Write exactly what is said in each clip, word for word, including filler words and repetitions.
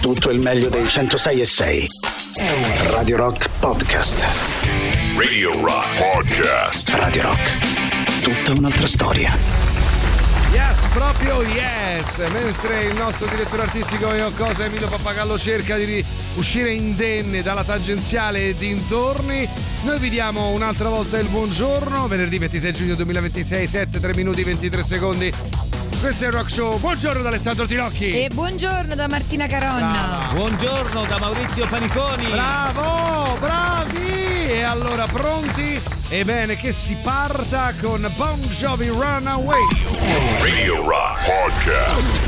tutto il meglio dei centosei e sei. Radio Rock Podcast. Radio Rock Podcast. Radio Rock. Tutta un'altra storia. Yes, proprio yes. Mentre il nostro direttore artistico Io Cosa Emilio Pappagallo cerca di uscire indenne dalla tangenziale e dintorni, noi vi diamo un'altra volta il buongiorno. Venerdì ventisei giugno duemilaventisei, sette, tre minuti ventitré secondi. Questo è il Rock Show. Buongiorno da Alessandro Tirocchi. E buongiorno da Martina Caronna. Brava. Buongiorno da Maurizio Paniconi. Bravo, bravi. E allora pronti? Ebbene, che si parta con Bon Jovi Runaway. Radio Rock Podcast.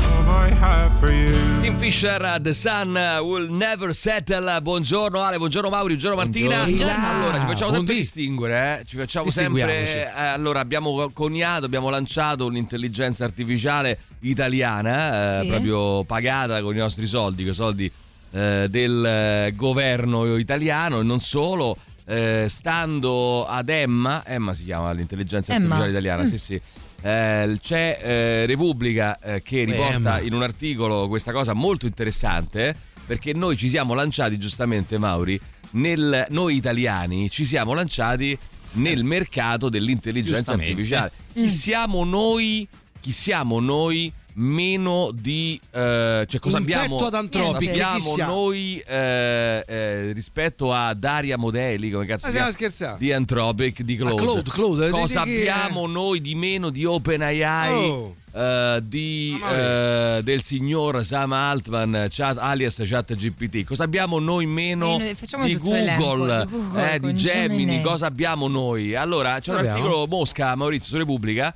Kim Fisher, The Sun Will Never Settle. Buongiorno Ale, buongiorno Mauri, buongiorno Martina. Buongiorno. Allora, ci facciamo sempre Buondì. distinguere, eh? Ci facciamo sempre. Eh, allora, abbiamo coniato, abbiamo lanciato un'intelligenza artificiale italiana, eh, Sì. proprio pagata con i nostri soldi, con i soldi eh, del eh, governo italiano e non solo. Eh, stando ad Emma, Emma si chiama l'intelligenza Emma. artificiale italiana, sì sì. Eh, c'è eh, Repubblica eh, che riporta Emma. in un articolo questa cosa molto interessante, perché noi ci siamo lanciati, giustamente Mauri, nel, noi italiani ci siamo lanciati nel mercato dell'intelligenza Giustamente. artificiale. Chi siamo noi? Chi siamo noi meno di eh, cioè cosa In abbiamo petto ad Anthropic, cosa chi abbiamo siamo? noi eh, eh, rispetto a Daria Modelli, come cazzo Ma si stiamo chiama? scherzando? Di Anthropic, di Claude. Ah, Claude, Claude, Cosa di- di chi è? abbiamo noi di meno di OpenAI? Oh. eh, di, Mamma mia. eh, del signor Sam Altman, chat, alias ChatGPT? Cosa abbiamo noi meno Eh, facciamo di tutto l'elenco, Google, di Google, eh, di con Gemini? Gemini. Cosa abbiamo noi? Allora c'è un Abbiamo? articolo Mosca, Maurizio, su Repubblica.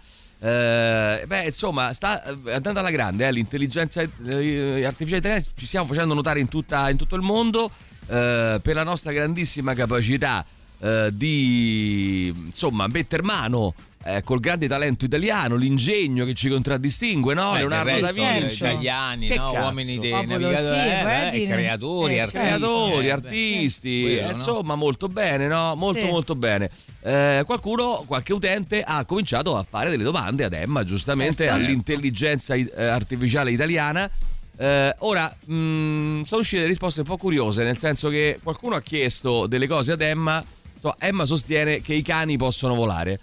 Eh, beh, insomma, sta eh, andando alla grande, eh, l'intelligenza eh, artificiale italiana ci stiamo facendo notare in, tutta, in tutto il mondo eh, per la nostra grandissima capacità eh, di insomma metter mano eh, col grande talento italiano, l'ingegno che ci contraddistingue, no? Beh, Leonardo del da resto, Vinci, certo. italiani, Che no? cazzo? Uomini dei Popolo, navigatori, sì, eh, puoi eh, dire. creatori, Eh, artisti, creatori, eh, artisti, quello, eh, no? insomma molto bene, no? Molto Sì. molto bene. Eh, qualcuno, qualche utente ha cominciato a fare delle domande ad Emma, giustamente, Certo. all'intelligenza eh, artificiale italiana. Eh, ora, mh, sono uscite delle risposte un po' curiose, nel senso che qualcuno ha chiesto delle cose ad Emma. So, Emma sostiene che i cani possono volare.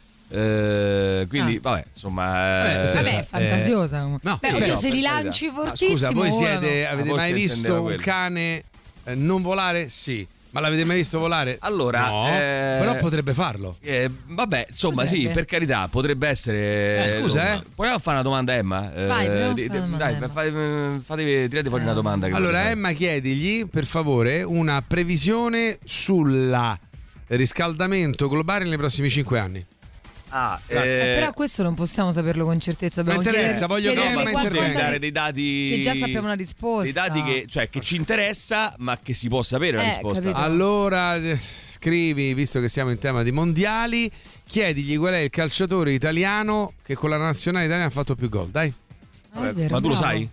Eh, quindi, Ah. vabbè, insomma. Eh, sì. Vabbè, è fantasiosa. no, Beh, però, oddio, se per li carità. lanci Ah, fortissimo. scusa, voi volano. siete, avete forse mai visto intendeva un quello. cane eh, non volare? Sì. Ma l'avete mai visto volare? Allora, no, eh, però potrebbe farlo. Eh, vabbè, insomma, Potrebbe. sì, per carità, potrebbe essere. Eh, scusa, insomma, eh. Proviamo a fare una domanda a Emma. Eh, Vai, proviamo a di- fare una dai, domanda a fate- fatevi, tirate fuori una domanda. che Allora, volete fare. Emma, chiedigli per favore una previsione sulla riscaldamento globale nei prossimi cinque anni. Ah, Eh, però questo non possiamo saperlo con certezza. Dobbiamo Ma interessa, chiedere- voglio che chiederle Emma qualcosa intervenga. dare che- dei dati. che già sappiamo una risposta. Dei dati che, cioè, che ci interessa, ma che si può sapere la Eh, risposta. capito. Allora, eh, scrivi, visto che siamo in tema di mondiali, chiedigli qual è il calciatore italiano che con la nazionale italiana ha fatto più gol. Dai. Ah, è vero, ma tu lo bravo. sai?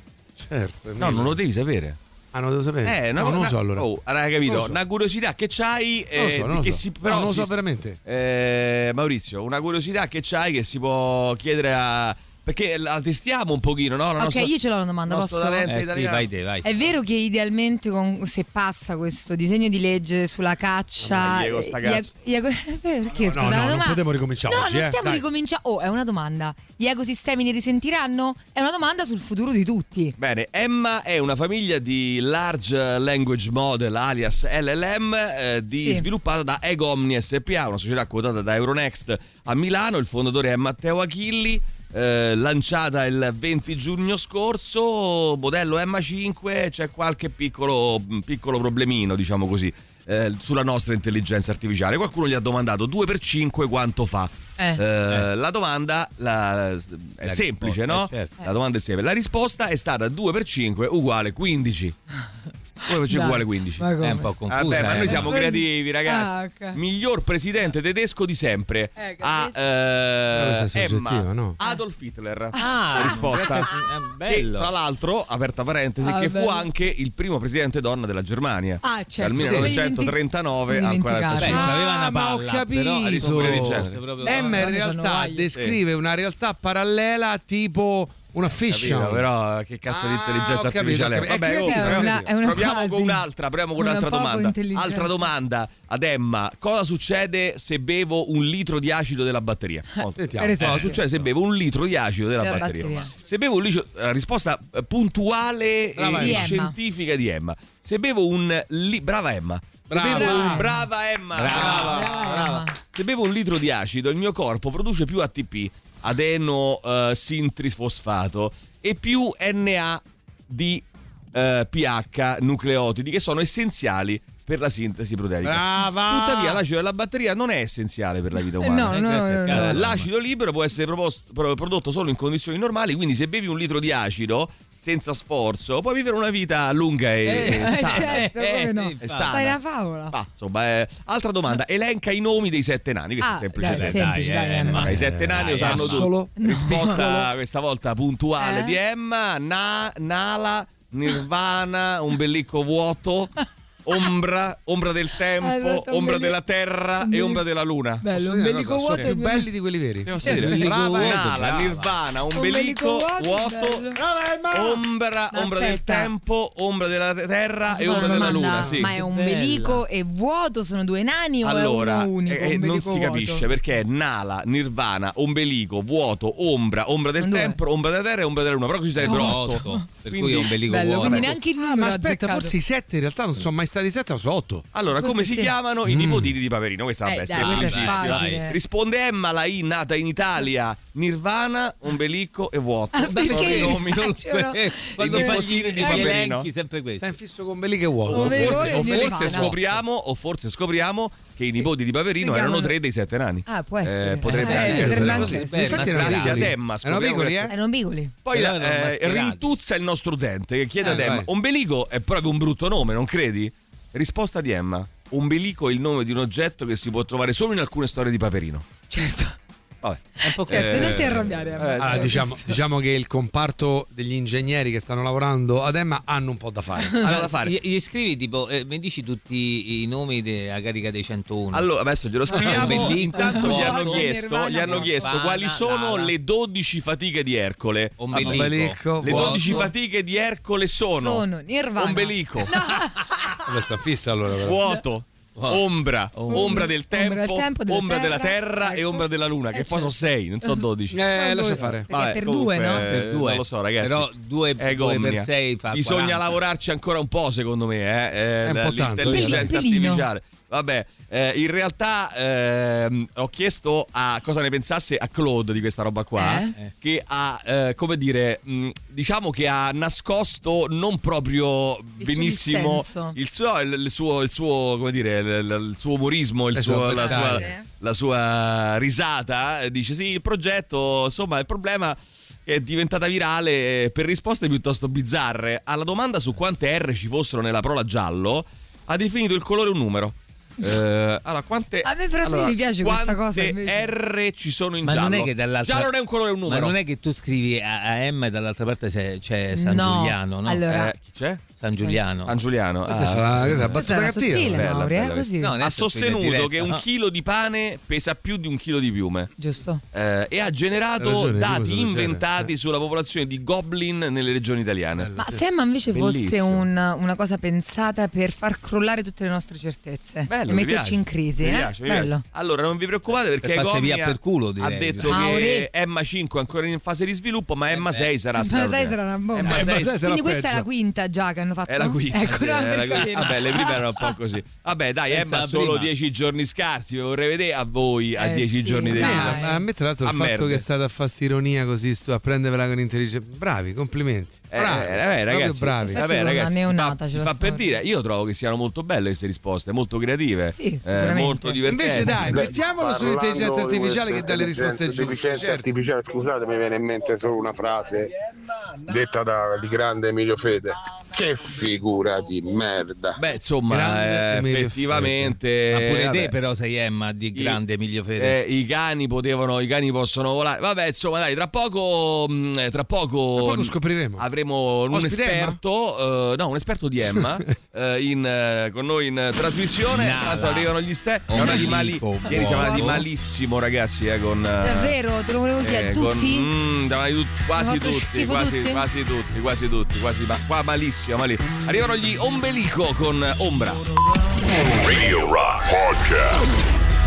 Certo. No, non lo devi sapere. Ah, non lo devo sapere. Eh, no, una- non lo so allora. Oh, hai capito? Non lo so. Una curiosità che c'hai. Non lo eh, so, non lo che so. si, No, però non lo si- so veramente. Eh, Maurizio, una curiosità che c'hai che si può chiedere a. Perché la testiamo un pochino, no? La Ok, nostra- io ce l'ho una domanda, nostro posso? talento Eh sì, italiano. vai te, vai. È vero che idealmente con- se passa questo disegno di legge sulla caccia, No, Diego, sta eh, caccia. gli ec- perché No, scusa, no, una non domanda- potevo ricominciare No, oggi, non eh, stiamo dai. ricominciando. Oh, è una domanda. Gli ecosistemi ne risentiranno? È una domanda sul futuro di tutti. Bene, Emma è una famiglia di Large Language Model alias L L M eh, di, Sì. sviluppata da Egomni S P A, una società quotata da Euronext a Milano. Il fondatore è Matteo Achilli. Eh, lanciata il venti giugno scorso, modello M cinque. C'è qualche piccolo, piccolo problemino, diciamo così, eh, sulla nostra intelligenza artificiale. Qualcuno gli ha domandato due per cinque quanto fa. Eh. Eh, La domanda la- è La semplice, risposta, no? eh, certo. La domanda è semplice. La risposta è stata due per cinque uguale quindici. due per cinque Dai, uguale quindici. ma come? È un po' confusa. Vabbè, ma eh. noi siamo creativi, ragazzi. Ah, ok. Miglior presidente tedesco di sempre. Eh, a capito? eh, Questa è soggettiva, Emma no? Adolf Hitler. Ah, La risposta. questo è- è bello. E tra l'altro, aperta parentesi, Ah, che fu bello. anche il primo presidente donna della Germania. Ah, certo. Dal millenovecentotrentanove Come al dimenticare? Beh, quarantacinque. c'aveva Ah, una ma ho palla, capito. però Adesso pure di genere. proprio- Emma in Quando c'hanno realtà voglia. descrive una realtà parallela tipo Una fiction. Capito, però che cazzo Ah, di intelligenza ho capito, artificiale ho è? capito. Vabbè, Eh, oh, che è una- è una proviamo quasi. con un'altra, proviamo con Una un'altra poco domanda. intelligenza. Altra domanda ad Emma: cosa succede se bevo un litro di acido della batteria? Oh, Sentiamo. Per esempio. cosa succede se bevo un litro di acido della Della batteria? batteria. Se bevo un litro, eh, risposta eh, puntuale Brava e Emma. scientifica di Emma. Se bevo un li- brava Emma. Se Brava. bevo un- brava Emma. Brava. Brava. Se bevo un litro di acido, il mio corpo produce più A T P, adeno eh, sintrifosfato, e più N A di eh, pH, nucleotidi, che sono essenziali per la sintesi proteica. Brava. Tuttavia l'acido della batteria non è essenziale per la vita Eh, umana. no, no, grazie no, al no. cazzo. Eh, L'acido libero può essere proposto- pro- prodotto solo in condizioni normali, quindi se bevi un litro di acido senza sforzo puoi vivere una vita lunga e, Eh, e sana. certo, come no. infatti. È sana. Fai la favola. Ah, insomma, eh, altra domanda: elenca i nomi dei sette nani. Questo Ah, è semplice. dai, semplice. semplice, dai, Dai, Emma. Emma. I sette nani lo Dai, sanno Assolo. tutti. No. Risposta questa volta puntuale Eh? di Emma: Na, Nala, Nirvana, un bellicco vuoto, Ombra, Ombra del tempo, Ah, esatto, un Ombra belli- della terra un e belli- Ombra della luna. Bello, Posso un dire una bellico cosa? vuoto Sono e più belli di quelli veri. Posso dire? bellico Brava vuoto, Nala, brava. Nirvana, un Un bellicco bellico vuoto, vuoto, bello. Ombra, Ma Ombra del aspetta. tempo, Ombra della terra Posso e fare Ombra una della domanda? luna. Sì. Ma è un Bella. ombelico e vuoto? Sono due nani o Allora, è uno unico? eh, eh, non ombelico si vuoto? capisce perché è Nala, Nirvana, ombelico, vuoto, ombra, ombra del Sono due. tempo, ombra della terra e ombra della luna. Però così sarebbero otto. Otto. Per Quindi- cui è un bellico Bello, vuoto. quindi neanche il Ah, numero ma ha aspetta, azzeccato. forse i sette in realtà non sono mai stati sette, ma sono otto. Allora, Forse come si sì. chiamano i nipotini di Paperino? Questa vabbè, Eh, è dai, questo è semplicissima. facile. Risponde Emma, la I nata in Italia, Nirvana, ombelico e vuoto. Ah, perché? Sono i nomi. Sono- Quando I fai nipotini gli di gli Paperino. elenchi sempre Stai questo. in fisso con belli che vuoto. O Ombelico forse, e o forse Nirvana. scopriamo, o forse scopriamo che i nipoti di Paperino Si erano chiamano- tre dei sette nani. Ah, può essere. Eh, potrebbe Eh, anche eh, essere per così. me- Beh, infatti erano Grazie ad piccoli. Emma, Erano scopriamo piccoli, che- eh? Erano piccoli. Poi Però la- erano eh, mascherati. rintuzza il nostro utente che chiede Eh, ad Emma: vai. ombelico è proprio un brutto nome, non credi? Risposta di Emma: ombelico è il nome di un oggetto che si può trovare solo in alcune storie di Paperino. Certo. Vabbè. È un po' Certo, non ti arrabbiare. Emma. eh, Allora, diciamo, diciamo che il comparto degli ingegneri che stanno lavorando ad Emma hanno un po' da fare. Allora, da fare. Gli, gli scrivi tipo, eh, mi dici tutti i nomi della carica dei centouno. Allora, adesso glielo scriviamo. Ombelico, Intanto gli hanno vuoto, chiesto, Nirvana, gli hanno vuoto. chiesto Nirvana, quali sono Nala. le dodici fatiche di Ercole. Ombelico. Ombelico, Le vuoto. dodici fatiche di Ercole sono, Sono Nirvana. ombelico, Vabbè, sta fissa allora. però. vuoto, ombra, ombra del tempo, Ombra del tempo, della ombra della terra, terra e ecco. ombra della luna, che Eh, poi sono certo. sei, non sono dodici. Eh, Sono lascia due. fare. Perché è per due, no? Per due. Non lo so, ragazzi. Però due, È due per gomnia. sei fa Bisogna quaranta. lavorarci ancora un po', secondo me, eh? È un la- po' tanto, l'intelligenza io direi. artificiale. Vabbè, eh, in realtà ehm, ho chiesto a cosa ne pensasse a Claude di questa roba qua, Eh? che ha, eh, come dire, mh, diciamo che ha nascosto non proprio Il suo benissimo dissenso. il suo, il, il suo, il suo, come dire, il, il- il suo umorismo, il Le suo- sue la, sua, avversarie. la sua risata. Eh, Dice sì, il progetto, insomma, il problema è diventata virale per risposte piuttosto bizzarre. Alla domanda su quante R ci fossero nella prola giallo, ha definito il colore un numero. Eh, allora, quante, A me però sì, allora, mi piace questa cosa, quante invece. R ci sono in Ma giallo? non è che dall'altra Giallo non è un colore, è un numero. Ma non è che tu scrivi a, a Emma e dall'altra parte c'è, c'è San No. Giuliano, no? Allora- Eh, chi c'è? San Giuliano. San Giuliano. Questa Ah, è fra- questa è Questa battuta era cattiva. sottile, Bella, Mauri, bella eh, così. No, ha adesso qui in sostenuto diretta, che un no? chilo di pane pesa più di un chilo di piume. Giusto. Eh, e ha generato Hai ragione, io dati questo lo inventati c'era. sulla popolazione di goblin nelle regioni italiane. Ma se Emma invece fosse Bellissimo. un- una cosa pensata per far crollare tutte le nostre certezze Bello, e mi metterci piace. in crisi, Mi eh? piace, mi Bello. piace. Allora non vi preoccupate perché Per farsi Gommi via ha- per culo, ha direi. detto Mauri. che Emma cinque è ancora in fase di sviluppo, ma Emma sei sarà Ma sai, straordinaria. sarà una bomba. Emma Eh, ma sei- sai, sarà Quindi questa è peggio. la quinta già che hanno fatto? È la quinta. Ecco, sì, no, è la per quinta. capire. Vabbè, le prime erano un po' così. Vabbè, dai, Pensa Emma alla solo prima. dieci giorni scarsi. Vi vorrei vedere a voi a Eh dieci sì, giorni di dai. vita. Ma a me tra l'altro A il fatto merda. che è stata a fare sta ironia così, sto a prendervela con intelligenza. Bravi, complimenti. Eh, Bravi, eh, eh, proprio ragazzi, bravi. Infatti vabbè, con una ragazzi, si neonata fa, ce si la fa sto per per- dire, io trovo che siano molto belle queste risposte, molto creative, Sì, eh, sicuramente. molto divertenti. Invece dai, mettiamolo sull'intelligenza artificiale che dà le risposte giuste. Intelligenza Certo. artificiale, scusate, mi viene in mente solo una frase detta da, di grande Emilio Fede. Che figura di merda. Beh, insomma, eh, effettivamente. Ma pure vabbè. te, però, sei Emma di grande I, Emilio Fede. Eh, I cani potevano, i cani possono volare. Vabbè, insomma, dai, tra poco. Mh, tra poco, Tra poco scopriremo. Avremo un Ospite esperto, uh, no, un esperto di Emma uh, in, uh, con noi in trasmissione. Nada. Tanto arrivano gli ste. Oh, Siamo andati mali. Filippo, Ieri siamo andati buono. malissimo, ragazzi. Eh, con, uh, Davvero? Te lo volevo dire a eh, tutti? Con, mm, davanti a tutti, quasi Hanno fatto tutti, schifo quasi, tutti? quasi tutti, quasi tutti, quasi ma, qua malissimo, malissimo. Arrivano gli Ombelico con Ombra. Radio Rock Podcast.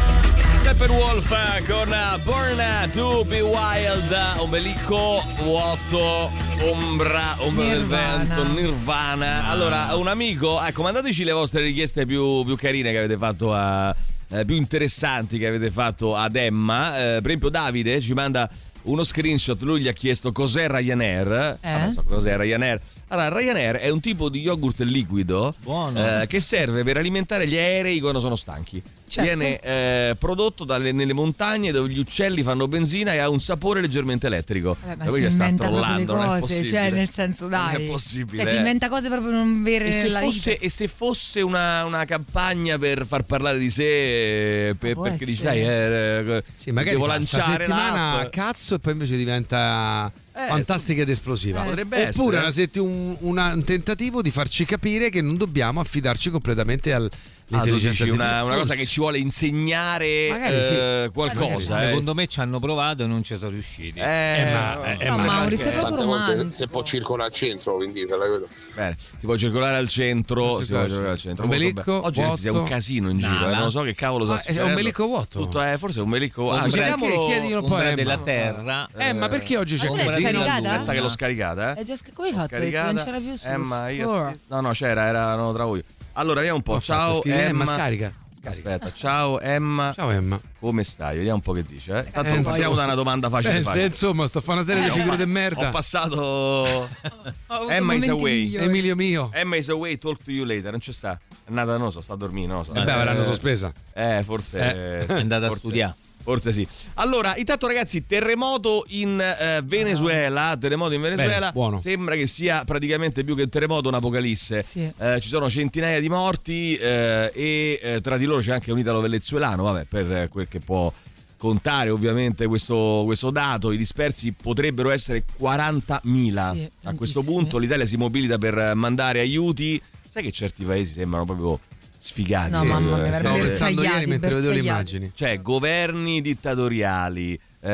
Steppenwolf con Born to be Wild, Ombelico, Vuoto, Ombra, Ombra del Nirvana. Vento, Nirvana. Allora, un amico, ecco, mandateci le vostre richieste più, più carine che avete fatto a eh, più interessanti che avete fatto ad Emma. Eh, per esempio Davide ci manda uno screenshot, lui gli ha chiesto cos'è Ryanair. Eh? Ah, non so cos'è Ryanair. Allora, Ryanair è un tipo di yogurt liquido Buono. eh, che serve per alimentare gli aerei quando sono stanchi. Certo. Viene eh, prodotto dalle, nelle montagne dove gli uccelli fanno benzina e ha un sapore leggermente elettrico. Vabbè, ma E voi si che sta inventa proprio le trollando, non è cose, possibile. cioè nel senso dai. Non è possibile. Cioè si inventa cose proprio non vere E se nella fosse, vita. e se fosse una, una campagna per far parlare di sé, eh, per- può perché dici, essere. sai, eh, Sì, magari devo fa sta lanciare settimana l'app. a cazzo e poi invece diventa Eh, fantastica ed esplosiva. Eh, Potrebbe Oppure essere. una setti- un, una- un tentativo di farci capire che non dobbiamo affidarci completamente Ah, tu all'intelligenza dici una, artificiale. una cosa che Forse. ci vuole insegnare Magari sì. eh, qualcosa. Magari eh. Secondo me ci hanno provato e non ci sono riusciti. Eh, Eh, ma- eh, No, ma Mauri, perché- sei proprio Tante volte romantico. se può circolare al centro, quindi te la vedo. Bene, si può circolare al centro, Si si può, può sì. circolare al centro. Ombelico, Molto bene. Oggi c'è un vuoto. casino in giro, Nada. eh, non lo so che cavolo sta Ah, è succedendo. ombelico vuoto? Tutto è, forse è ombelico. Ah, Ombra- chiediamolo- chiedilo poi, Ombra Emma. della terra. Eh, ma perché oggi c'è Ma tu l'hai così? scaricata? Aspetta che l'ho scaricata, eh. È già sc- come hai fatto? Scaricata. Non c'era più su Emma, io store. assi- No, no, c'era, erano tra voi. Allora, vediamo un po'. Ho fatto Ciao scrivere, Emma. Emma, scarica. Aspetta, ciao Emma. Ciao Emma. Come stai? Vediamo un po' che dice, eh. Tanto Eh, partiamo insomma. da una domanda facile Pensa, facile. insomma, sto a fare una serie di Ho figure pa- di merda. Ho passato Ho avuto Emma is momenti away. migliori. Emilio mio. Emma is away, talk to you later. Non c'è sta. È nata, non lo so, sta a dormire, non lo so. Eh beh, l'hanno sospesa. Eh, forse È andata a forse- studiare. Forse sì. Allora, intanto ragazzi, terremoto in eh, Venezuela, terremoto in Venezuela. Bene, buono. Sembra che sia praticamente più che un terremoto, un'apocalisse. Sì. Eh, ci sono centinaia di morti eh, e eh, tra di loro c'è anche un italo-venezuelano, vabbè, per eh, quel che può contare ovviamente questo, questo dato. I dispersi potrebbero essere quarantamila. Sì, A questo tantissimi. punto l'Italia si mobilita per mandare aiuti. Sai che certi paesi sembrano proprio sfigati. No, mamma mia, eh, Stavo veramente state- pensando ieri bersagliati, mentre vedevo le bersagliati. immagini. cioè governi dittatoriali,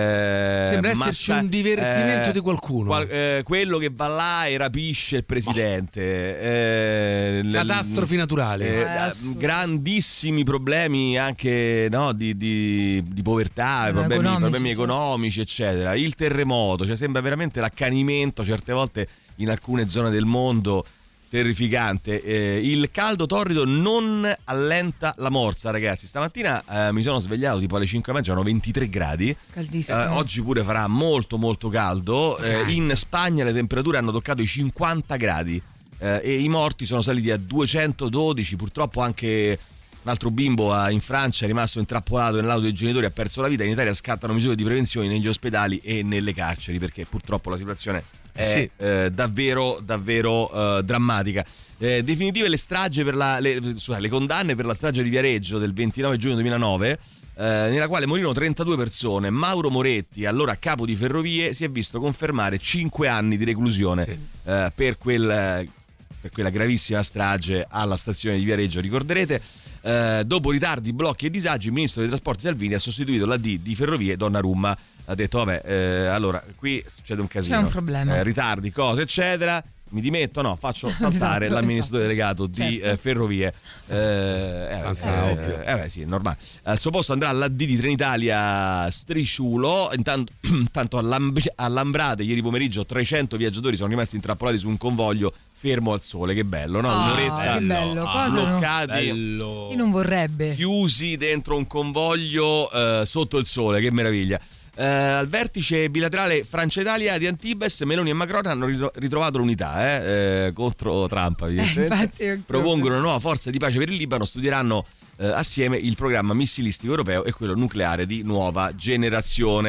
eh, Sembra esserci un divertimento di qualcuno. qual- eh, quello che va là e rapisce il presidente, eh, l- Catastrofi naturali. eh, Eh, assurdo. grandissimi problemi anche, no, di, di- di povertà, Eh, problemi economici, problemi sì. economici eccetera, il terremoto, cioè sembra veramente l'accanimento certe volte in alcune zone del mondo. Terrificante. Eh, il caldo torrido non allenta la morsa, ragazzi. Stamattina eh, mi sono svegliato tipo alle cinque e mezza, erano ventitré gradi. Caldissimo. Eh, oggi pure farà molto molto caldo. Eh, in Spagna le temperature hanno toccato i cinquanta gradi eh, e i morti sono saliti a duecentododici. Purtroppo anche un altro bimbo a- in Francia è rimasto intrappolato nell'auto dei genitori, ha perso la vita. In Italia scattano misure di prevenzione negli ospedali e nelle carceri perché purtroppo la situazione è Sì. eh, davvero davvero eh, drammatica. Eh, definitive le strage per la le, scusate, le condanne per la strage di Viareggio del ventinove giugno duemilanove, eh, nella quale morirono trentadue persone. Mauro Moretti, allora capo di Ferrovie, si è visto confermare cinque anni di reclusione eh, per quel per quella gravissima strage alla stazione di Viareggio, ricorderete. Eh, dopo ritardi, blocchi e disagi, il ministro dei trasporti Salvini ha sostituito la D di Ferrovie Donnarumma. Ha detto vabbè, eh, allora qui succede un casino, C'è un problema. Eh, ritardi, cose eccetera, mi dimetto, no, faccio saltare Esatto, l'amministratore delegato di Certo. eh, Ferrovie. Eh, eh, Abbastanza eh, ovvio. eh, beh, sì, è normale. Al suo posto andrà la D di Trenitalia Strisciulo. Intanto, intanto a, Lamb- a Lambrate ieri pomeriggio trecento viaggiatori sono rimasti intrappolati su un convoglio fermo al sole. Che bello, no? Ah, Un'oretta che bello, cosa no? bloccati, Bello. Chi non vorrebbe? chiusi dentro un convoglio eh, sotto il sole. Che meraviglia. Eh, al vertice bilaterale Francia-Italia di Antibes, Meloni e Macron hanno ritro- ritrovato l'unità eh, eh, contro Trump, evidentemente. Eh, infatti, io- Propongono una nuova forza di pace per il Libano, studieranno eh, assieme il programma missilistico europeo e quello nucleare di nuova generazione.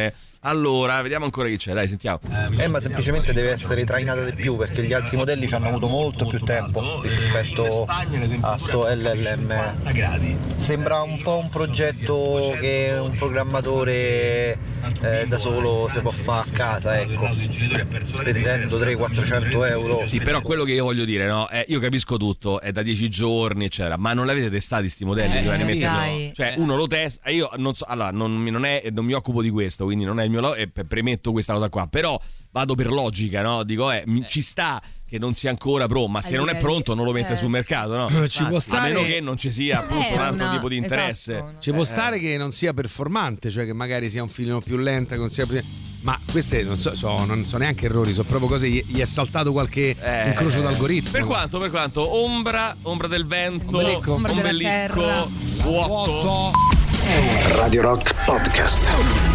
Allora, vediamo ancora chi c'è, dai, sentiamo. Eh, ma semplicemente deve essere trainata di più perché gli altri modelli ci hanno avuto molto più tempo rispetto a sto L L M. Sembra un po' un progetto che un programmatore eh, da solo si può fare a casa, ecco, spendendo trecento quattrocento euro. Sì, però quello che io voglio dire, no? Eh, io capisco tutto, è da dieci giorni, eccetera, ma non l'avete testati sti modelli? Eh, prima di dai. metterlo? Cioè, uno lo testa, io non so, allora, non, mi- non, è, non mi occupo di questo, quindi non è il mio lavoro, e premetto questa cosa qua, però vado per logica, no? Dico, eh, mi- ci sta che non sia ancora pronto, ma se Agli- non è pronto non lo mette eh, sul mercato, no? Ci può A stare- meno che non ci sia appunto Eh, un altro una- tipo di interesse. esatto. Ci può stare che non sia performante, cioè che magari sia un filino più lento, che non sia più... ma queste non so, so- non sono neanche errori, sono proprio cose, gli, gli è saltato qualche Eh, incrocio d'algoritmo. Per quanto, per quanto? Ombra, ombra del vento, Ombelico. Ombra della ombelico, terra. vuoto. Vuoto. Radio Rock Podcast.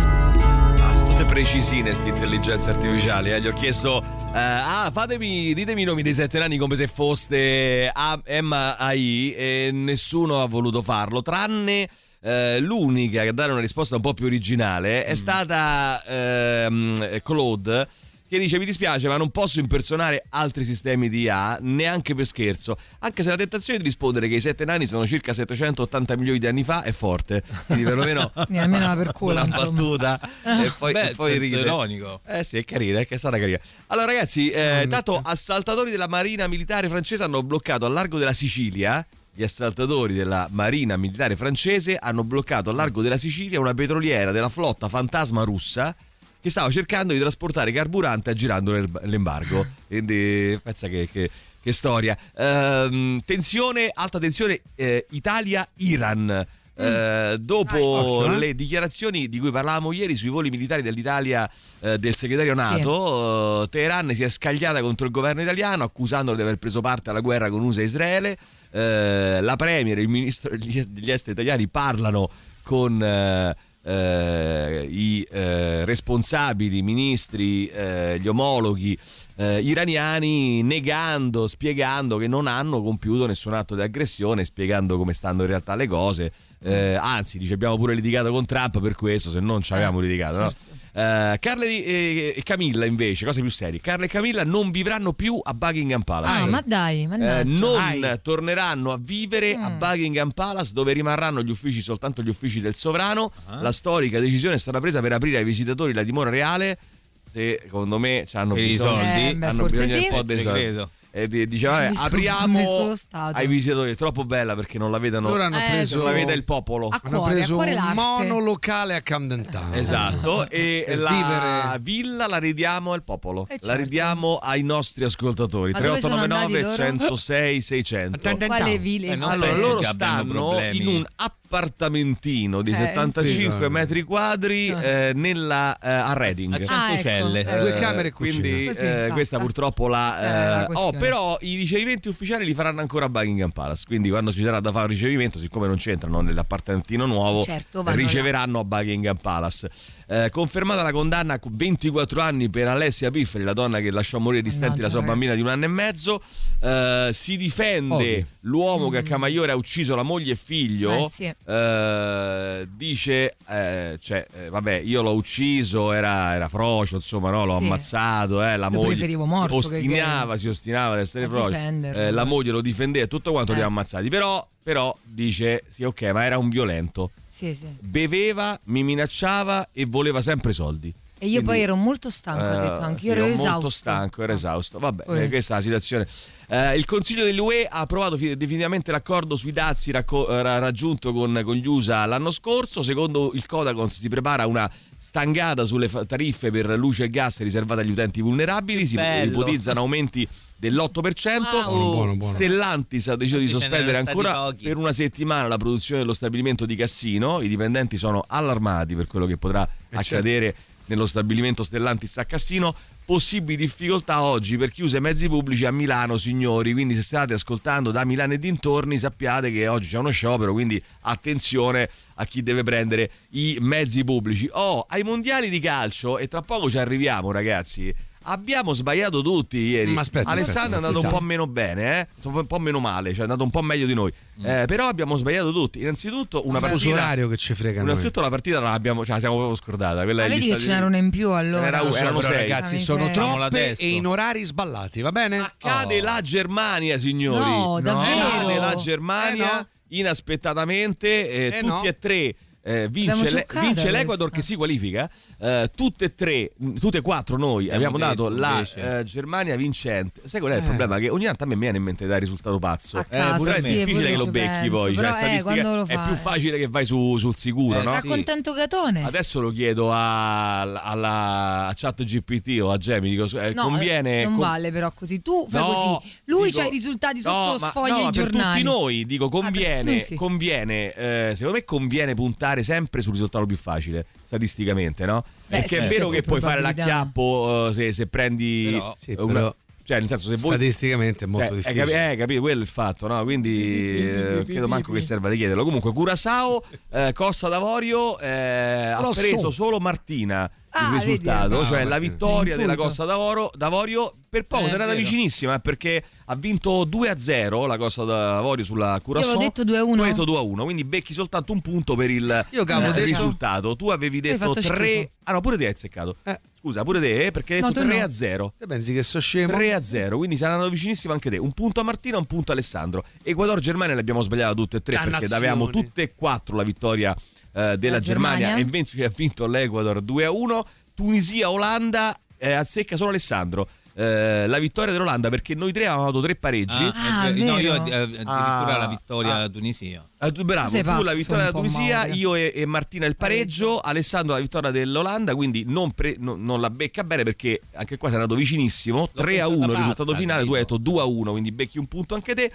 Tutte precisine sti intelligenze artificiali, eh. Gli ho chiesto eh, ah fatemi, ditemi i nomi dei sette nani come se foste A- M A I e nessuno ha voluto farlo, tranne eh, l'unica che dare una risposta un po' più originale è stata ehm, Claude, che dice: mi dispiace ma non posso impersonare altri sistemi di I A neanche per scherzo, anche se la tentazione di rispondere che i sette nani sono circa settecentottanta milioni di anni fa è forte, quindi perlomeno Quindi almeno una per culo, una insomma. battuta e poi, Beh, e poi senso ride. ironico. Eh sì, è carina, è che è stata carina. Allora ragazzi, eh, tanto assaltatori della marina militare francese hanno bloccato al largo della Sicilia. Gli assaltatori della marina militare francese hanno bloccato al largo della Sicilia una petroliera della flotta fantasma russa che stava cercando di trasportare carburante aggirando l'er- l'embargo. Quindi pensa che, che, che storia. Ehm, tensione, alta tensione, eh, Italia-Iran. Eh, dopo Occhio, eh. le dichiarazioni di cui parlavamo ieri sui voli militari dell'Italia eh, del segretario NATO, eh, Teheran si è scagliata contro il governo italiano accusandolo di aver preso parte alla guerra con U S A e Israele. Eh, la premier e il ministro degli esteri italiani parlano con eh, eh, i eh, responsabili, ministri, eh, gli omologhi eh, iraniani, negando, spiegando che non hanno compiuto nessun atto di aggressione, spiegando come stanno in realtà le cose. Eh, anzi, dice, abbiamo pure litigato con Trump per questo, se non ci avevamo Eh, litigato, certo. no? Eh, Carla e, e- e Camilla invece, cose più serie. Carla e Camilla non vivranno più a Buckingham Palace. Ah, ma dai, Eh, mannaggia. non Ai. torneranno a vivere a Mm. Buckingham Palace, dove rimarranno gli uffici, soltanto gli uffici del sovrano. La storica decisione è stata presa per aprire ai visitatori la dimora reale. Se secondo me hanno Per i bisogno, soldi? Eh, beh, hanno forse bisogno di sì. un po' di Ne soldi. credo. E di- diceva, vabbè, Quindi apriamo messo lo Stato. ai visitatori. È troppo bella perché non la vedono, Loro hanno Eh, preso, non la vede il popolo. A hanno cuore, preso a cuore un l'arte. monolocale a Camden Town. Esatto, e Per la vivere- villa la ridiamo al popolo, Eh, la certo. ridiamo ai nostri ascoltatori. Ma dove sono andati tre otto nove loro? centosei seicento. Quale vile? Eh, no, Allora, penso loro che abbiano stanno problemi. in un appartamentino di Eh, settantacinque sì. metri quadri eh, nella, eh, a Reading. A cento Ah, ecco. celle. Eh, Due camere e cucina. Quindi Così, eh, basta. questa purtroppo Questa è la la... eh, oh, questione. però i ricevimenti ufficiali li faranno ancora a Buckingham Palace, quindi quando ci sarà da fare un ricevimento, siccome non c'entrano nell'appartamentino nuovo, Certo, vanno riceveranno a Buckingham Palace. Eh, confermata la condanna a ventiquattro anni per Alessia Pifferi, la donna che lasciò morire di stenti la sua Mannaggia, bambina di un anno e mezzo. Eh, si difende Pochi. l'uomo che a Camaiore ha ucciso la moglie e figlio. Mm. Eh, sì. Eh, dice eh, cioè, eh, vabbè, io l'ho ucciso, era, era frocio, insomma, no, l'ho Sì. ammazzato, eh, la Io moglie preferivo morto che ostinava, gay. si ostinava ad essere A frocio. difenderlo, Eh, la beh. moglie lo difendeva e tutto quanto Eh. li ha ammazzati. Però, però dice sì, ok, ma era un violento. Sì, sì. Beveva, mi minacciava e voleva sempre soldi. E io poi ero molto stanco, ho detto anche io Eh, ero sì, esausto. molto stanco, ero Ah. esausto. Vabbè, Poi- eh, questa è la situazione. Eh, il Consiglio dell'U E ha approvato fi- definitivamente l'accordo sui dazi racco- eh, ra- raggiunto con, con gli U S A l'anno scorso. Secondo il Codacons si prepara una stangata sulle fa- tariffe per luce e gas riservate agli utenti vulnerabili. Si bello. ipotizzano aumenti dell'otto per cento. Wow. Buono, buono, buono. Stellantis ha deciso di Infatti ce sospendere n'erano stati ancora pochi. per una settimana la produzione dello stabilimento di Cassino. I dipendenti sono allarmati per quello che potrà accadere nello stabilimento Stellantis a Cassino. Possibili difficoltà oggi per chi usa i mezzi pubblici a Milano, signori, quindi se state ascoltando da Milano e dintorni sappiate che oggi c'è uno sciopero, quindi attenzione a chi deve prendere i mezzi pubblici. Oh, ai mondiali di calcio, e tra poco ci arriviamo ragazzi, abbiamo sbagliato tutti ieri. Ma aspetta, Alessandro aspetta, è andato si un sa. po' meno bene, eh? un po' meno male, cioè è andato un po' meglio di noi. Mm. Eh, però abbiamo sbagliato tutti. Innanzitutto una Un fuso partita. orario che ci frega noi. Innanzitutto la partita non l'abbiamo, cioè, la siamo proprio scordata. Quella Ma degli vedi che Stati ce n'era Uniti. una in più allora. Era- Lo so, erano però, sei. ragazzi, Ah, sono miseria. troppe adesso. e in orari sballati, va bene? Accade Oh. la Germania, signori. No, davvero? Accade la Germania Eh no. inaspettatamente, eh, Eh tutti no. e tre. Eh, vince, L'abbiamo le- giocata vince l'Equador questa. che si qualifica, eh, tutte e tre, mh, tutte e quattro noi abbiamo, Abbiamo dato detto, la invece. eh, Germania vincente. Sai qual è il Eh. problema? Che ogni tanto a me mi viene in mente dare il risultato pazzo. A caso, Però è sì, difficile pure che lo ci becchi penso, poi, cioè, però, eh, statistica- quando lo è fai? più facile che vai su- sul sicuro, Eh, no? Sta sì. contento Gatone? Adesso lo chiedo a- alla a chat G P T o a Gemini, dico, eh, No, conviene non con- vale però così. Tu fai No, così. Lui dico- c'ha i risultati no, sotto ma- sfoglia no, i per giornali. tutti noi, dico, Ah, per tutti conviene, noi sì. conviene eh, secondo me conviene puntare sempre sul risultato più facile, statisticamente, no? Beh, Perché sì, è vero c'è che più puoi fare probabilità. l'acchiappo eh, se, se prendi Però- Sì, una- però cioè nel senso se vuoi statisticamente è molto cioè, difficile. Hai capi- eh, capito, quello è il fatto, no? Quindi eh, credo manco che serva di chiederlo. Comunque, Curaçao, eh, Costa d'Avorio eh, ha Rosso. preso solo Martina Ah, il risultato, vedi? cioè Ah, la Martina. vittoria della Intuito. Costa d'Avorio, d'Avorio per poco Eh, è andata vero. vicinissima, eh, perché ha vinto due a zero la Costa d'Avorio sulla Curaçao. Io avevo detto due a uno. Tu hai detto due a uno, quindi becchi soltanto un punto per il, Io che avevo il detto- risultato. Tu avevi hai detto fatto tre. schifo. Ah no, pure te hai azzeccato. Eh. Scusa, pure te, eh, perché hai No, detto tu tre no. a zero. Te pensi che so scemo? tre a zero, quindi sei andato vicinissimo anche te. Un punto a Martina, un punto a Alessandro. Ecuador Germania l'abbiamo sbagliata tutte e tre perché Dannazioni. avevamo tutte e quattro la vittoria eh, della La Germania. Germania. E invece ha vinto l'Ecuador due a uno. Tunisia Olanda eh, azzecca solo Alessandro. Eh, la vittoria dell'Olanda perché noi tre avevamo dato tre pareggi. Ah, eh, no, io vero? eh, addirittura Ah, la vittoria ah. alla Tunisia. Ah, tu, bravo, Tu sei tu la pazzo vittoria un della po', Tunisia, Mauro. io e, e Martina il pareggio, Alessandro la vittoria dell'Olanda, quindi non, pre- no- non la becca bene perché anche qua sei andato vicinissimo, tre a uno il pensata risultato pazza, finale, tu hai capito? detto due a uno, quindi becchi un punto anche te.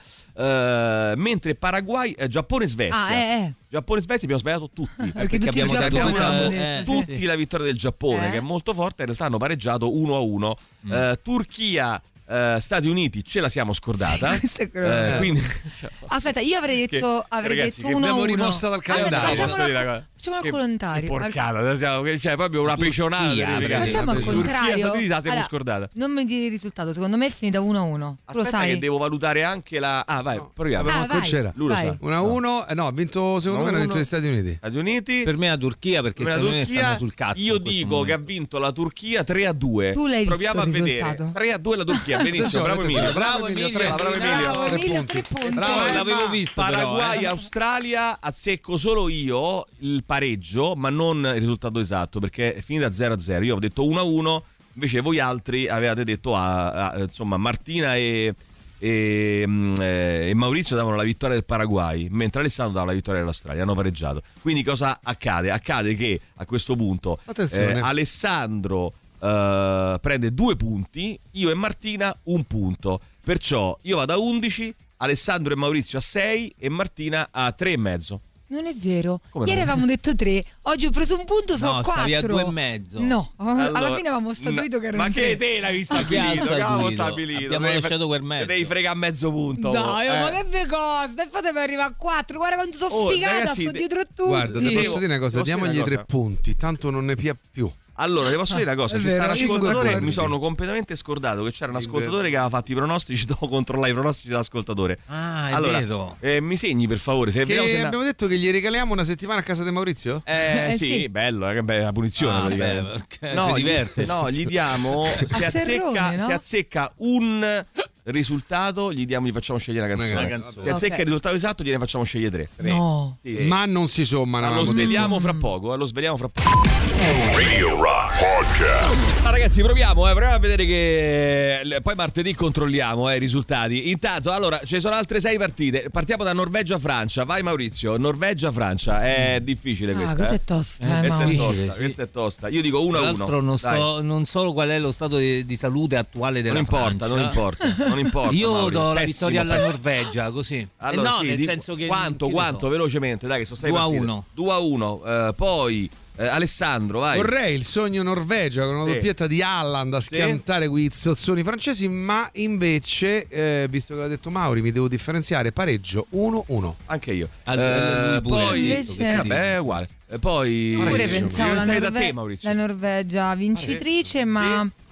Eh, mentre Paraguay, eh, Giappone e Svezia. Ah, eh, eh. Giappone e Svezia abbiamo sbagliato tutti. Perché tutti abbiamo il dato Giappone quella- l'hanno eh, detto, sì, sì. Tutti la vittoria del Giappone Eh? che è molto forte, in realtà hanno pareggiato uno a uno. Eh, Turchia, eh, Stati Uniti ce la siamo scordata. Sì, questo è quello Eh, che- quindi Aspetta, io avrei detto, Che- avrei ragazzi, detto che uno a abbiamo uno. rimosso dal Aspetta, calendario. Posso Facciamolo, dire al- una cosa? facciamolo Che al volontario. porcata, cioè, cioè proprio una pecionata. Turchia, devi perché- fare. Facciamo al Turchia, contrario. Stati Uniti la siamo Allora, scordata. Non mi dire il risultato, secondo me è finita uno a uno. Tu lo Aspetta sai? che devo valutare anche la. Ah, vai, proviamo. sapevamo Ah, che vai, c'era. Lui lo vai. sa. uno a uno, eh, no, ha vinto secondo me hanno vinto uno. gli Stati Uniti. Stati Uniti. Per me la Turchia perché Per la Stati Uniti Turchia, stanno sul cazzo. io in questo dico che ha momento. vinto la Turchia tre a due. Tu l'hai visto Proviamo il a vedere. risultato? tre a due la Turchia, benissimo, bravo Attenzione, Emilio. Bravo Emilio, tre- bravo Emilio. Bravo, Tre Emilio, punti. tre punti. Bravo, l'avevo visto Paraguay, però, eh. Australia, azzecco solo io il pareggio, ma non il risultato esatto, perché è finita zero a zero. Io ho detto uno a uno, invece voi altri avevate detto a, a- insomma Martina e, e, mm, eh, e Maurizio davano la vittoria del Paraguay, mentre Alessandro dava la vittoria dell'Australia, hanno pareggiato. Quindi cosa accade? Accade che a questo punto Attenzione. eh, Alessandro eh, prende due punti, io e Martina un punto. Perciò io vado a undici, Alessandro e Maurizio a sei e Martina a tre e mezzo. Non è vero. Come Ieri no? avevamo detto tre, oggi ho preso un punto, sono No, quattro. stavi a due e mezzo. No, alla Allora, fine avevamo statuito no, che erano ma che tre. te l'avevi Abbiamo stabilito? Che avevamo stabilito. stabilito? Abbiamo Devi- lasciato quel mezzo. Devi fregare a mezzo punto. Dai, eh. ma che ve cosa? Dai, fatemi arrivare a quattro. Guarda quanto sono Oh, sfigata, ragazzi, sto de- dietro a tutti. Guarda, ti Devo- posso dire una cosa, posso dire diamogli una tre cosa? punti, tanto non ne pia più. Allora, ti posso dire una cosa, È ci vero, sta un io sono ascoltatore, d'accordo. mi sono completamente scordato che c'era un Sì, ascoltatore che aveva fatto i pronostici, devo controllare i pronostici dell'ascoltatore. Ah, è allora, vero. eh, mi segni per favore, se Che vediamo se abbiamo detto che gli regaliamo una settimana a casa di Maurizio? Eh, Eh, sì, sì. bello, eh, che bella punizione. Ah, praticamente. beh, perché no, si gli- diverte. no, gli diamo se A azzecca, serrone, no? se azzecca un risultato, gli diamo, gli facciamo scegliere una canzone. Una canzone. Se azzecca Ok. il risultato esatto, gliene facciamo scegliere tre. No. Sì. Ma non si sommano. Ma lo avevamo detto. sveliamo fra poco, eh, lo sveliamo fra poco. Radio Rock Podcast. Ah, ragazzi, proviamo, eh, proviamo a vedere che eh, poi martedì controlliamo eh, i risultati. Intanto, allora, ci sono altre sei partite. Partiamo da Norvegia-Francia. Vai Maurizio, Norvegia-Francia. È difficile Ah, questa. questa eh. è tosta, Eh, eh, Questa è Mauri. Mauri. tosta, sì. questa è tosta. Io dico uno Tra a uno. l'altro non, Dai. sto, non so qual è lo stato di, di salute attuale della Non importa, Francia. non importa, non importa. Io Mauri. do la Pessimo, vittoria alla pessimo. Norvegia, così. Allora, Eh no, sì, nel dico- senso che quanto, che ne quanto, so. velocemente, dai, che sono sei due a partite. uno. due a uno. Eh, poi eh, Alessandro, vai. Vorrei il sogno Norvegia con una Sì. doppietta di Haaland a schiantare quei zozzoni francesi, ma invece, eh, visto che l'ha detto Mauri, mi devo differenziare, pareggio uno uno. Anche io. Al- Eh, lui pure. poi Invece- eh, vabbè, è uguale. Eh, poi Pure Pareggio. pensavo la, Diversai da Norve- te, Maurizio. la Norvegia vincitrice, ma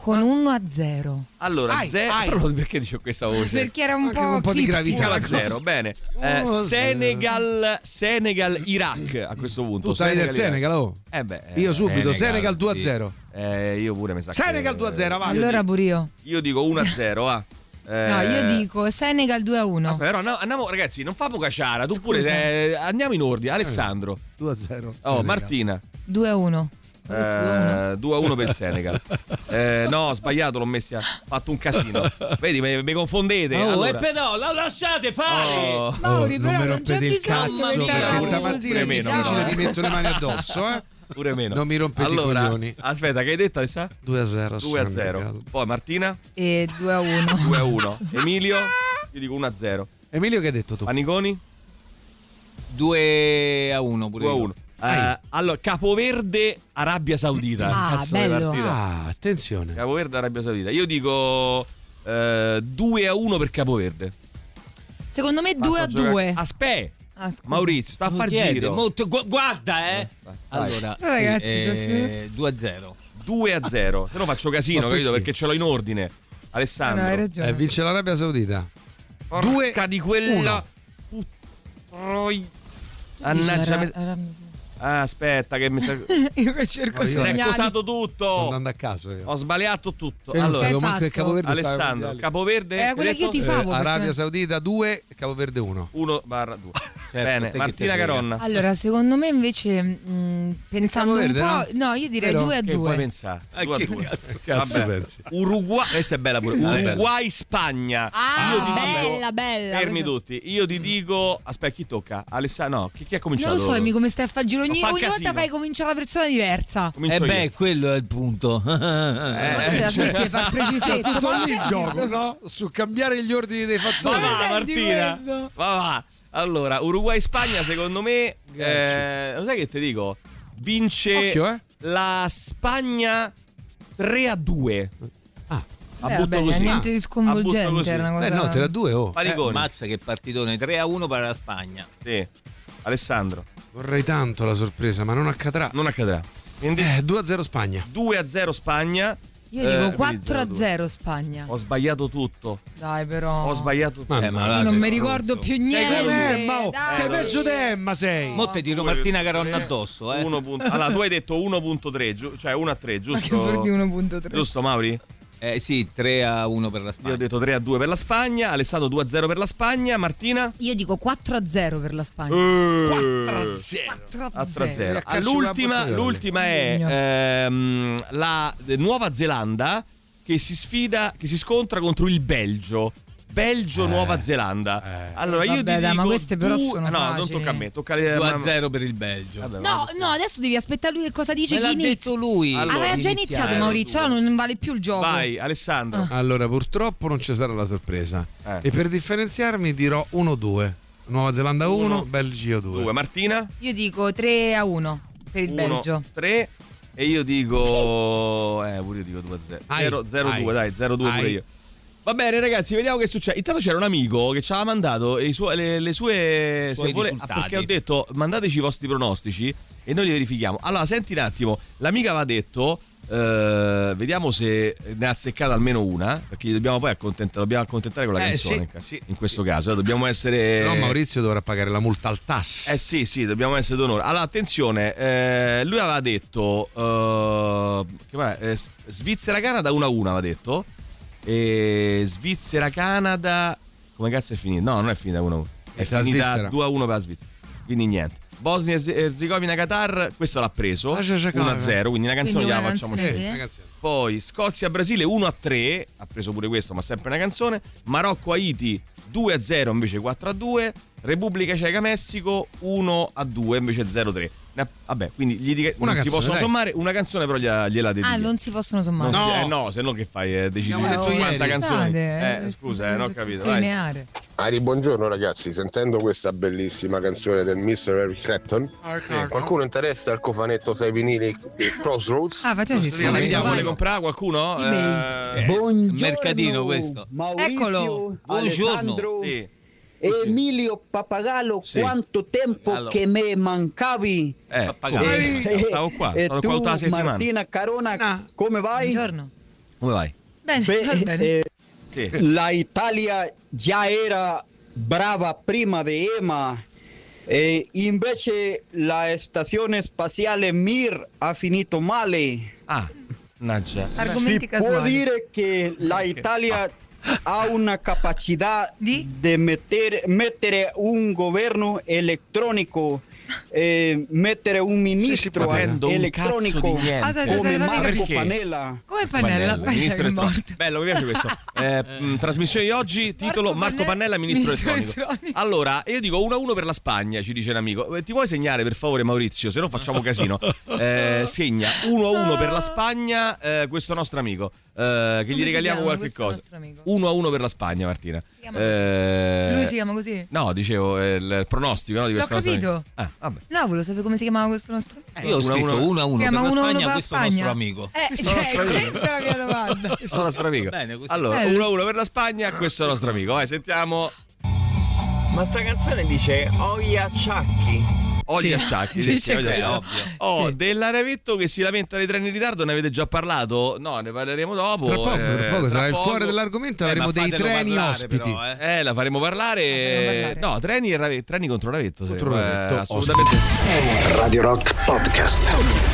con uno a zero. Allora, Ai, zero. ai. Però perché dice questa voce? Perché era un Anche po', un po' di criptica gravità la la cosa. zero, bene. Eh, Oh, Senegal, Senegal, Iraq a questo punto. Tu stai del Senegal, oh. Eh beh, Io subito, Senegal due a sì. zero. Eh, io pure mi sa Senegal che- due a zero, avanti. Allora pure io. Io dico uno a zero, ah. Eh, No, io dico Senegal due a uno. Aspetta, però andiamo, andiamo, ragazzi, non famo caciara. Tu Scusa. pure eh, andiamo in ordine. Alessandro. due a zero. Oh, Martina. due a uno. Ho detto due a uno. Eh, due a uno per il Senegal. Eh, no, ho sbagliato, l'ho messi a fatto un casino. Vedi, mi, mi confondete. Oh, allora. e però la lasciate fare. Oh. Mauri, non però mi non c'è rompete il bisogno cazzo di perché mettere perché la stamattina è musica. difficile, No. mi metto le mani addosso, eh. Pure meno. Non mi rompete i allora, coglioni. aspetta, che hai detto Alessà? due a zero. due a zero. Poi Martina? E due a uno. due a uno. Emilio? Io dico uno a zero. Emilio, che hai detto tu? Paniconi? due a uno pure due a io. uno. Eh, allora, Capoverde, Arabia Saudita. Ah, Cazzo di bello. partita. Ah, attenzione. Capoverde, Arabia Saudita. Io dico eh, due a uno per Capoverde. Secondo me Basta due a giocare- due. Aspetta, Ah, scusa. Maurizio, sta a Non far chiede, giro. molto- gu- guarda, eh. vai. Allora, Ragazzi, sì, c'è eh, due a zero. due a zero. Se no faccio casino, Ma capito? perché? Perché ce l'ho in ordine. Alessandro. No, hai ragione. Eh, vince l'Arabia Saudita. Porca due di quella. uno. Put- Dice Annaggia. Ara- me- Ara- Ah, aspetta, che mi sa. Io che cerco No, io- Si è segnali. cosato Sto tutto. andando a caso io. Ho sbagliato tutto. Io non Allora, sapevo Hai manco che fatto? Capoverde stava ai Alessandro, mondiali. Capoverde. Era quella che io ti Eh, favo. perché- Arabia Saudita due, Capoverde uno. uno barra due. te Bene, che Martina te frega. Caronna. Allora, secondo me invece, mh, pensando un Capoverde, po', no? io direi Vero? due a Che puoi due. pensare? Ah, due a che due. cazzo. Cazzo Vabbè. pensi? Uruguay, questa è bella pure. Uruguay, Spagna. Ah, Io ti bella, bella. Fermi Questa- tutti. Io ti dico. Aspetta, chi tocca? Alessandro. No, chi, chi ha cominciato? Non lo so, mi come stai a fare giro. Ogni, Ma fa ogni volta casino. fai cominciare la persona diversa. Comincio Eh beh, io. quello è il punto. Eh, Eh, cioè- smetti di far precisetto. Tutto ma lì il senti gioco, sto- no? Su cambiare gli ordini dei Va fattori. Ma va, senti Martina. questo? Va va. Allora, Uruguay-Spagna, secondo me. Eh, lo sai che ti dico? Vince Occhio, eh. la Spagna tre a due. Ah, La Beh, butto vabbè, così. niente di La sconvolgente. butto così. Era una cosa... beh, no, tre a due, oh. Paniconi. Mazza che partitone, tre a uno per la Spagna. Sì. Alessandro. Vorrei tanto la sorpresa, ma non accadrà. Non accadrà. Quindi Eh, due a zero Spagna. due a zero Spagna. Io Eh, dico quindi quattro a zero a due. zero Spagna. Ho sbagliato tutto. Dai, però. Ho sbagliato tutto. Ma Eh, ma no. là Io non sei mi ricordo stronzo. più niente. Emma, oh, dai. sei peggio di Emma, sei. Mo te tiro Martina Caronna addosso, eh. Uno punto- Allora, tu hai detto uno virgola tre, giu- cioè uno a tre, Ma che giusto? per di uno virgola tre. Giusto, Mauri? Eh sì, tre a uno per la Io Spagna. ho detto tre a due per la Spagna, Alessandro due a zero per la Spagna, Martina? Io dico quattro a zero per la Spagna. quattro a quattro a quattro a zero. Voglio Ah, cacciare L'ultima, la bossa l'ultima è ehm, la Nuova Zelanda che si sfida, che si scontra contro il Belgio. Belgio, Eh, Nuova Zelanda. eh. Allora io Vabbè, ti dai, dico ma queste però due- sono no, non facili. tocca a me, tocca alle due a ma- zero per il Belgio. Vabbè, No, vabbè. no, adesso devi aspettare lui che cosa dice Me chi l'ha inizia. detto lui. Allora, Aveva già iniziare. iniziato Maurizio, allora non vale più il gioco. Vai, Alessandro. Allora, purtroppo non ci sarà la sorpresa. Eh. E per differenziarmi dirò uno due. Nuova Zelanda uno, Uno. Belgio due. Due, Martina? Io dico tre a uno per il Uno, Belgio. tre. E io dico. Eh, pure io dico due a zero. Ai, zero zero ai. due, dai, zero due pure Ai. io. Va bene, ragazzi, vediamo che succede. Intanto c'era un amico che ci aveva mandato i suoi- le, le sue. I suoi se vuole- ah, risultati. perché ho detto mandateci i vostri pronostici e noi li verifichiamo. Allora, senti un attimo, l'amica aveva detto. eh, vediamo se ne ha azzeccata almeno una. Perché gli dobbiamo poi accontentare, dobbiamo accontentare con la Eh, canzone. sì, sì, in questo caso, eh, dobbiamo essere. No, Maurizio dovrà pagare la multa al tasso. Eh sì, sì, dobbiamo essere d'onore. Allora, attenzione, eh, lui aveva detto eh, che vabbè, eh, S- Svizzera-Canada uno a uno aveva detto. E Svizzera-Canada come cazzo è finita? No, non è finita uno a uno. È Per la finita Svizzera. due a uno per la Svizzera. Quindi niente. Bosnia-Erzegovina-Qatar, questo l'ha preso Ah, c'è, c'è, uno a c'è. zero, quindi una canzone Quindi gliela una facciamo canzone, scegliere. sì. Ragazzi, Poi Scozia-Brasile uno a tre, ha preso pure questo, ma sempre una canzone. Marocco-Haiti due a zero invece quattro a due. Repubblica Ceca-Messico uno a due invece zero a tre. Ne- Vabbè, quindi gli dica- Una non si canzone, possono dai. sommare, una canzone però gliela, gliela dedichi. Ah, non si possono sommare. Non si- No. eh, no, se no che fai? Eh, decidi Abbiamo detto quanta ieri. canzoni. Scusate, Eh, scusa, eh, non ho capito. Vai. Lineare. Ari, buongiorno ragazzi, sentendo questa bellissima canzone del mister Eric Clapton, qualcuno interessa il cofanetto sei vinili Crossroads? Ah, facciamoci Sì, sì, vediamo, vuole vai. comprare qualcuno? eBay. Eh, Buongiorno, mercatino questo. Maurizio, Eccolo. Buongiorno. Alessandro, sì. Emilio Pappagallo, Sì. quanto tempo Allora. che me mancavi? Eh, Pappagallo. come? E- Stavo qua, e stavo tu, qua tutta la settimana. Martina Carona, No. come vai? Buongiorno. Come vai? Bene, Beh, va bene. eh, Sì. la Italia già era brava prima di EMA, e invece la stazione spaziale Mir ha finito male. Ah, naggia. Argomenti Si casuali. può dire che la Italia ha una capacità Di? di mettere, mettere un governo elettronico, eh, mettere un ministro capendo un elettronico cazzo di niente. Aspetta, come aspetta, Marco perché? Pannella. Come Pannella? Pannella, ministro È elettronico. morto. Bello, mi piace questo. Eh, mh, trasmissione di oggi, titolo Marco Marco Pannella, Pannella, ministro, ministro elettronico. elettronico. Allora, io dico uno a uno per la Spagna, ci dice un amico. Eh, Ti vuoi segnare per favore Maurizio? Se no facciamo casino. Eh, segna uno a uno per la Spagna, eh, questo nostro amico. Eh, che Come gli si regaliamo chiama qualche questo cosa. nostro amico? uno a uno per la Spagna, Martina. chiama Eh, Lui si chiama così? No, dicevo, è il, il pronostico, no, di L'ho questo nostro capito. amico. Ah, vabbè. No, volevo sapere come si chiamava questo nostro amico. Io ho uno a scritto uno- uno a uno Si per chiama la uno a uno Spagna, per la questo è il nostro Spagna. amico. Eh, Questo è cioè, il nostro amico. questa è la mia domanda. Questo è il nostro amico. Bene, così. Allora, Bello. uno a uno per la Spagna, questo è il nostro amico. Vai, sentiamo. Ma sta canzone dice Oia Ciacchi. Oggi Sì. acciacchi, Sì, sì, sì, c'è oggi quello. acciacchi. Oh, Sì. dell'Arevetto che si lamenta dei treni in ritardo, ne avete già parlato? No, ne parleremo dopo. Tra poco, eh, tra poco sarà il poco. cuore dell'argomento, Eh, avremo ma dei fatelo treni parlare, ospiti. però, eh. Eh, la faremo parlare. La faremo parlare. No, treni e rave- treni contro Ravetto. Contro saremo, Ravetto, eh, assolutamente. Radio Rock Podcast.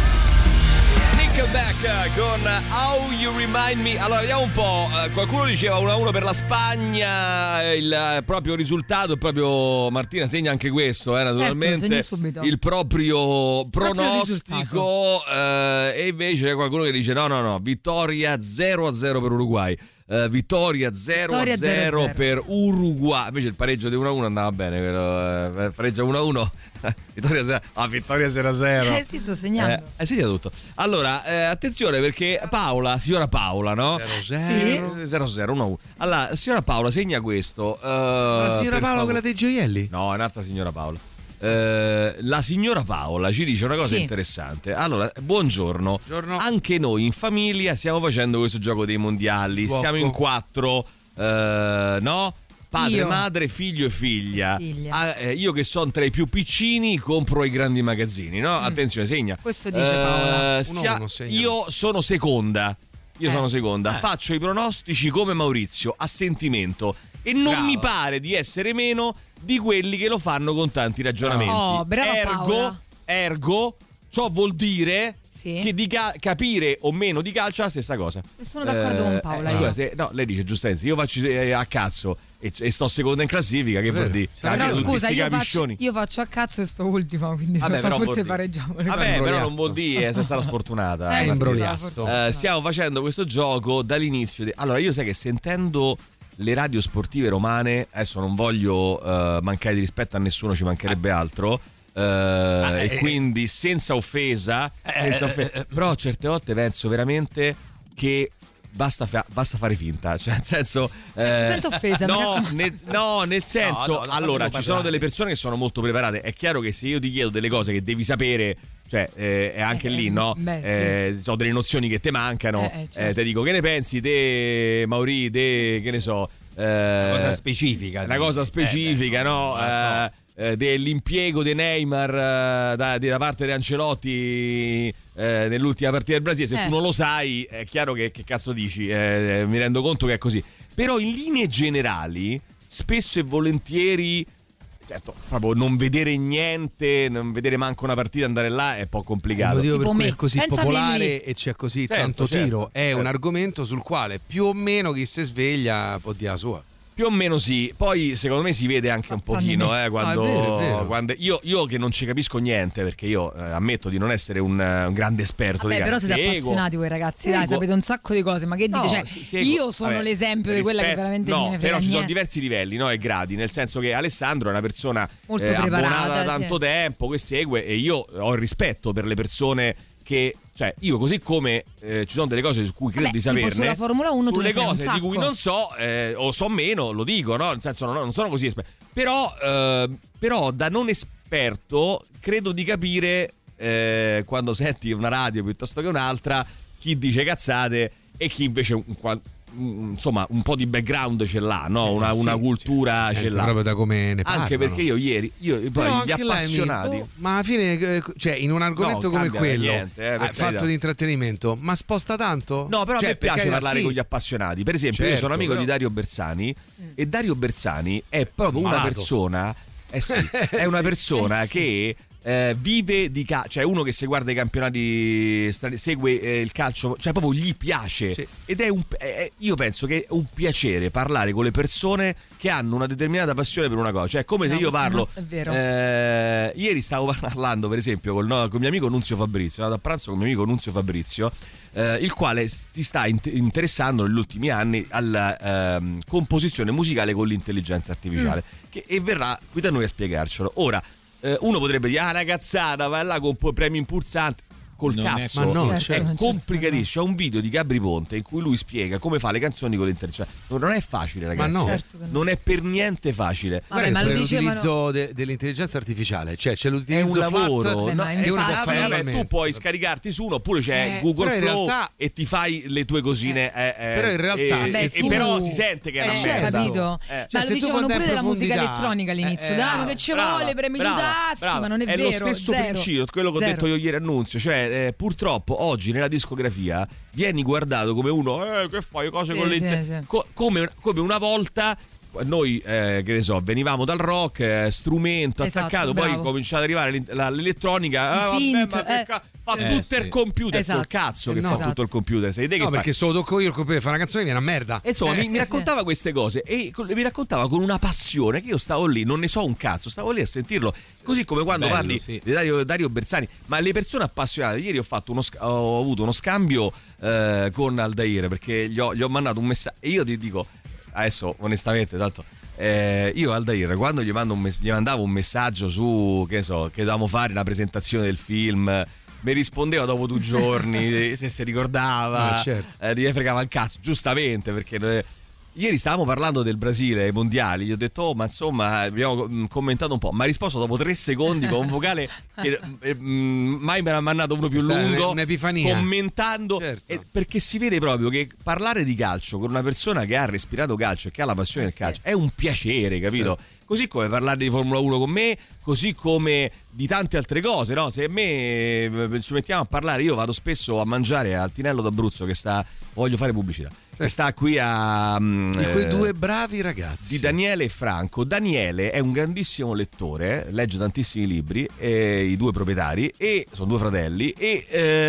Nickelback con How You Remind Me. Allora, vediamo un po'. eh, Qualcuno diceva uno a uno per la Spagna. Il eh, proprio risultato, il proprio Martina segna anche questo, eh, naturalmente. segni subito. Il proprio Proprio pronostico. eh, e invece c'è qualcuno che dice: no, no, no, vittoria zero a zero per Uruguay. Eh, vittoria zero a Vittoria zero a zero zero. per Uruguay. Invece il pareggio di uno a uno andava bene. Però, eh, pareggio uno a uno. vittoria zero. Ah, vittoria zero a zero. Eh sì, sto segnando. Eh, eh, segna tutto. Allora, eh, attenzione perché Paola, signora Paola, no? zero zero a zero, uno a uno. Allora, signora Paola segna questo. eh, La signora per Paola, favore. quella dei gioielli? No, è un'altra signora Paola. Eh, la signora Paola ci dice una cosa Sì. interessante. Allora, buongiorno. Buongiorno. Anche noi in famiglia stiamo facendo questo gioco dei mondiali. Blocco. Siamo in quattro, eh, no? Padre, Io. madre, figlio e figlia. Figlia. Ah, eh, io che sono tra i più piccini compro i grandi magazzini, no? Attenzione, segna. Questo dice Paola. Eh, Uno, sia- uno, segna. io sono seconda. Io Eh. sono seconda. Faccio i pronostici come Maurizio, a sentimento. E non Brava. mi pare di essere meno di quelli che lo fanno con tanti ragionamenti. Oh, brava ergo, Paola. ergo, ciò vuol dire Sì. che di ca- capire o meno di calcio è la stessa cosa. Sono d'accordo con Paola, eh, io. scusa, se- no, lei dice giustamente, io faccio eh, a cazzo e, e sto seconda in classifica, che vuol Vero. dire? Però Cazzo, Però tutti scusa, sti io faccio, capiscioni. io faccio a cazzo e sto ultima, quindi Vabbè, lo so, però forse vuol dire- pareggiamo. le Vabbè, cose. però imbrogliato. non vuol dire sei stata sfortunata. Eh, eh, imbrogliato. sì, forse. Eh, stiamo facendo questo gioco dall'inizio. de- Allora, io sai che sentendo le radio sportive romane, adesso non voglio eh, mancare di rispetto a nessuno, ci mancherebbe altro. eh, e quindi senza offesa, senza offesa, però certe volte penso veramente che basta, fa- basta fare finta, cioè nel senso eh, Senza offesa, mi no, raccomando. nel, no, nel senso No, no, no, allora fatelo ci sono parlare. delle persone che sono molto preparate. È chiaro che se io ti chiedo delle cose che devi sapere, cioè eh, è anche Eh, lì, no? beh, sì. Eh, ci sono delle nozioni che te mancano. Eh, eh, certo. Eh, te dico, che ne pensi te, Mauri, te, che ne so, eh, Una cosa specifica. una cosa specifica, Eh, beh, no? non la Eh, eh, dell'impiego di Neymar eh, da, da parte di Ancelotti eh, nell'ultima partita del Brasile. Se Eh. tu non lo sai, è chiaro che, che cazzo dici. Eh, mi rendo conto che è così. Però in linee generali, spesso e volentieri, certo, proprio non vedere niente, non vedere manco una partita, andare là è un po' Il complicato. motivo per Tipo cui me. è così Pensa a popolare Mimì. e c'è così Certo, tanto certo, tiro è certo. un argomento sul quale più o meno chi si sveglia può dire la sua. Più o meno sì, poi secondo me si vede anche un pochino eh, quando, No, è vero, è vero. quando- io, io che non ci capisco niente, perché io eh, ammetto di non essere un, eh, un grande esperto. Vabbè, di però calcio. siete Seguo. appassionati voi ragazzi, dai, Seguo. sapete un sacco di cose, ma che No, dite? Cioè, sì, seguo. io sono Vabbè, l'esempio di quella che rispetto- veramente no, non ne frega però ci sono niente. diversi livelli, no, e gradi, nel senso che Alessandro è una persona Molto eh, preparata, abbonata da sì. tanto tempo, che segue, e io ho il rispetto per le persone che, cioè, io così come eh, ci sono delle cose su cui credo Vabbè, di tipo saperne, sulla Formula uno tu sulle ne sai un cose di cui sacco. non so eh, o so meno, lo dico, no? Nel senso non, non sono così esperto. Però, eh, però da non esperto credo di capire eh, quando senti una radio piuttosto che un'altra chi dice cazzate e chi invece un, qua- insomma un po' di background ce l'ha, no? Una, sì, una cultura si, si ce l'ha. Proprio da come ne parlano. Anche perché io ieri, io poi Però gli anche appassionati. lei, oh, ma alla fine, eh, cioè, in un argomento No, come cambia quello, niente, eh, per eh, fatto carità. di intrattenimento, ma sposta tanto? No, però cioè, a me piace perché, parlare sì. con gli appassionati. Per esempio, io Certo, sono amico però- di Dario Bersani e Dario Bersani è proprio una Malato. persona. Eh sì, è una persona Eh sì. che eh, vive di calcio, cioè uno che se guarda i campionati strani- segue eh, il calcio, cioè proprio gli piace. Sì. Ed è un è- io penso che è un piacere parlare con le persone che hanno una determinata passione per una cosa. Cioè, è come No, se io questo parlo. no, è vero. eh, ieri stavo parlando, per esempio, col, no, con mio amico Nunzio Fabrizio. Sono andato a pranzo con mio amico Nunzio Fabrizio. Eh, il quale si sta int- interessando negli ultimi anni alla ehm, composizione musicale con l'intelligenza artificiale Mm. che, e verrà qui da noi a spiegarcelo. Ora, eh, uno potrebbe dire, ah, una cazzata, vai là con po- premi impulsanti. Col Non è cazzo, Ma no, Certo, è certo. certo, complicatissimo. C'è un video di Gabri Ponte in cui lui spiega come fa le canzoni con l'intelligenza. Non è facile, ragazzi. no. Certo che no. Non è per niente facile. Vabbè, Guarda, ma per lo dicevano- l'utilizzo de- dell'intelligenza artificiale, cioè c'è È un l'utilizzo lavoro, flat, no? Beh, ma Eh, che uno può infatti- fare vabbè, normalmente. tu puoi scaricarti su uno oppure c'è Eh, Google però in Flow realtà- e ti fai le tue cosine. eh, eh, Però in realtà- e, Vabbè, e- sì. e però si sente che è una Eh, merda. capito? Eh. Cioè, Ma se lo tu dicevano guardi in pure della musica profondità- elettronica all'inizio. Eh, Dai, ma che ci brava, vuole? Premi due brava, tasti, brava. ma non è, è vero. lo stesso zero. principio, quello che ho Zero. detto io ieri a Nunzio. Cioè, eh, purtroppo oggi nella discografia vieni guardato come uno eh, che fai cose Sì, con le sì, inte- sì. co- come, come una volta. Noi, eh, che ne so, venivamo dal rock, eh, strumento Esatto, attaccato, poi bravo. cominciato ad arrivare l'in- la- l'elettronica. Ah, I vabbè, synth, ma che eh. ca- fa Eh, tutto il sì. computer. Esatto. Col cazzo che No. fa Esatto. tutto il computer. Sai te che No, fai? perché se lo tocco io il computer fa una canzone viene a merda. E insomma, Eh, mi, mi raccontava queste cose e co- mi raccontava con una passione che io stavo lì, non ne so un cazzo, stavo lì a sentirlo. Così come quando Bello, parli sì. di Dario, Dario Bersani, ma le persone appassionate, ieri ho, fatto uno, sc- ho avuto uno scambio eh, con Aldair perché gli ho, gli ho mandato un messaggio e io ti dico, adesso onestamente, tanto. Eh, io Aldair quando gli, mando un mess- gli mandavo un messaggio su che so che dovevamo fare una presentazione del film mi rispondeva dopo due giorni se si ricordava Ah, certo. eh, gli fregava il cazzo giustamente perché eh, ieri stavamo parlando del Brasile ai mondiali, gli ho detto oh ma insomma abbiamo mm, commentato un po', ma ha risposto dopo tre secondi con un vocale che eh, mm, mai me l'ha mandato uno più Questa è lungo un'epifania. commentando Certo. eh, perché si vede proprio che parlare di calcio con una persona che ha respirato calcio e che ha la passione Eh del sì. calcio è un piacere, capito? Così come parlare di Formula uno con me, così come di tante altre cose, no? Se a me eh, ci mettiamo a parlare, io vado spesso a mangiare al Tinello d'Abruzzo che sta, voglio fare pubblicità, che sta qui a... mm, Di quei eh, due bravi ragazzi. di Daniele e Franco. Daniele è un grandissimo lettore, legge tantissimi libri, eh, i due proprietari, e sono due fratelli. E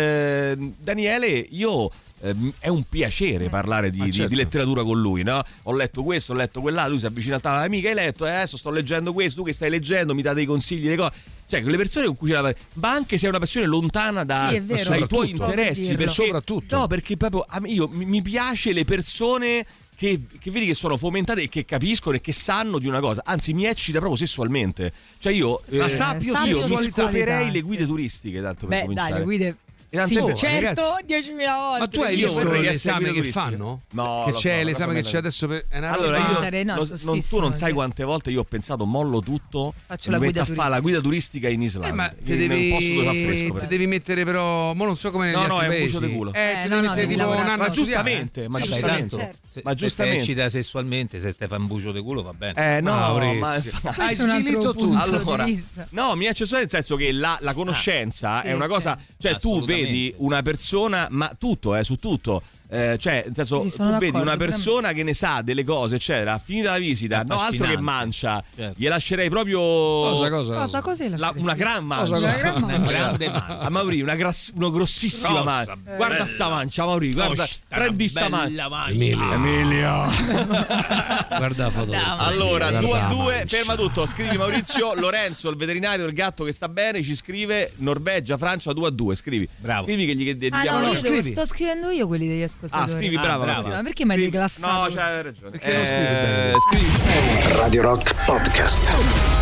eh, Daniele, io eh, è un piacere parlare di, Ma di- certo. di letteratura con lui, no? Ho letto questo, ho letto quell'altro, lui si avvicina al tavolo, amica hai letto? Eh, adesso sto leggendo questo, tu che stai leggendo mi dà dei consigli, le cose. Cioè, quelle persone con cui c'è la... Ma anche se è una passione lontana da, Sì, è vero. dai tuoi Soprattutto. interessi, Dirlo. perché, Soprattutto. no, perché proprio a me- io mi mi piace le persone che, che vedi che sono fomentate e che capiscono e che sanno di una cosa, anzi mi eccita proprio sessualmente. Cioè io La eh, sapio io mi sessualità. scoperei le guide sì. turistiche tanto per Beh, cominciare. dai, le guide. E tanto- Sì, oh, certo, ragazzi. diecimila volte. Ma tu hai Io visto vorrei essere l'esame guida che turistica. fanno? No, che lo c'è so, l'esame cosa che c'è adesso per... è una Allora roba- io Guardare, no, lo- tostissimo, non, tu non sai sì. quante volte io ho pensato mollo tutto Faccio e la mi guida metto a fare la turistica. guida turistica in Islanda. Eh, ma ti in devi, un posto dove fa fresco. ti per- devi mettere però, mo non so come negli No, no, altri è un paesi. bucio di culo. Eh, Eh, ti no, devi no, mettere devi tipo un lavorare. anno Ma a studiare, giustamente, eh. ma Vabbè, giustamente. tanto, se, Ma se giustamente. te eccita sessualmente, se te fa un bucio di culo va bene. Eh no, Maurizio. ma Hai Questo è un altro svilito punto tutto. allora, di vista. no, mi piace solo nel senso che la, la conoscenza Ah, è sì, una sì. cosa, cioè tu Assolutamente. vedi una persona, ma tutto, eh, su tutto. Eh, cioè, nel senso, Sì, tu sono vedi d'accordo, una persona che ne sa delle cose, eccetera, finita la visita, no altro che Affascinante. mancia, Certo. gli lascerei proprio Cosa, cosa? Cosa, cos'è la la- una gran mancia. Cosa, Una gran Una mancia. grande mano. A Mauri, una, grass- una grossissima Grossa, mancia. bella. Guarda sta mancia, Mauri, guarda, Oh, sta prendi sta bella mancia. mancia. Emilio. Emilio. Guarda la foto. Allora, Guarda due a la due, mancia. ferma tutto. Scrivi Maurizio, Lorenzo, il veterinario, il gatto che sta bene, ci scrive Norvegia, Francia due a due. Scrivi. Bravo. Scrivi che gli Ah dedichiamo no, noi. io devo, scrivi. sto scrivendo io quelli degli ascoltatori. Ah, scrivi, Ah, brava. brava. Ma perché mi hai Scrivi- declassato? No, c'hai ragione. Perché non scrivi bene? Scrivi. Radio Rock Podcast.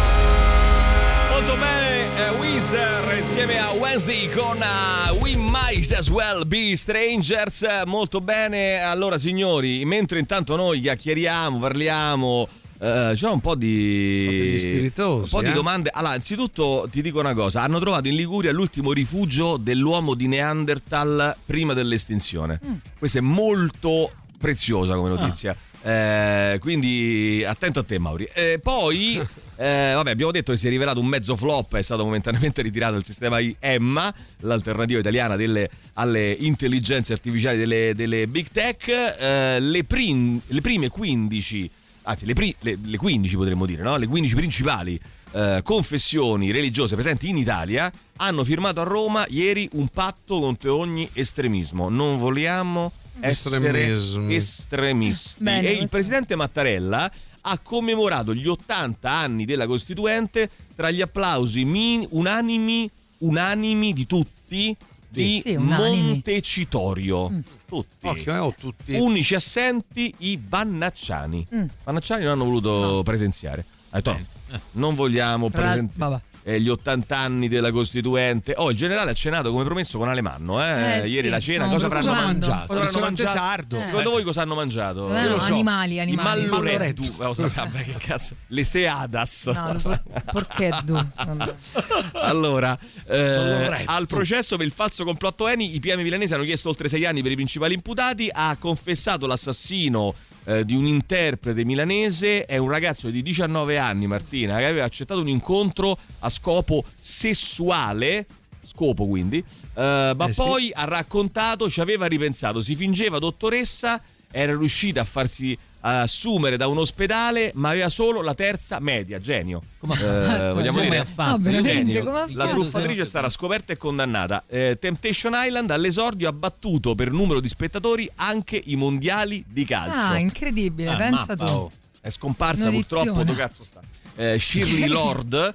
Molto bene, eh, Weezer insieme a Wednesday con uh, We Might As Well Be Strangers. Molto bene, allora signori, mentre intanto noi chiacchieriamo, parliamo, eh, c'è un po' di Un po' degli spiritosi, un po' di eh? domande. Allora, anzitutto ti dico una cosa: hanno trovato in Liguria l'ultimo rifugio dell'uomo di Neanderthal prima dell'estinzione. Questo è molto preziosa come notizia. Ah. Eh, quindi attento a te, Mauri. Eh, poi eh, vabbè, abbiamo detto che si è rivelato un mezzo flop, è stato momentaneamente ritirato il sistema I Emma, l'alternativa italiana delle, alle intelligenze artificiali delle, delle big tech. Eh, le, prim, le prime quindici, anzi le, pri, le, le quindici potremmo dire, no? Le quindici principali eh, confessioni religiose presenti in Italia hanno firmato a Roma ieri un patto contro ogni estremismo. Non vogliamo essere estremisti. Bene, e il presidente Mattarella ha commemorato gli ottanta anni della Costituente tra gli applausi min- unanimi unanimi di tutti di sì, Montecitorio. Mm. Tutti. Occhio, eh, oh, tutti. Unici assenti i Bannacciani. Mm. Bannacciani non hanno voluto no. presenziare. Ha detto, no, non vogliamo presentare eh, gli ottanta anni della Costituente. Oh, il generale ha cenato come promesso con Alemanno, eh? eh ieri sì, la cena. Cosa avranno mangiato? Cosa avranno mangiato? Sardo. Eh. Secondo voi cosa hanno mangiato? Eh, Io lo so. Animali, animali. I Malloretto. Vabbè, che cazzo. Le Seadas. No, perché du? Allora, eh, al processo per il falso complotto Eni, i P M milanesi hanno chiesto oltre sei anni per i principali imputati. Ha confessato l'assassino eh, di un interprete milanese. È un ragazzo di diciannove anni, Martina, che aveva accettato un incontro a scopo sessuale. Scopo quindi, uh, ma eh poi sì. ha raccontato, ci aveva ripensato, si fingeva dottoressa, era riuscita a farsi assumere da un ospedale, ma aveva solo la terza media. Genio. Come uh, vogliamo dire? No, veramente, come la truffatrice è stata scoperta e condannata. uh, Temptation Island all'esordio ha battuto per numero di spettatori anche i mondiali di calcio. Ah, incredibile, ah, pensa mappa, tu oh. È scomparsa Notizione. Purtroppo, dove cazzo sta? Eh, Shirley Lord,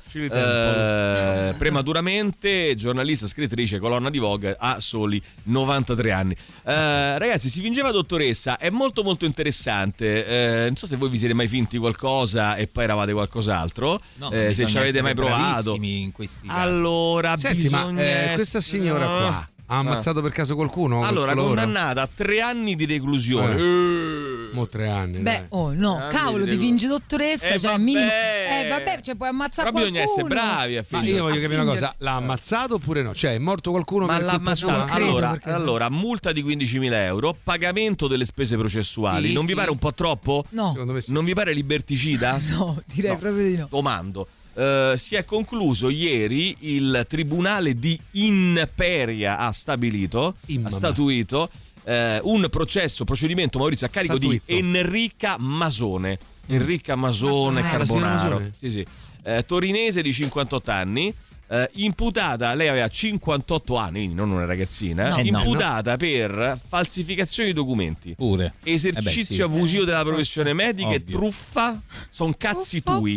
eh, prematuramente, giornalista, scrittrice, colonna di Vogue, ha soli novantatré anni. Eh, ragazzi, si fingeva dottoressa, è molto molto interessante. Eh, non so se voi vi siete mai finti qualcosa e poi eravate qualcos'altro, no, eh, se ci avete mai provato. In questi casi. Allora, senti, bisogna ma eh, questa signora qua ha ammazzato ah. per caso qualcuno? Allora, condannata a tre anni di reclusione. Eh. Mo tre anni. Beh, dai. oh no, Tre cavolo, ti fingi dottoressa, eh, cioè vabbè. minimo. Eh vabbè, cioè puoi ammazzare però qualcuno. bisogna essere bravi a Ma io voglio a capire una cosa, l'ha ammazzato oppure no? Cioè, è morto qualcuno ma per l'ha colpa sua? ammazzato. Allora, perché... allora, multa di quindicimila euro, pagamento delle spese processuali. Sì, non vi pare un po' troppo? No. Secondo me sì. Non vi pare liberticida? No, direi no. proprio di no. Domando. Uh, si è concluso ieri, il tribunale di Imperia ha stabilito, Imma. ha statuito uh, un processo, procedimento, Maurizio, a carico statuito. di Enrica Masone. Enrica Masone ah, Carbonaro, sì, sì. Uh, torinese di cinquantotto anni. Uh, imputata, lei aveva cinquantotto anni, quindi non una ragazzina, no, imputata no. per falsificazione di documenti, pure esercizio eh beh, sì. abusivo della professione medica Ovvio. e truffa, son cazzi tui.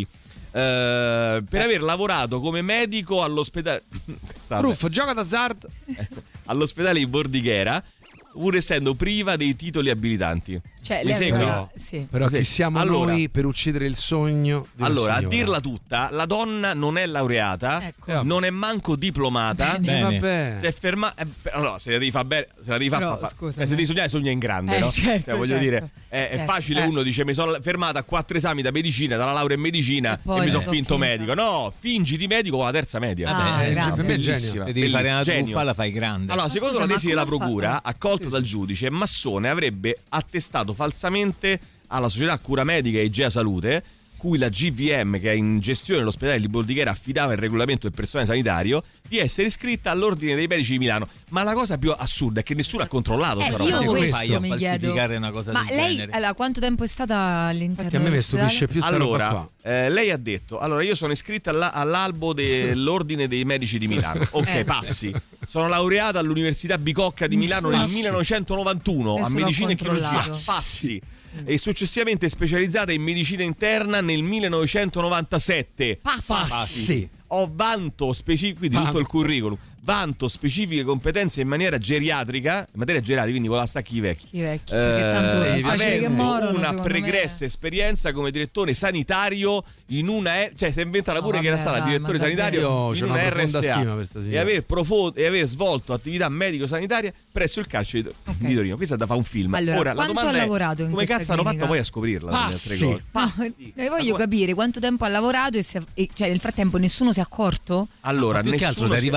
Uh, per aver lavorato come medico all'ospedale Truff, gioca d'azzardo all'ospedale di Bordighera, pur essendo priva dei titoli abilitanti. Cioè, Mi segui? Aveva... sì. Però sì. chi siamo allora, noi per uccidere il sogno di una allora, signora? a dirla tutta, la donna non è laureata, ecco. non è manco diplomata. Bene. Vabbè. Si è fermata. Eh, allora, se la devi fare bene, se la devi fare. Però, fa, scusa, eh, se devi sognare, sogna in grande, eh, no? certo, cioè, voglio certo. dire, è, certo. è facile. Eh. Uno dice: mi sono fermata a quattro esami da medicina, dalla laurea in medicina, e, poi e mi sono so finto finta. medico. No, fingiti medico con la terza media. Ah, eh, grande. per me è Bellissima. genio. Se devi fare una Genio. truffa la fai grande. Allora, Ma secondo scusa, la ma tesi della come ha procura, fatto? accolta Sì, dal sì. giudice, Massone avrebbe attestato falsamente alla società Cura Medica e Igea Salute, cui la G V M, che è in gestione dell'ospedale di Bordighera, affidava il regolamento del personale sanitario, di essere iscritta all'ordine dei medici di Milano. Ma la cosa più assurda è che nessuno ha controllato Eh, sta io roba. come questo fai a mi chiedo. falsificare una cosa Ma del lei, genere? allora, quanto tempo è stata all'interno Infatti a me mi dell'ospedale? stupisce più sta Allora, roba qua. eh, lei ha detto: allora io sono iscritta alla- all'albo dell'ordine dei medici di Milano. Ok, Eh. passi. Sono laureata all'Università Bicocca di Milano nel Passi. millenovecentonovantuno a Nessuno ha medicina e chirurgia. controllato. Passi. E successivamente specializzata in medicina interna nel millenovecentonovantasette. Passi. Passi. Ho vanto specifici, quindi Vanto. tutto il curriculum. Vanto specifiche competenze in maniera geriatrica, in materia geriatrica, quindi con la stacchi i vecchi. I vecchi, perché tanto è facile avendo che morono, una secondo pregressa me. esperienza come direttore sanitario in una er- cioè si è inventata No, pure che era vabbè, stata dai, direttore ma sanitario Io in c'ho una una R profonda S A stima per sta e signora. aver, profo- e aver svolto attività medico-sanitaria presso il carcere di, Ok. di Torino. Questa è da fare un film. Allora, Ora la quanto domanda ha è: lavorato in come questa cazzo hanno fatto clinica? poi a scoprirla? Passi. queste cose? Passi. No, voglio capire quanto tempo ha lavorato e, se, e cioè nel frattempo nessuno si è accorto? Allora, Ma più che altro nessuno ti arriva si- un eh, curriculum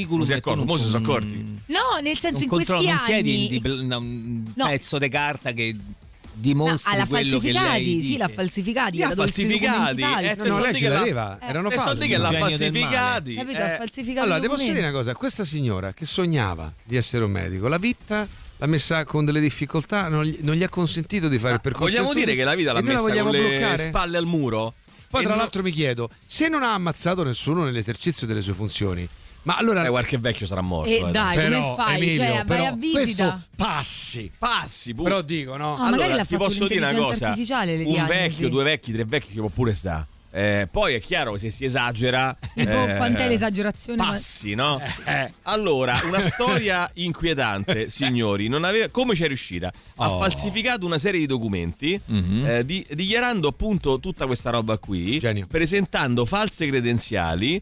curriculum. si è accorto, mo si sono accorti. No, nel senso, in controllo, questi non chiedi anni di, di, un No. pezzo di carta che no, dimostri alla quello che lei falsificati, dice. sì, l'ha falsificati, Li ha era dove si falsificati, documenti eh, falsi. No, no, lei soldi ce che l'ha- l'aveva, eh, erano E soldi falsi. che l'ha Genio del falsificati. Capito? eh. Ha falsificato Allora, i devo documenti. dire una cosa, questa signora che sognava di essere un medico, la vita l'ha messa con delle difficoltà, non gli, non gli ha consentito di fare il percorso Vogliamo studi, dire che la vita l'ha e noi messa la vogliamo con le bloccare? spalle al muro? Poi E tra no- l'altro mi chiedo, se non ha ammazzato nessuno nell'esercizio delle sue funzioni, ma allora Eh, qualche vecchio sarà morto. E eh, dai, però, come fai? Emilio, Cioè, vai però, a visita. questo passi. Passi, pu- Però dico, no? No, magari allora, l'ha ti fatto posso dire una l'intelligenza cosa: artificiale, le un diagnosi. vecchio, due vecchi, tre vecchi ci può pure sta. Eh, poi è chiaro che se si esagera, Tipo, eh, quant'è l'esagerazione? passi, no? Eh, Allora, una storia inquietante, signori. Non aveva, come c'è riuscita? Ha Oh. falsificato una serie di documenti, Mhm. eh, di- dichiarando appunto tutta questa roba qui, Genio. presentando false credenziali.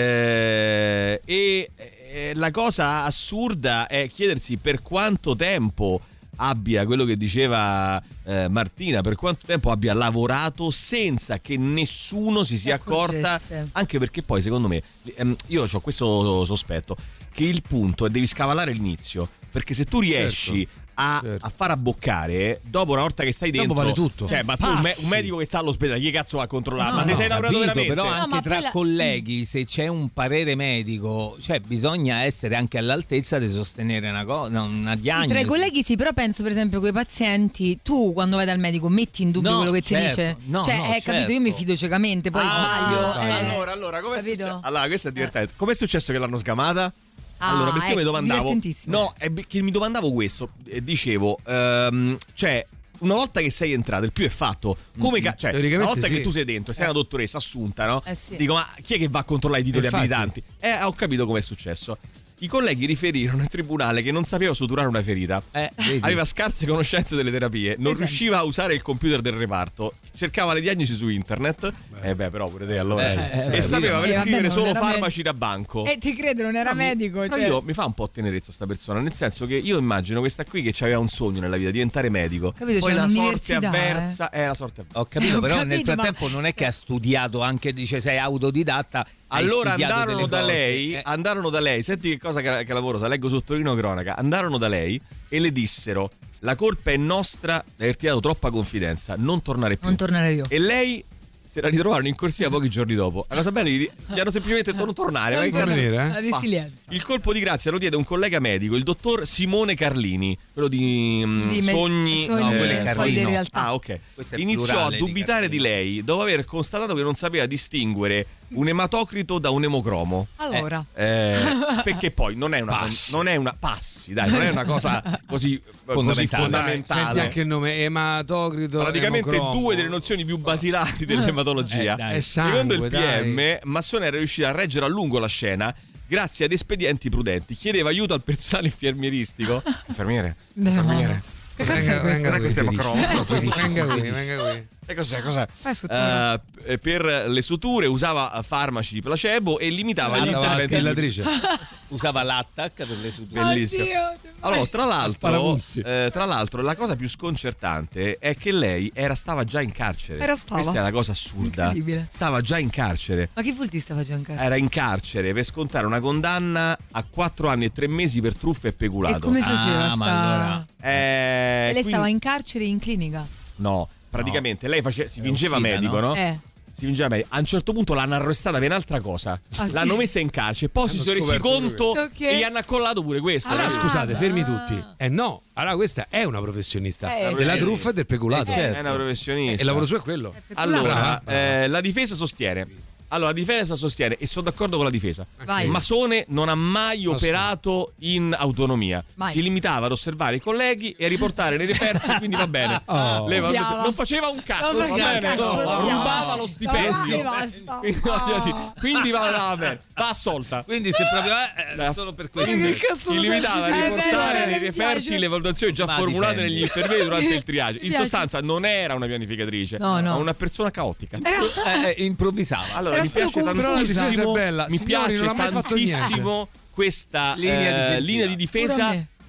eh, e eh, la cosa assurda è chiedersi per quanto tempo abbia, quello che diceva eh, Martina, per quanto tempo abbia lavorato senza che nessuno si sia accorta, accorgesse. anche perché poi secondo me ehm, io ho questo sospetto che il punto è devi scavallare l'inizio, perché se tu riesci a, certo. a far abboccare, dopo una volta che stai Dopo dentro vale tutto. cioè ma tu un, me- Passi. un medico che sta all'ospedale chi cazzo va a controllare? No, Ma ti no, sei laureato capito, veramente? però No, anche ma tra poi la- colleghi, se c'è un parere medico, cioè bisogna essere anche all'altezza di sostenere una cosa, una Sì, diagnosi. tra i colleghi sì, però penso per esempio con i pazienti, tu quando vai dal medico metti in dubbio No, quello che ti certo. dice? No, cioè, no, eh, capito, io mi certo. fido ciecamente, poi Ah, sbaglio. eh. allora, allora, come è Capito? successo? Allora, questo è divertente. Com'è successo che l'hanno scamata? Ah, Allora, perché io mi ecco, domandavo. divertentissimo. No, è perché mi domandavo questo. E dicevo, ehm, cioè. Una volta che sei entrato, il più è fatto. Come ca- cioè, una Teoricamente volta sì. che tu sei dentro, sei una dottoressa assunta, no? Eh sì. Dico, ma chi è che va a controllare i titoli Infatti. abilitanti? Eh, ho capito come è successo. I colleghi riferirono al tribunale che non sapeva suturare una ferita. Eh, vedi. Aveva scarse conoscenze delle terapie, non Esatto. riusciva a usare il computer del reparto, cercava le diagnosi su internet. Eh beh, però pure te allora. Eh, e eh, sapeva eh, prescrivere vabbè, non solo era farmaci da banco. Eh, ti credo, non era medico. Però Cioè. io mi fa un po' tenerezza sta persona, nel senso che io immagino questa qui che aveva un sogno nella vita, diventare medico. Capito, Poi c'è la sorte un'università, avversa, è la sorte avversa. Ho capito, Ho però capito, nel frattempo ma- non è che ha studiato, anche dice sei autodidatta. hai Allora studiato andarono delle da cose. lei, Eh, andarono da lei, senti che cosa che, che lavoro, sa, leggo su Torino Cronaca, andarono da lei e le dissero la colpa è nostra di aver tirato troppa confidenza, non tornare più. Non tornare io. E lei se la ritrovarono in corsia pochi giorni dopo. La cosa bella, gli gli hanno semplicemente detto non tornare. ma che Non cazzo- venire, La eh? resilienza. Il colpo di grazia lo diede un collega medico, il dottor Simone Carlini, quello di, mm, Di me- Sogni, sogni, no, quello è eh, Carlino. soldi in realtà. Ah, ok. Questo è Iniziò a plurale di dubitare di, Carlino. lei dopo aver constatato che non sapeva distinguere un ematocrito da un emocromo. Allora. Eh, perché poi non è una Passi. non è una passi, dai, non è una cosa così così Fondamentale. fondamentale. Senti anche il nome ematocrito. Praticamente emocromo. due delle nozioni più basilari dell'ematologia. Eh, dai. È sangue, Secondo il P M, dai. Massone era riuscito a reggere a lungo la scena grazie ad espedienti prudenti. Chiedeva aiuto al personale infermieristico. Infermiere? Infermiere? Che cazzo Venga, è questo? venga Cos'è qui. questo emocromo? Venga qui, venga qui. E cos'è? Cos'è? Fai sutura. Eh, per le suture usava farmaci di placebo e limitava gli Usava la interventi. spillatrice. usava l'attack per le sue Bellissimo. Oddio. Allora, tra l'altro, sparapunti. eh, tra l'altro, la cosa più sconcertante è che lei era stava già in carcere. Era stava? Questa è la cosa assurda. Incredibile. Stava già in carcere. Ma che vuol dire stava già in casa? Era in carcere per scontare una condanna a quattro anni e tre mesi per truffa e peculato. E come faceva? Ah, sta... ma allora- Eh, E lei quindi- stava in carcere in clinica. No, praticamente lei face- si fingeva uscita, medico, no? no? Eh. Si fingeva medico. A un certo punto l'hanno arrestata per un'altra cosa. Ah, sì? L'hanno messa in carcere, poi si Hanno sono resi scoperto conto Ok. e gli hanno accollato pure questo. Allora Ah, scusate, beh. fermi tutti. Eh no, allora questa è una professionista Eh, della sì. truffa e del peculato. Eh, certo. È una professionista. E il lavoro suo è quello. Allora, Brava, brava. eh, la difesa sostiene. Allora, la difesa sostiene, e sono d'accordo con la difesa. Vai. Masone non ha mai Masone. operato in autonomia. Mai. Si limitava ad osservare i colleghi e a riportare nei referti, quindi va bene. Oh. Lei va- Odiava. non faceva un cazzo, Non va faceva bene. un cazzo, No, odiava. rubava lo stipendio. Dai, basta. Quindi, voglio dire, quindi va, va bene, va assolta. Quindi se proprio eh, eh, solo per questo. Quindi cazzo si lo limitava a dici? Eh, riportare vero, nei mi referti piace. le valutazioni già Ma formulate difendi. negli infermieri durante il triage. Mi In piace. sostanza non era una pianificatrice, No, no. ma una persona caotica. Eh, eh, improvvisava. Allora, Era mi solo piace con- Però la difesa tantissimo, è bella. mi Signori, piace non ha mai fatto niente. tantissimo questa Linea eh, difensiva. linea di Pure a difesa me.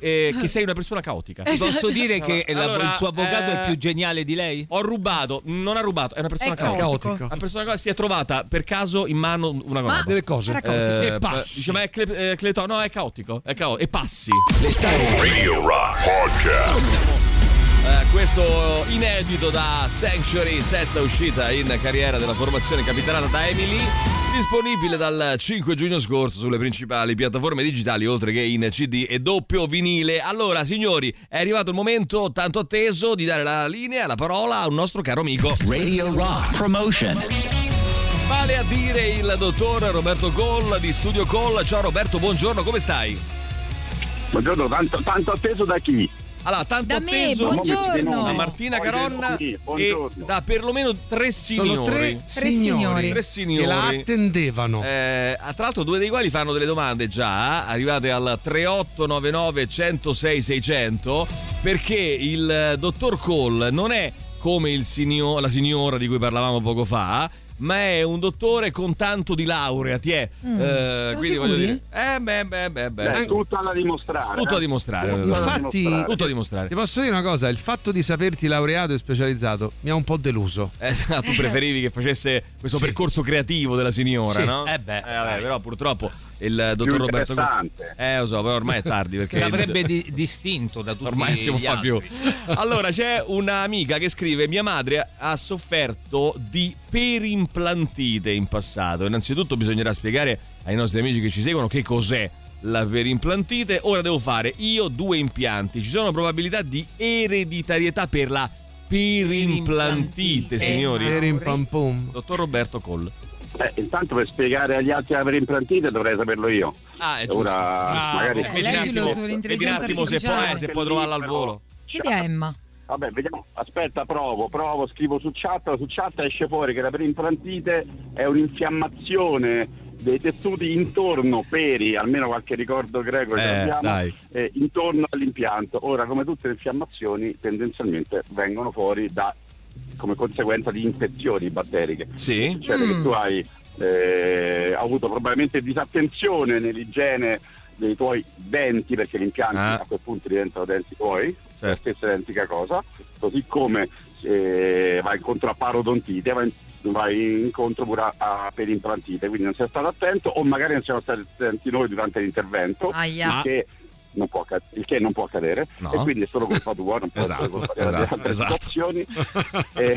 eh, che sei una persona caotica. Ti posso dire che la- Allora, il suo avvocato eh, è più geniale di lei? Ho rubato, non ha rubato, è una persona È caotico. caotica. Una persona caotica si è trovata per caso in mano una cosa. Delle cose. Era caotico. Eh, E passi. Dice, ma è cle- eh, cleto- no, è caotico, è cao- e passi. Radio Rock Podcast. Eh, questo inedito da Sanctuary, sesta uscita in carriera della formazione capitanata da Emily, disponibile dal cinque giugno scorso sulle principali piattaforme digitali, oltre che in C D e doppio vinile. Allora, signori, è arrivato il momento tanto atteso di dare la linea, la parola a un nostro caro amico Radio Rock Promotion. vale a dire il dottor Roberto Coll di Studio Coll. Ciao Roberto, buongiorno, come stai? Buongiorno, tanto, tanto atteso da chi? Allora, tanto Da me, atteso buongiorno. da Martina Buongiorno, Caronna sì, e buongiorno. da perlomeno tre signori. Sono tre signori, Tre signori che la attendevano. Eh, tra l'altro due dei quali fanno delle domande già arrivate al tre otto nove nove uno zero sei sei zero zero, perché il dottor Coll non è come il signor, la signora di cui parlavamo poco fa, ma è un dottore con tanto di laurea, ti è. Mm. Eh, quindi voglio sicuri? dire, eh beh beh beh, beh. Beh, tutto da dimostrare. tutto eh. da dimostrare. Tutto da Infatti, dimostrare. Tutto da dimostrare. Ti posso dire una cosa, il fatto di saperti laureato e specializzato mi ha un po' deluso. Eh, tu preferivi che facesse questo Sì. percorso creativo della signora, Sì. no? Eh beh. vabbè, però purtroppo il dottor Più Roberto interessante. Eh, lo so, però ormai è tardi perché L'avrebbe di- distinto da tutti ormai non si può gli fare più. altri. Allora, c'è un'amica che scrive: mia madre ha sofferto di perimplantite in passato. Innanzitutto bisognerà spiegare ai nostri amici che ci seguono che cos'è la perimplantite. Ora devo fare io due impianti. Ci sono probabilità di ereditarietà per la perimplantite, signori. Per in pam pum. Dottor Roberto Coll. Eh, intanto per spiegare agli altri la perimplantite dovrei saperlo io. Ah, è giusto. Ora Ah, magari eh, vedi un leggilo attimo, sull'intelligenza vedi un attimo se può, artificiale. eh, se può trovarla al volo. Chiedi a Emma. Vabbè, vediamo. Aspetta, provo, provo, scrivo su chat, su chat esce fuori che la perimplantite è un'infiammazione dei tessuti intorno, peri, almeno qualche ricordo greco che Eh, abbiamo, dai. eh, intorno all'impianto. Ora, come tutte le infiammazioni, tendenzialmente vengono fuori da come conseguenza di infezioni batteriche. Sì. Succede che tu hai eh, avuto probabilmente disattenzione nell'igiene dei tuoi denti, perché gli impianti Ah. a quel punto diventano denti tuoi, Certo. la stessa identica cosa, così come eh, vai incontro a parodontite, vai, vai incontro pure a, a perimplantite, quindi non sei stato attento o magari non siamo stati attenti noi durante l'intervento, Aia. il che non può, acca- il che non può accadere, No. e quindi è solo colpa tua, non può Esatto, essere colpa delle esatto, altre esatto. situazioni. e,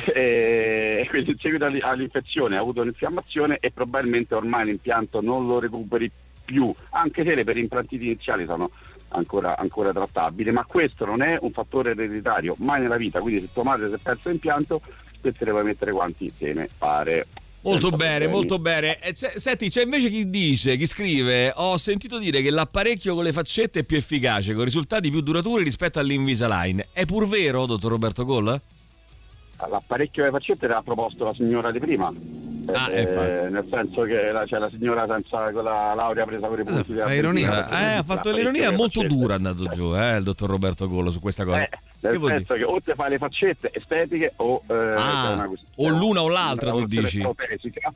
e- e quindi in seguito all- all'infezione ha avuto un'infiammazione e probabilmente ormai l'impianto non lo recuperi più, anche se le perimplantiti iniziali sono ancora, ancora trattabili, ma questo non è un fattore ereditario mai nella vita, quindi se tua madre si è perso l'impianto te ne puoi mettere quanti te ne pare. Molto Senza bene, problemi. molto bene. E c'è- senti, c'è invece chi dice, chi scrive: ho sentito dire che l'apparecchio con le faccette è più efficace, con risultati più duraturi rispetto all'Invisalign. È pur vero, dottor Roberto Coll? L'apparecchio delle faccette l'ha proposto la signora di prima. Ah, Eh, infatti. nel senso che la, c'è la signora senza quella laurea presa con i punti della fai ironia? benzina, Eh, ha fatto l'ironia molto dura, è andato giù, eh, il dottor Roberto Coll su questa cosa. Eh, Che nel vuol senso che o te fai le faccette estetiche o eh, Ah, c'è una questione- o l'una o l'altra, una tu questione dici? protesica,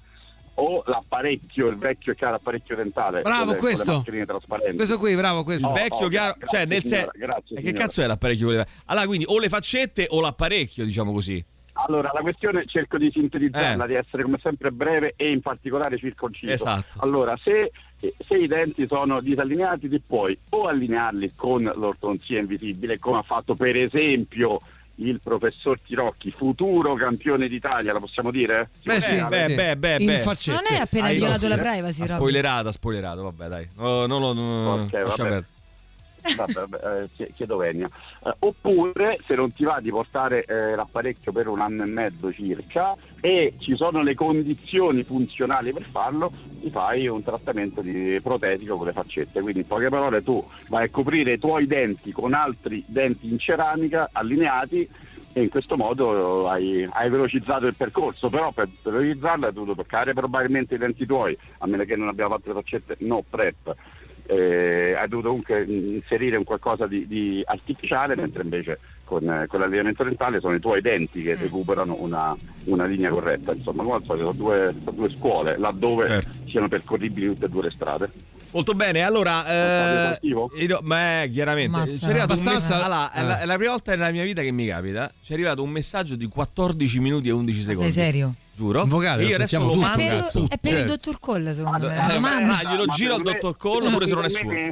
o l'apparecchio, il vecchio e caro apparecchio dentale, Bravo, con le- con questo. le mascherine trasparenti. Questo qui, bravo, questo. Il Oh, vecchio oh, chiaro, grazie, cioè nel signora, senso. grazie, E che signora. cazzo è l'apparecchio con le fa- Allora, quindi o le faccette o l'apparecchio, diciamo così. Allora, la questione cerco di sintetizzarla, Eh. di essere come sempre breve e in particolare circonciso. Esatto. Allora, se, se i denti sono disallineati, ti puoi o allinearli con l'ortodonzia invisibile, come ha fatto per esempio il professor Tirocchi, futuro campione d'Italia, la possiamo dire? Beh sì, Eh, beh, sì. beh, beh, In beh. faccette. Non hai appena Hai violato no, la privacy, Ha Rob. spoilerato, ha spoilerato, vabbè, dai. No, no, no, no, Ok, lascia vabbè. perdere. Vabbè, vabbè, eh, chie- chiedo venia. Eh, oppure, se non ti va di portare eh, l'apparecchio per un anno e mezzo circa e ci sono le condizioni funzionali per farlo, ti fai un trattamento di protesico con le faccette. Quindi in poche parole tu vai a coprire i tuoi denti con altri denti in ceramica allineati e in questo modo hai, hai velocizzato il percorso. Però per velocizzarlo hai dovuto toccare probabilmente i denti tuoi, a meno che non abbiamo fatto le faccette no prep. Eh, hai dovuto comunque inserire un qualcosa di, di artificiale, mentre invece con, eh, con l'allineamento dentale sono i tuoi denti che recuperano una, una linea corretta. Insomma, come al solito, sono due, sono due scuole laddove Certo. siano percorribili tutte e due le strade. Molto bene, allora eh, io, ma chiaramente Mazza, c'è arrivato un abbastanza- messaggio, allora, è, la, eh. è la prima volta nella mia vita che mi capita. C'è arrivato un messaggio di quattordici minuti e undici secondi. Sei serio? Giuro. Un vocale, E lo io adesso sentiamo lo tutto, mando cazzo. a È per il Certo. dottor Cole, secondo me. Eh, La domanda. ah, glielo Ma giro al secondo me- dottor Cole pure se non è suo. secondo me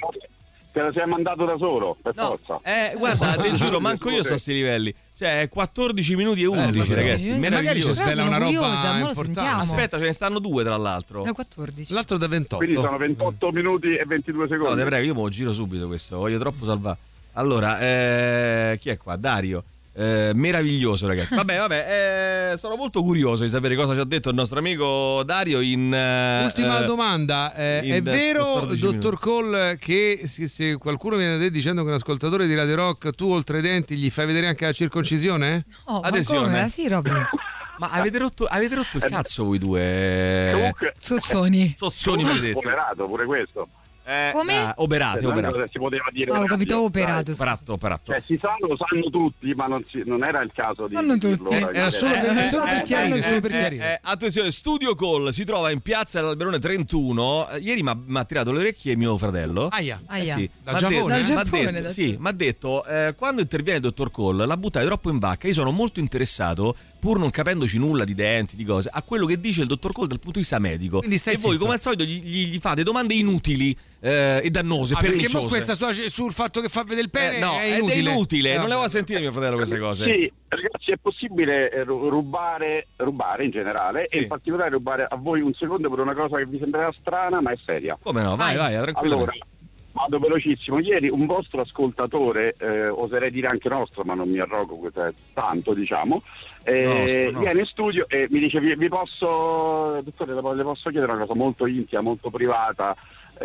Te lo sei mandato da solo, per No, forza. eh, guarda, te giuro, manco io sto a sti livelli. Cioè, quattordici minuti e undici, vabbè. ragazzi. Magari Magari ci Meraviglioso. Però svela sono una curiosa, roba mo lo importante. sentiamo. Aspetta, ce ne stanno due, tra l'altro. Ne quattordici. L'altro da ventotto. Quindi sono ventotto minuti e ventidue secondi. No, te prego, io me lo giro subito questo. Voglio troppo salvare. Allora, eh, chi è qua? Dario. Eh, meraviglioso, ragazzi. Vabbè, vabbè, eh, sono molto curioso di sapere cosa ci ha detto il nostro amico Dario in eh, Ultima eh, domanda, eh, in è vero, quattordici dottor Cole, che se, se qualcuno viene da te dicendo che è un ascoltatore di Radio Rock, tu oltre ai denti gli fai vedere anche la circoncisione? Oh, ma Attenzione. come? Ah, sì, Robby. Ma avete rotto, avete rotto il cazzo voi due? Comunque, Zozzoni. Sozzoni maledetti. operato pure questo. Eh, Come? ah, operate, Cioè, non è operate. cosa si poteva dire. Ah, ho in capito, radio, operato. dai. Operato, operato. Cioè, si sa, lo sanno tutti, ma non, si- non era il caso di Sanno dirlo, tutti. ragazzi. Era solo per, Eh, solo per eh, chiarire, eh, solo per eh, chiarire. eh, attenzione, Studio Call si trova in piazza dell'Alberone trentuno. Eh, Ieri mi ha tirato le orecchie mio fratello. Aia. Eh Aia. sì, Dal m'ha Giappone? detto- Dal m'ha Giappone, detto, da- sì, m'ha detto eh, quando interviene il dottor Cole la buttai troppo in vacca. Io sono molto interessato, pur non capendoci nulla di denti, di cose, a quello che dice il dottor Cole dal punto di vista medico. Quindi stai e voi, zitto. come al solito, gli, gli- gli fate domande inutili eh, e dannose, Ah, perché perniciose. mo questa sua sul fatto che fa vedere il pene Eh, no, è ed inutile. è inutile. Eh, non le vabbè. vuoi sentire mio fratello queste cose. Sì, ragazzi, è possibile eh, ru- rubare, rubare in generale Sì. e in particolare rubare a voi un secondo per una cosa che vi sembrerà strana, ma è seria. Come no? Vai, vai, tranquillo. Allora, vado velocissimo. Ieri un vostro ascoltatore, eh, oserei dire anche nostro, ma non mi arrogo questo tanto, diciamo, eh, Nostro, nostro. viene in studio e mi dice: vi, vi posso, dottore, le le posso chiedere una cosa molto intima, molto privata?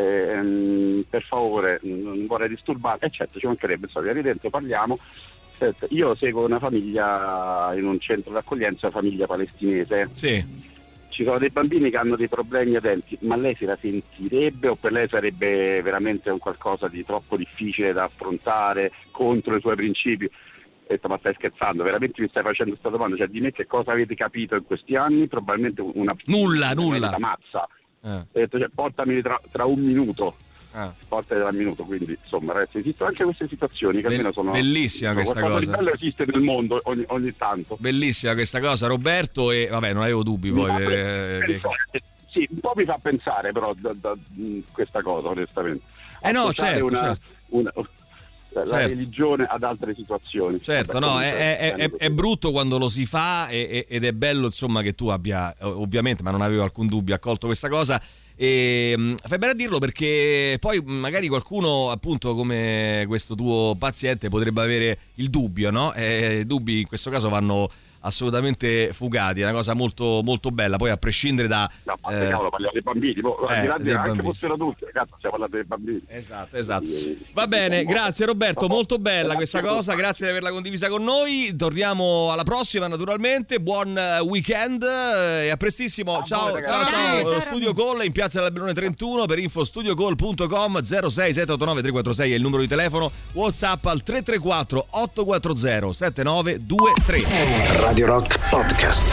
Ehm, per favore, non vorrei disturbare, eccetera, ci mancherebbe, insomma, lì dentro parliamo. Aspetta, io seguo una famiglia in un centro d'accoglienza, famiglia palestinese. Sì. Ci sono dei bambini che hanno dei problemi ai denti, ma lei se la sentirebbe o per lei sarebbe veramente un qualcosa di troppo difficile da affrontare contro i suoi principi? Ho detto: ma stai scherzando, veramente mi stai facendo questa domanda? Cioè, di me che cosa avete capito in questi anni? Probabilmente una Nulla, una nulla. medica mazza. Eh. Ho detto: cioè, portami tra, tra un minuto. Ah. Portami tra un minuto, quindi insomma, ragazzi, esistono anche queste situazioni che Be- almeno sono bellissima sono questa qualcosa cosa. di bello esiste nel mondo ogni, ogni tanto. Bellissima questa cosa, Roberto, e vabbè, non avevo dubbi poi. Mi fa per- eh, pensare, sì, un po' mi fa pensare però da, da, mh, questa cosa, onestamente. Eh no, Associare certo, una, certo. una- la Certo. religione ad altre situazioni. Certo, Vabbè, no, comunque, è, è- è- bene, è brutto quando lo si fa e- e- ed è bello insomma che tu abbia, ovviamente, ma non avevo alcun dubbio, accolto questa cosa. E mh, fai bene a dirlo perché poi mh, magari qualcuno appunto come questo tuo paziente potrebbe avere il dubbio, no? E i dubbi in questo caso vanno assolutamente fugati, è una cosa molto molto bella, poi a prescindere da No, a parte eh, cavolo, parliamo dei bambini, mo, eh, al di là di dei anche bambini. fossero adulti, ragazzi, stiamo parlando dei bambini. Esatto, esatto. Va bene, grazie Roberto, molto bella questa cosa, grazie di averla condivisa con noi. Torniamo alla prossima naturalmente. Buon eh, weekend eh, e a prestissimo. Ciao, voi, ciao, ragazzi. ciao. Ciao, ciao, Studio Call in Piazza dell'Alberone trentuno per info studiocall punto com. zero sei sette otto nove tre quattro sei è il numero di telefono. WhatsApp al tre tre quattro otto quattro zero sette nove due tre. Radio Rock Podcast.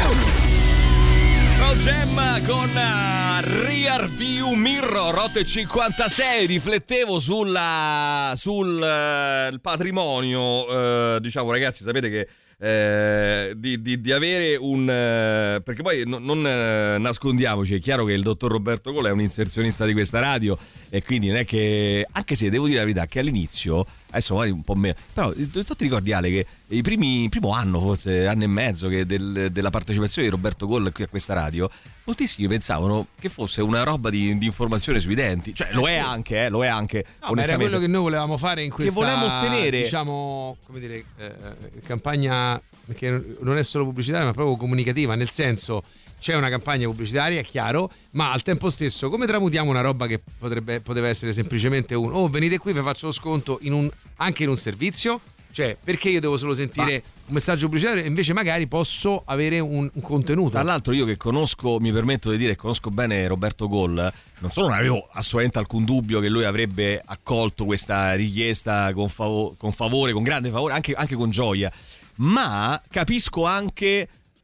Pearl Jam con uh, Rear View Mirror otto e cinquantasei. Riflettevo sulla sul uh, il patrimonio, uh, diciamo, ragazzi, sapete che eh, di, di, di avere un eh, perché poi no, non eh, nascondiamoci, è chiaro che il dottor Roberto Cole è un inserzionista di questa radio e quindi non è che, anche se devo dire la verità che all'inizio, adesso magari un po' meno, però tu ti ricordi, Ale, che i primi il primo anno, forse anno e mezzo che del, della partecipazione di Roberto Cole qui a questa radio, moltissimi pensavano che fosse una roba di, di informazione sui denti, cioè lo è anche, eh, lo è anche, No, ma era quello che noi volevamo fare in questa, volevamo ottenere, diciamo, come dire, eh, campagna che non è solo pubblicitaria ma proprio comunicativa, nel senso c'è una campagna pubblicitaria, è chiaro, ma al tempo stesso come tramutiamo una roba che potrebbe, poteva essere semplicemente un oh venite qui vi faccio lo sconto in un, anche in un servizio, cioè perché io devo solo sentire ma, un messaggio pubblicitario e invece magari posso avere un, un contenuto. Tra l'altro io che conosco, mi permetto di dire, conosco bene Roberto Cole, non solo non avevo assolutamente alcun dubbio che lui avrebbe accolto questa richiesta con, favo- con favore, con grande favore, anche, anche con gioia, ma capisco anche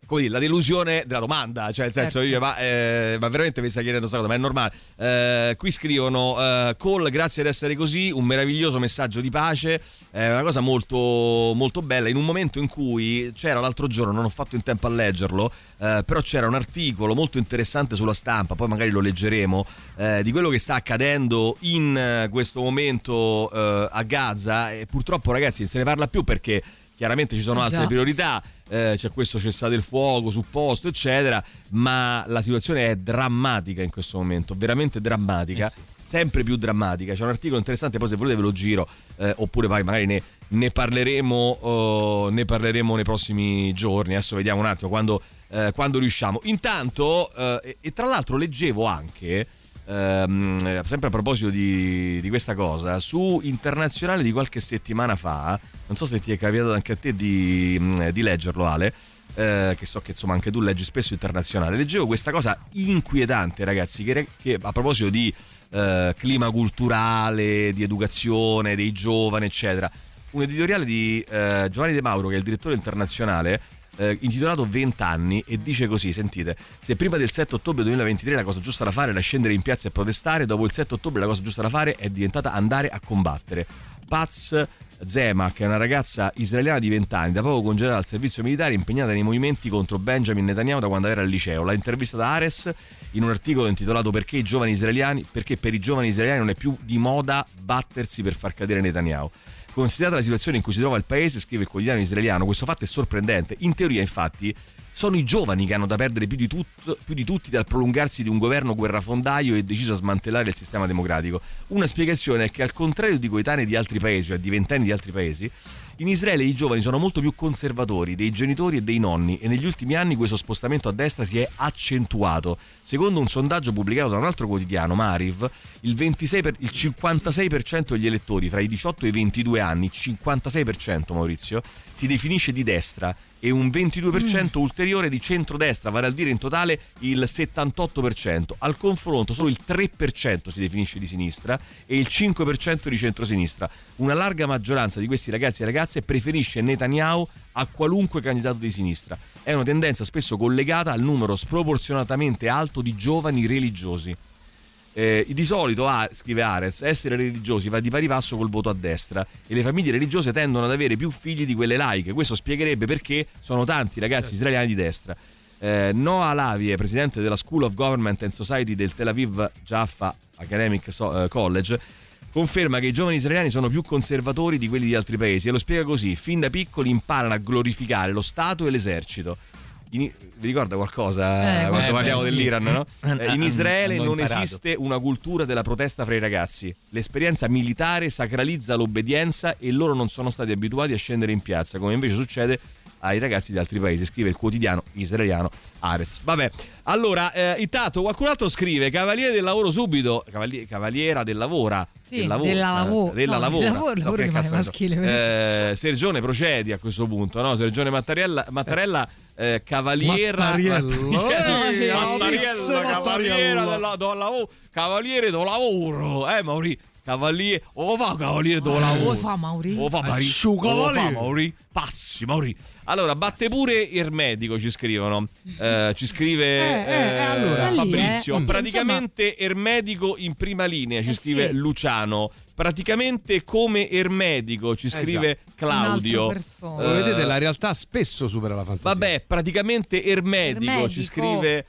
come dire, la delusione della domanda, cioè nel senso io ma, eh, ma veramente mi stai chiedendo questa cosa, ma è normale. Eh, qui scrivono eh, Cole, grazie ad essere così, un meraviglioso messaggio di pace, è eh, una cosa molto molto bella in un momento in cui c'era l'altro giorno, non ho fatto in tempo a leggerlo, eh, però c'era un articolo molto interessante sulla Stampa, poi magari lo leggeremo, eh, di quello che sta accadendo in eh, questo momento eh, a Gaza, e purtroppo ragazzi se ne parla più perché chiaramente ci sono altre priorità, eh, c'è questo cessate il fuoco supposto eccetera, ma la situazione è drammatica in questo momento, veramente drammatica, eh sì. sempre più drammatica. C'è un articolo interessante, poi se volete ve lo giro, eh, oppure poi magari ne, ne parleremo uh, ne parleremo nei prossimi giorni, adesso vediamo un attimo quando, eh, quando riusciamo. Intanto eh, e, e tra l'altro leggevo anche ehm, sempre a proposito di, di questa cosa, su Internazionale di qualche settimana fa, non so se ti è capitato anche a te di, di leggerlo Ale, eh, che so che insomma anche tu leggi spesso Internazionale, leggevo questa cosa inquietante ragazzi, che, che a proposito di eh, clima culturale, di educazione dei giovani eccetera, un editoriale di eh, Giovanni De Mauro che è il direttore Internazionale, eh, intitolato vent'anni, e dice così, sentite: se prima del sette ottobre duemilaventitré la cosa giusta da fare era scendere in piazza e protestare, dopo il sette ottobre la cosa giusta da fare è diventata andare a combattere. Paz Zema, che è una ragazza israeliana di venti anni, da poco congedata al servizio militare, impegnata nei movimenti contro Benjamin Netanyahu da quando era al liceo. L'ha intervistata Ares in un articolo intitolato Perché i giovani israeliani, perché per i giovani israeliani non è più di moda battersi per far cadere Netanyahu. Considerata la situazione in cui si trova il paese, scrive il quotidiano israeliano, questo fatto è sorprendente. In teoria, infatti, sono i giovani che hanno da perdere più di, tutto, più di tutti dal prolungarsi di un governo guerrafondaio e deciso a smantellare il sistema democratico. Una spiegazione è che, al contrario di coetanei di altri paesi, cioè di ventenni di altri paesi, in Israele i giovani sono molto più conservatori dei genitori e dei nonni, e negli ultimi anni questo spostamento a destra si è accentuato. Secondo un sondaggio pubblicato da un altro quotidiano, Mariv, il, ventisei per, il cinquantasei per cento degli elettori tra i diciotto e i ventidue anni, cinquantasei per cento Maurizio, si definisce di destra, e un ventidue per cento mm. ulteriore di centrodestra, vale a dire in totale il settantotto per cento. Al confronto solo il tre per cento si definisce di sinistra e il cinque per cento di centrosinistra. Una larga maggioranza di questi ragazzi e ragazze preferisce Netanyahu a qualunque candidato di sinistra. È una tendenza spesso collegata al numero sproporzionatamente alto di giovani religiosi. Eh, di solito, ah, scrive Ares, essere religiosi va di pari passo col voto a destra, e le famiglie religiose tendono ad avere più figli di quelle laiche. Questo spiegherebbe perché sono tanti ragazzi israeliani di destra. eh, Noah Lavie, presidente della School of Government and Society del Tel Aviv Jaffa Academic College, conferma che i giovani israeliani sono più conservatori di quelli di altri paesi, e lo spiega così: fin da piccoli imparano a glorificare lo Stato e l'esercito. In, vi ricorda qualcosa eh, quando eh, parliamo beh, dell'Iran, sì. no? Eh, in Israele non imparato. esiste una cultura della protesta fra i ragazzi. L'esperienza militare sacralizza l'obbedienza e loro non sono stati abituati a scendere in piazza, come invece succede ai ragazzi di altri paesi, scrive il quotidiano israeliano Haaretz. Vabbè, allora eh, intanto qualcun altro scrive: Cavaliere del lavoro subito, cavalier, cavaliera del lavora, sì, del lavoro, della lavoro, eh, della no, lavora, del lavoro, lavoro che cazzo maschile, eh, Sergione procedi a questo punto, no? Sergione Mattarella, Mattarella eh, cavaliera Mattariello, Mattarella, Mattarella, cavaliera del lavoro, cavaliere del lavoro, eh Mauri, cavaliere, o fa cavaliere del lavoro, o fa Mauri, o fa Mauri, o fa Mauri, passi Mauri. Allora, batte pure il medico, ci scrivono, eh, ci scrive eh, eh, eh, allora. Fabrizio, lì, eh. praticamente ermedico in prima linea, ci eh, scrive sì. Luciano. Praticamente come ermedico, ci scrive eh Claudio. eh, vedete, la realtà spesso supera la fantasia. Vabbè, praticamente ermedico, ermedico. ci scrive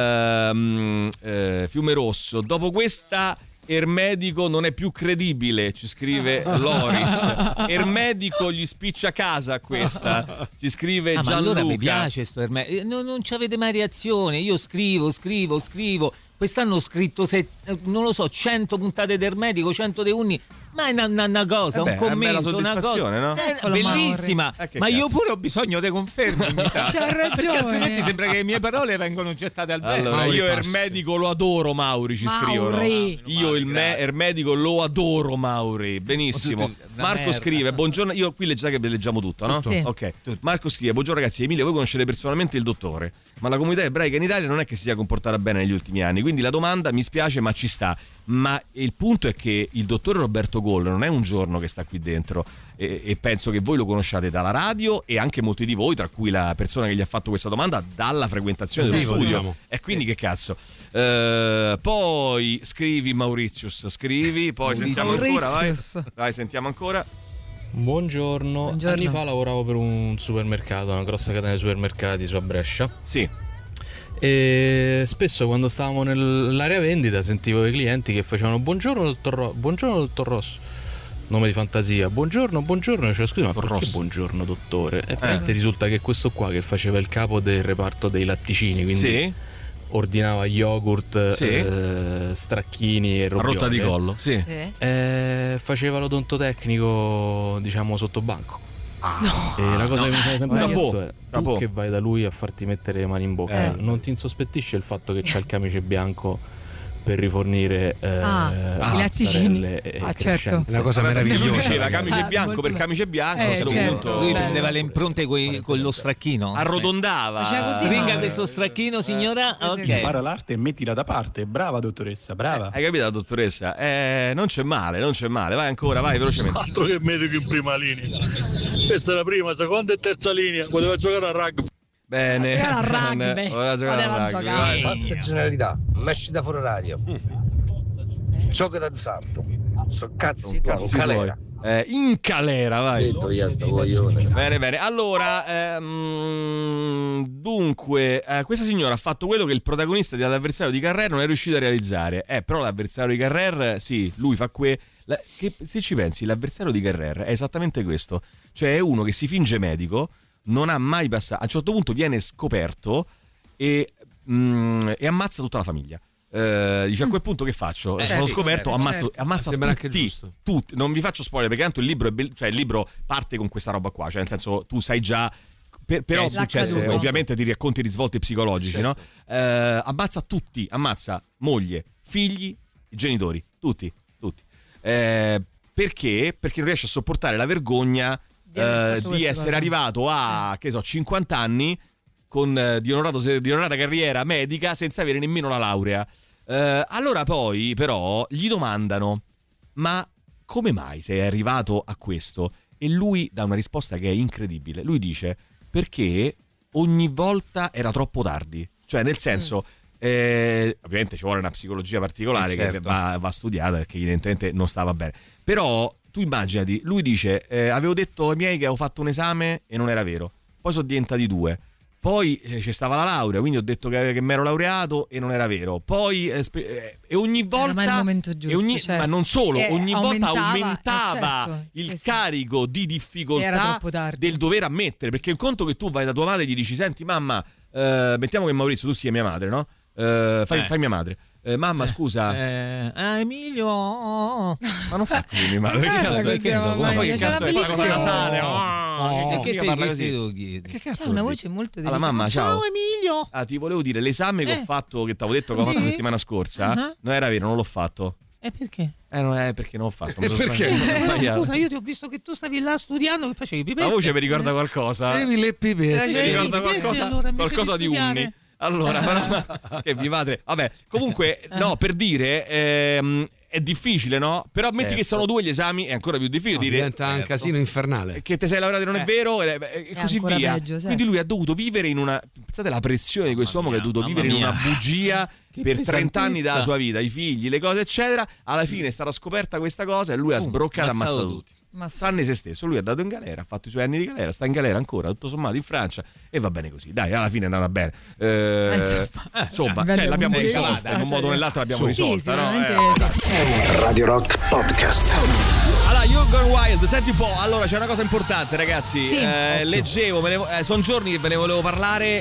ehm, eh, Fiume Rosso. Dopo questa Ermedico non è più credibile, ci scrive Loris. Ermedico gli spiccia casa questa, ci scrive ah, Gianluca. Ma allora mi piace sto Ermedico, non, non ci avete mai reazione, io scrivo, scrivo, scrivo. Quest'anno ho scritto, se, non lo so, cento puntate d'Ermedico, cento de Unni. Ma è una, una cosa, eh beh, un commento, una cosa no? eh, bellissima. Eh, ma io pure ho bisogno di conferme ogni tanto. C'ha ragione. Perché altrimenti sembra che le mie parole vengono gettate al vento. Allora, io Ermedico lo adoro, Mauri, ci Mauri. scrivono. Io il me, Ermedico lo adoro, Mauri. Benissimo. Marco merda. scrive: buongiorno. Io qui leggiamo che leggiamo tutto, no? Sì. Ok. Marco scrive: buongiorno ragazzi, Emilio, voi conoscete personalmente il dottore, ma la comunità ebraica in Italia non è che si sia comportata bene negli ultimi anni. Quindi la domanda, mi spiace, ma ci sta. ma il punto è che il dottore Roberto Goll non è un giorno che sta qui dentro, e, e penso che voi lo conosciate dalla radio e anche molti di voi, tra cui la persona che gli ha fatto questa domanda, dalla frequentazione del studio, diciamo. E quindi che cazzo. Uh, poi scrivi Mauritius, scrivi, poi sentiamo ancora, vai. Vai, sentiamo ancora. Buongiorno. Buongiorno. Anni fa lavoravo per un supermercato, una grossa catena di supermercati su a Brescia. Sì. E spesso quando stavamo nell'area vendita sentivo i clienti che facevano buongiorno dottor Rosso, buongiorno dottor Rosso, nome di fantasia, buongiorno, buongiorno, e c'era scritto ma perché Rosso. Buongiorno dottore? E eh. risulta che questo qua che faceva il capo del reparto dei latticini, quindi sì. ordinava yogurt, sì. eh, stracchini e robiole. Rotta di collo, sì. sì. Eh, faceva l'odontotecnico, diciamo, sotto banco. Ah, e la cosa no. che mi fa sempre no. chiesto è tu no. che vai da lui a farti mettere le mani in bocca, eh. non ti insospettisce il fatto che c'ha il camice bianco per rifornire eh, ah, i latticini e ah, certo. Una cosa meravigliosa. La camice bianco per camice bianco, eh, certo. Lui prendeva le impronte coi, con lo stracchino, arrotondava. Stringa no. questo stracchino, signora. Ok. Impara l'arte e mettila da parte. Brava dottoressa, brava. Eh, hai capito, dottoressa? Eh, non c'è male, non c'è male. Vai ancora, vai velocemente. Altro che medico in prima linea. Questa è la prima, seconda e terza linea. Poteva giocare a rugby. Bene, era rugby. Ora giocare a rugby. Forza e generalità, mesci da fuori orario. Mm. Gioco d'azzardo. So cazzi, cazzo, calera. Eh, in calera, vai. Detto io sto coglione. Bene, bene. Allora, ehm, dunque, eh, questa signora ha fatto quello che il protagonista dell'avversario di Carrère non è riuscito a realizzare. Eh, però l'avversario di Carrère, sì, lui fa que... La, che, se ci pensi, l'avversario di Carrère è esattamente questo. Cioè è uno che si finge medico, non ha mai passato, a un certo punto viene scoperto e, mm, e ammazza tutta la famiglia. Uh, dice a quel punto che faccio? Eh, sono sì, scoperto, certo, ammazzo, certo. ammazza tutti, anche tutti. Non vi faccio spoiler perché tanto il libro è be- cioè il libro parte con questa roba qua, cioè nel senso tu sai già per, però eh, successe, ovviamente ti racconti risvolti psicologici, certo. no? Uh, ammazza tutti, ammazza moglie, figli, genitori, tutti, tutti. Uh, perché? Perché non riesce a sopportare la vergogna Uh, di essere cosa. arrivato a che so cinquanta anni con uh, di, onorato, di onorata carriera medica senza avere nemmeno la laurea. Uh, allora poi però gli domandano ma come mai sei arrivato a questo? E lui dà una risposta che è incredibile. Lui dice perché ogni volta era troppo tardi, cioè nel senso mm. eh, ovviamente ci vuole una psicologia particolare eh certo. che va, va studiata perché evidentemente non stava bene, però tu immaginati, lui dice eh, avevo detto ai miei che avevo fatto un esame e non era vero, poi sono diventati due, poi eh, c'è stava la laurea, quindi ho detto che, che mi ero laureato e non era vero, poi eh, spe- eh, e ogni volta il momento giusto, e ogni, certo. ma non solo, e ogni aumentava, volta aumentava eh, certo. il sì, carico sì. di difficoltà del dover ammettere, perché il conto che tu vai da tua madre e gli dici senti mamma, eh, mettiamo che Maurizio tu sia mia madre, no? Eh, fai, eh. fai mia madre. Eh, mamma eh, scusa eh, ah, Emilio ma non fa così mia madre, che cazzo è? Che cazzo è? Fa cosa nasale? Oh, che parla così? Che cazzo? C'ha una voce molto delicata. Alla mamma, ciao. Ciao Emilio. Ah, ti volevo dire, l'esame che ho fatto, che ti avevo detto che ho fatto la settimana scorsa, uh-huh. non era vero, non l'ho fatto. E perché? Eh, non è perché non ho fatto. E perché? Scusa, io ti ho visto che tu stavi là studiando, che facevi pipette. La voce mi ricorda qualcosa. Avevi le pipette. Mi ricorda qualcosa, allora, qualcosa di Unni. Allora, però, che vi padre. Vabbè, comunque, no, per dire, ehm, è difficile, no? Però ammetti certo. che sono due gli esami, è ancora più difficile no, dire. Diventa un certo. casino infernale. Che ti sei laureato non è eh. vero, e, e così via. Peggio, certo. Quindi lui ha dovuto vivere in una. Pensate alla pressione di quest'uomo che ha dovuto vivere mia. in una bugia. Per trenta anni della sua vita, i figli, le cose eccetera, alla fine è stata scoperta questa cosa e lui ha sbroccato e ammazzato tutti, tranne se stesso. Lui è andato in galera, ha fatto i suoi anni di galera, sta in galera ancora tutto sommato in Francia e va bene così, dai, alla fine è andata bene, eh, insomma cioè, l'abbiamo risolta in un modo o nell'altro, l'abbiamo risolta, no? eh, Radio Rock Podcast. Allora, You're Gone Wild, senti un po', allora c'è una cosa importante ragazzi, sì. eh, leggevo, me ne, eh, sono giorni che ve ne volevo parlare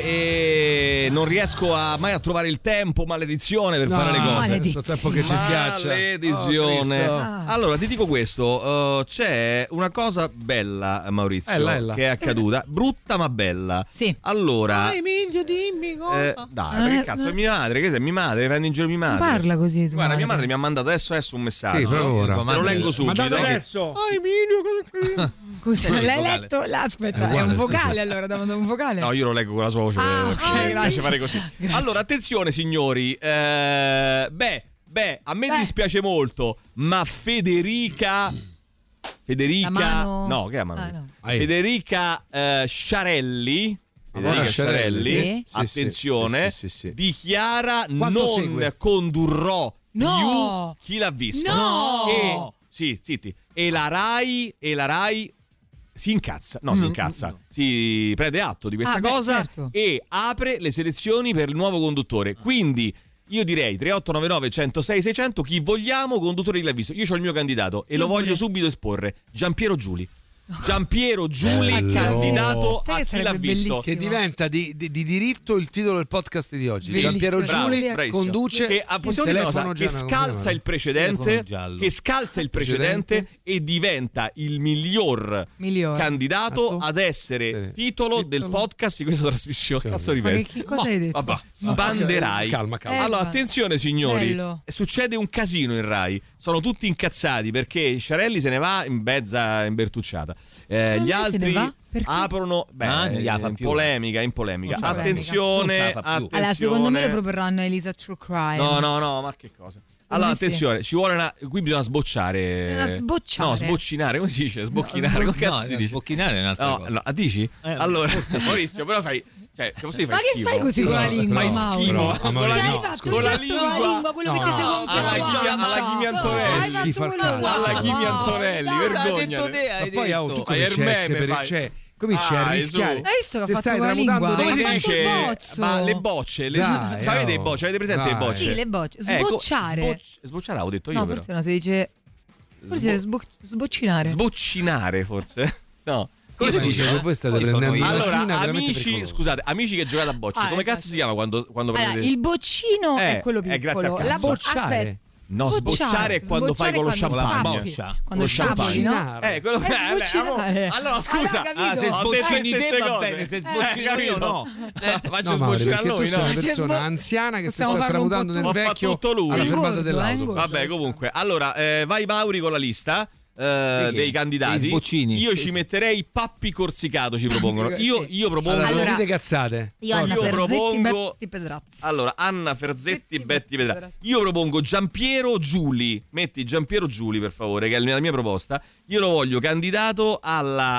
e non riesco a, mai a trovare il tempo, maledizione per no, fare le cose. Questo tempo che ci schiaccia. Maledizione. Oh, allora ti dico questo, uh, c'è una cosa bella Maurizio ella, ella. che è accaduta, brutta ma bella. Sì. Allora, oh, Emilio, dimmi cosa. Eh, dai, che cazzo è mia madre? Che sei mia madre? Prendi in giro mia madre. Non parla così. Guarda, madre. mia madre mi ha mandato adesso adesso un messaggio. Sì, però ora. Te lo leggo subito. Ma adesso. Oh Emilio, cosa Scusa, non l'hai letto? Aspetta, è, è un vocale allora, da un vocale. No, io lo leggo con la sua voce. Ah, ok, mi piace fare così. Grazie. Allora, attenzione signori. Eh, beh, beh, a me Beh. dispiace molto, ma Federica Federica mano... No, che è la mano? Ah, no. Federica uh, Sciarelli Federica Sciarelli, Sciarelli, sì. attenzione, sì, sì, sì, sì. dichiara Quanto non segue? condurrò No. più Chi l'ha visto. No. E, sì, zitti. E la Rai, e la Rai si incazza, no, si incazza, si prende atto di questa Ah, beh, cosa certo. e apre le selezioni per il nuovo conduttore. Quindi io direi tre otto nove nove uno zero sei sei zero zero, chi vogliamo conduttore chi l'ha visto. Io ho il mio candidato e Io lo voglio pure. subito esporre. Giampiero Giuli. Giampiero Giuli, Bello. candidato Sai a che chi sarebbe l'ha visto. bellissimo? Che diventa di, di, di diritto il titolo del podcast di oggi. Bellissimo. Giampiero Bravo, Giuli bravissimo. conduce che, ah, possiamo dire una cosa, telefono che giallo, scalza il precedente, Telefono giallo. che scalza il precedente e diventa il miglior Migliore. candidato Atto. ad essere Sì. titolo, del Titolo. podcast di questa trasmissione. Sì. Cazzo Ma che, ripeto. che cosa hai detto? Vabbè, sbanderai. Calma, calma. Eh, Allora, va. attenzione signori, Bello. succede un casino in Rai. Sono tutti incazzati perché Sciarelli se ne va in mezza imbertucciata. Eh, Come gli se ne altri va? Perché? aprono beh, Ah, non gliela fa in più. polemica, in polemica. Non c'è Attenzione, polemica. Non ce la fa più. attenzione. Allora, secondo me lo proporranno Elisa True Crime. No, no, no, ma che cosa? Allora, sì. attenzione, ci vuole una. Qui bisogna sbocciare. Bisogna sbocciare. No, sboccinare, come si dice? Sbocchinare, No, come cazzo si no, dice? sbocchinare è un'altra No, cosa. no, ah, dici? Eh, allora, forse sì. Maurizio, però fai. Cioè, come si fa? Ma che fai così con la lingua, Fai Mauro? schifo. No, con Mauro, la Cioè, hai no, fatto con il la gesto con la lingua, quello che ti si gonfia alla la Ghimi- guancia. alla Ghimi Hai Antonelli. fatto Schifo al quello cazzo. uguale. Alla Ghimi Antonelli, No, l'ha vergogna. detto te, hai Ma poi detto. oh, tu Fai cominci il a essere meme, per- fai. cioè, cominci a Dai, rischiare. su. Hai visto che ha Ti fatto stai con la tramutando lingua? dei Come si Ma mezzi. dice? il bozzo. Ma le bocce, le Dai, cioè, avete oh. i bocce, avete presente le Dai. bocce? Sì, le bocce. Eh, co- Sbocciare. sboc- sbocciare avevo detto io No, però. forse no, si dice... Forse sbo- sboccinare. Sboccinare forse? No. Come si dice? Che voi state prendendo una Allora, china veramente amici, pericolosa. scusate, amici che giocate a bocce, Ah, come esatto. cazzo si chiama quando, quando Allora, prendete? il boccino Eh, è quello eh, grazie piccolo. a cazzo. La bo- Sbocciare. aspetta. No, sbocciare è quando fai con lo quando champagne. scappi. Boccia. Quando Lo scapoli, no? champagne. Eh, quello È eh, sboccinare. allora scusa, Ah, capito. Ah, se Ho detto sboccini le te stesse va cose. bene, se Eh, sboccino io capito? no. Eh, faccio No, Mauro, sboccinare a perché tu lui, sei una no? persona sbo- anziana che si Possiamo sta farlo un po' tramutando nel tu. Ho fatto vecchio tutto lui. alla È fermata ingordo, è dell'auto. ingordo. Vabbè, comunque, allora eh, vai Mauri con la lista. eh, Di che? dei candidati. Dei sboccini. Io ci metterei Pappi Corsicato, ci propongono. Io, io propongo Allora, Allora, non dite cazzate. Io Anna Io Ferzetti, propongo- Betty Pedrazzi. Allora, Anna Ferzetti, Betty Betty Vedrà. Vedrà. Io propongo Giampiero Giuli. Metti Giampiero Giuli, per favore, che è la mia proposta. Io lo voglio candidato alla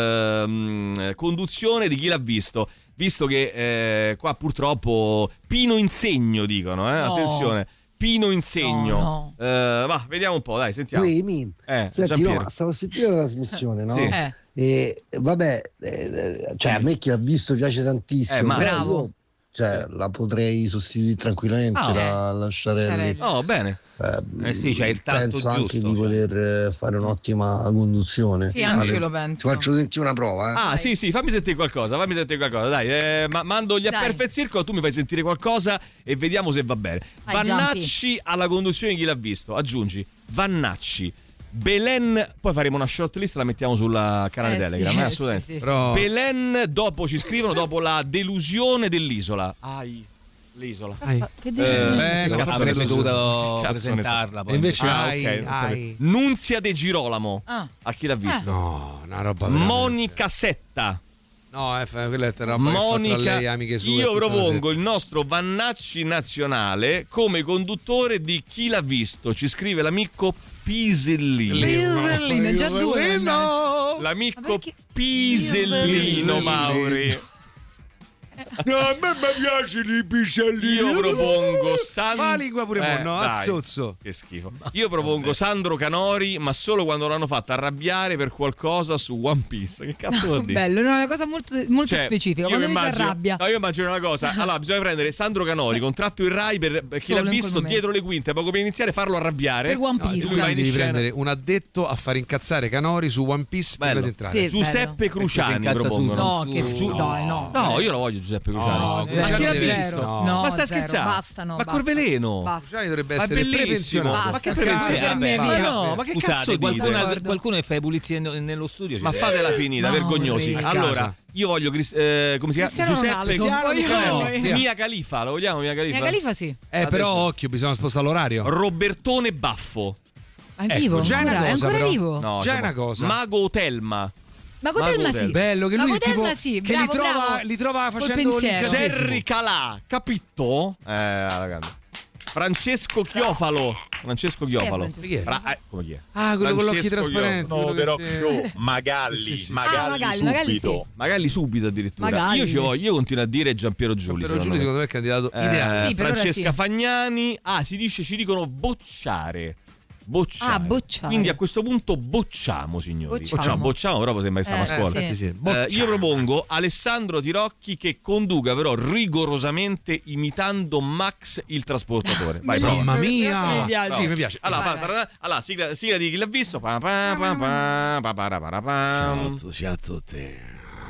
ehm, conduzione di Chi l'ha visto. Visto che eh, qua purtroppo Pino Insegno dicono, eh? No. Attenzione. Pino Insegno. No, Eh, va, vediamo un po', dai, sentiamo. Ui, mi. Eh, Senti, Giampiero. no, stavo sentendo la trasmissione, no? Sì. Eh. E vabbè, eh, cioè a me chi l'ha visto piace tantissimo. Eh, ma- però Bravo. io, cioè, la potrei sostituire tranquillamente Ah, la, la Sciarelli. Sciarelli. Oh, bene. Eh, Eh sì, c'hai il tatto penso anche giusto, di cioè. poter eh, fare un'ottima conduzione. Sì, anche Ale, io lo penso. Ti faccio sentire una prova, eh? Ah, sì, sì, fammi sentire qualcosa, fammi sentire qualcosa. Dai, eh, ma mando gli Dai. Aperfect Circle, tu mi fai sentire qualcosa e vediamo se va bene. Vai, Vannacci alla conduzione di Chi l'ha visto. Aggiungi Vannacci, Belen, poi faremo una shortlist, la mettiamo sul canale Eh, Telegram, sì, eh, eh, assolutamente. sì, sì, sì. Però Belen, dopo ci scrivono, dopo la delusione dell'isola. Ai, l'isola. Ai. Che Eh, delusione. Eh, che cazzo Avrebbe ne so. dovuto Cazzo ne so. presentarla. E Poi. invece Ah, hai, ok, non sapevo. hai- Nunzia De Girolamo. Ah. A Chi l'ha visto? No, una roba veramente- Monica Setta. No, eh, fa- quella è roba che fa tra Monica, lei, amiche sue. io tutta la propongo sera. il nostro Vannacci nazionale come conduttore di Chi l'ha visto. Ci scrive l'amico Pisellino. Pisellino, già due. Pisellino! L'amico Ma perché- Pisellino, Pisellino. Mauri. No, a me mi piace il pisellino. Io propongo San... Fa la lingua pure Eh, mo, no? dai, Azzozzo. che schifo. Io propongo Sandro Canori, ma solo quando l'hanno fatto arrabbiare per qualcosa su One Piece. Che cazzo vuol dire? Bello, no, è una cosa molto, molto Cioè, specifica. io Quando mi lui si immagino- arrabbia. No, io immagino una cosa. Allora, bisogna prendere Sandro Canori, contratto il Rai per, per chi Solo l'ha in quel visto momento. dietro le quinte, poco per iniziare, farlo arrabbiare. Per One No, Piece. lui va in Devi scena. prendere un addetto a far incazzare Canori su One Piece prima Bello. di entrare. Sì. Giuseppe bello. Cruciani Perché si incazza propongono. No, che Su- schifo. Dai, no. No, io lo voglio Giuseppe Cruciani. No, Ma zero, chi l'ha deve- visto? no. No, Ma stai zero, scherzando? basta, no, Ma basta. Corveleno? Basta. Cruciani dovrebbe Ma essere bellissimo. prepensionato. Ma Basta, che stiamo prevenzione? facendo Ma via. no, ma che Scusate, cazzo qualcuno, dite? D'accordo. qualcuno che fa le pulizie in- nello studio. Ma ci fatela finita, Mauri. vergognosi. A casa. Allora, io voglio Cris- eh, come si chiama? Cristiano Giuseppe Ronaldo. Cristiano No, Ronaldo. Via. Mia Khalifa, lo vogliamo Mia Khalifa? Mia Khalifa sì. Eh, però occhio, bisogna spostare l'orario. Robertone Baffo. Ma è Ecco, vivo? già è una ancora? cosa, è ancora però. vivo? No, Già è insomma, una cosa. Mago Telma. Ma Cotelma Mago sì. Bello che lui Ma tipo Cotelma sì, che li bravo, trova, bravo. li trova Col facendo pensiero. l'incantesimo. Serri Calà, capito? Eh, ragazzi. Francesco Chiofalo. Francesco Chiofalo. Chi è? Fra- eh, come chi è? Ah, quello con gli occhi Francesco trasparenti. Chiofalo. quello No, The Rock che si- Show, Magalli, Sì, sì, sì. Magalli, Ah, Magalli, Magalli subito. Magalli subito addirittura. Magalli. Io ci voglio, io continuo a dire Giampiero Giuli. Giampiero Giuli secondo me è il candidato Eh, ideale. Sì, per ora Francesca sì. Fagnani. Ah, si dice, ci dicono bocciare. Bocciare. Ah, bocciare. Quindi a questo punto bocciamo, signori. Bocciamo. Bocciamo, bocciamo però sembra che stiamo Eh, a scuola. sì. Infatti sì, Eh, bocciamo. io propongo Alessandro Tirocchi che conduca però rigorosamente imitando Max il trasportatore. Vai, prova. Mamma mia. Mi piace. Sì, mi piace. Allora, Vai, pa- tarà- allora sigla, sigla di chi l'ha visto. Pa- pa- pa- pa- pa- pa- pa- pa- pa- Ciao a tutti.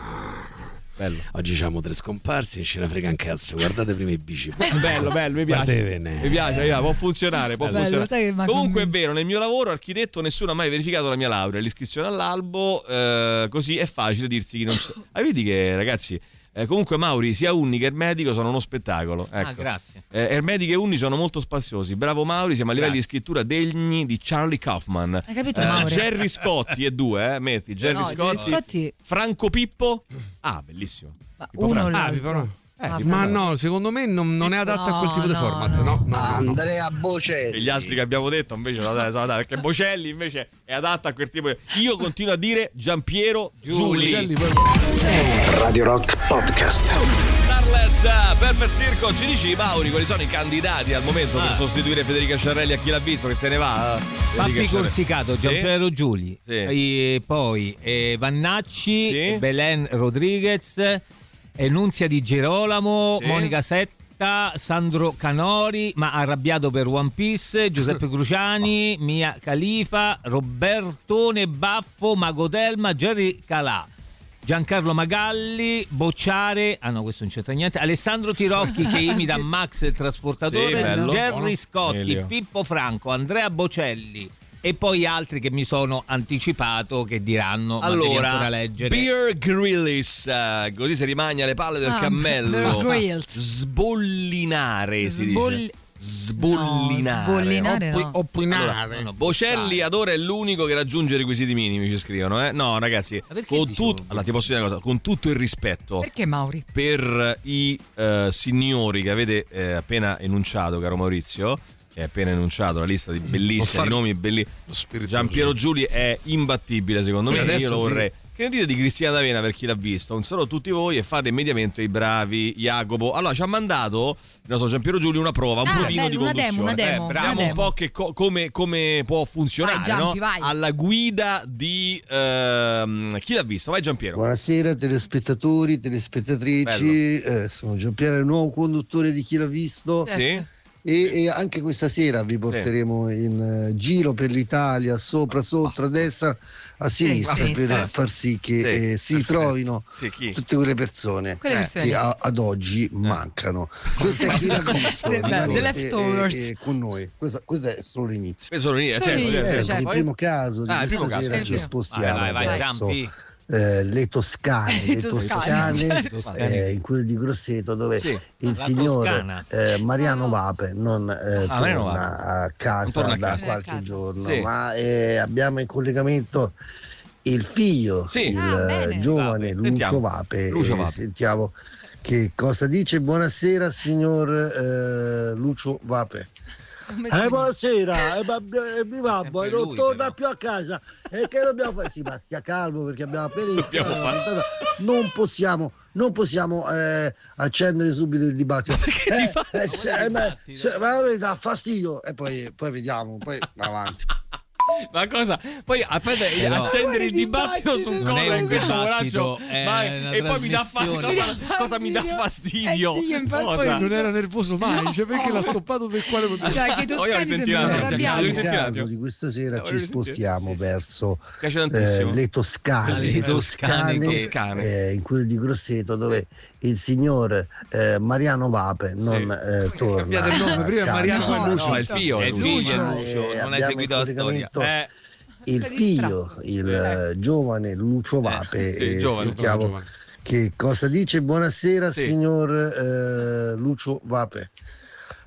Bello. Oggi siamo tre scomparsi e ce ne frega un cazzo. Guardate prima i bici. Bello, bello, mi piace. Guardatevene. Mi piace, mi piace, può funzionare, può Bello, funzionare. sai che mi ha Comunque è convinto. vero, nel mio lavoro architetto nessuno ha mai verificato la mia laurea, l'iscrizione all'albo, eh, così è facile dirsi chi non c'è. Ah, vedi che ragazzi, eh, comunque Mauri, sia Unni che Ermedico sono uno spettacolo. Ecco. Ah, grazie. Eh, Ermedico e Unni sono molto spaziosi. Bravo Mauri, siamo a livelli Grazie. di scrittura degni di Charlie Kaufman. Hai capito, Eh, Mauri? Jerry Scotti e due, eh, metti Jerry No, Scotti, Jerry Scotti- Franco Pippo. Ah, bellissimo. Ma Pippo uno o Franco. Ah, l'altro? Pippo no. Eh, Ah, Pippo Ma Franco. no, secondo me non, non è adatto a quel tipo di No, format. no. No, no, no. Andrea E Bocelli. gli altri che abbiamo detto invece sono andati, sono andati, perché Bocelli invece è adatta a quel tipo di... Io continuo a dire Giampiero Giuli. Bocelli, poi- Radio Rock Podcast. Starless, Perfect Circle. Ci dici Mauri quali sono i candidati al momento per Ah. sostituire Federica Sciarrelli? A chi l'ha visto che se ne va? eh? Federica Pappi Sciarrelli. Corsicato, Sì? Giampiero Giuli, Sì. e poi eh, Vannacci, Sì. Belen Rodriguez, Enunzia Di Girolamo, Sì. Monica Setta, Sandro Canori, ma arrabbiato per One Piece, Giuseppe Cruciani, Mia Khalifa, Robertone Baffo, Mago Telma, Jerry Calà, Giancarlo Magalli, Bocciare, ah no, questo non c'entra niente, Alessandro Tirocchi che imita Max il trasportatore, Sì, bello. Jerry Buono. Scotti, Elio. Pippo Franco, Andrea Bocelli e poi altri che mi sono anticipato che diranno, ma devi ancora Allora, leggere. Beer Grylls, eh, così si rimane alle palle del Ah, cammello. Bear Grylls. Sbollinare si Sboll- dice. Sbollinare. No, sbollinare no. Allora, no, no, Bocelli ad ora è l'unico che raggiunge i requisiti minimi, ci scrivono, eh? No, ragazzi, con tutto, allora, ti posso dire una cosa, con tutto il rispetto Perché Mauri? per i eh, signori che avete eh, appena enunciato, caro Maurizio, che hai appena enunciato la lista di bellissimi nomi belli. Giampiero Giuli è imbattibile secondo Sì, me, adesso io lo sì. vorrei. Che ne dite di Cristina D'Avena per chi l'ha visto? Un saluto a tutti voi e fate immediatamente i bravi. Jacopo, allora ci ha mandato il nostro Giampiero Giuli una prova, un Ah, provino bello, di una conduzione. demo, una demo, Eh, una vediamo un demo. po' che co- come, come può funzionare, Vai, Giampi, no? vai. Alla guida di ehm, chi l'ha visto? Vai Giampiero. Buonasera telespettatori, telespettatrici, eh, sono Giampiero, il nuovo conduttore di Chi l'ha visto. Sì. E, e anche questa sera vi porteremo in eh, giro per l'Italia, sopra, sotto, a destra, a sinistra, a sinistra. per far sì che Sì, eh, si perfetto. trovino Sì, chi? tutte quelle persone, Quelle persone. che a- ad oggi mancano. Questa è Chi l'ha visto, Bello, rimanete, the leftovers. eh, eh, con noi. Questo, questo è solo l'inizio. Questo non è, Solo certo, io, certo, Eh, certo. certo. il Poi- primo caso di Ah, il questa primo caso, sera sì, ci sì. spostiamo Vai, vai, vai, verso Giampi. eh, le Toscane, Le le Toscane, Toscane, certo. eh, in quel di Grosseto dove Sì. il La signor Toscana. eh, Mariano Vape non eh, Ah, Mariano torna Vape. a casa Non torna a da casa. qualche A casa. giorno, Sì. ma eh, abbiamo in collegamento il figlio, Sì. il Ah, bene. eh, giovane Vape. Lucio Sentiamo. Vape. Lucio e Vape. Sentiamo che cosa dice. Buonasera signor eh, Lucio Vape. Eh, buonasera, eh, ma- eh, mi va, Sempre non lui, torna però. più a casa. E che dobbiamo fare? Sì, ma stia calmo perché abbiamo appena iniziato. Dobbiamo la puntata. Non possiamo, non possiamo eh, accendere subito il dibattito. Eh, eh, se- eh, ma, se- ma mi dà fastidio. E poi, poi vediamo, poi avanti. Ma cosa? Poi aspetta, Però- accendere il dibattito su Non cosa è un in questo dibattito, coraggio è vai, una e poi mi dà fa- trasmissione. cosa, cosa mi dà fastidio? Eh, io infatti- Cosa? Poi non era nervoso mai, cioè perché l'ha stoppato per quale motivo? Dai, che i Oh, io toscani voglio sentire sembrano la Nel Voglio arrabbiati. risentire un caso attimo. di questa sera Eh, ci voglio risentire. spostiamo Sì, sì. verso Piace eh, tantissimo. le Toscane, Le Toscane che- Toscane. eh, in quel di Grosseto dove il signor eh, Mariano Vape non eh, torna. Cambiate il nome, a prima casa. Mariano No, e Lucio. no, è il figlio. È il Lucio. figlio, è Eh, Lucio, non hai abbiamo seguito la in storia. collegamento Eh, il figlio, il eh, giovane Lucio Vape. sì, e giovane, sentiamo giovane. che cosa dice. Buonasera Sì. signor eh, Lucio Vape.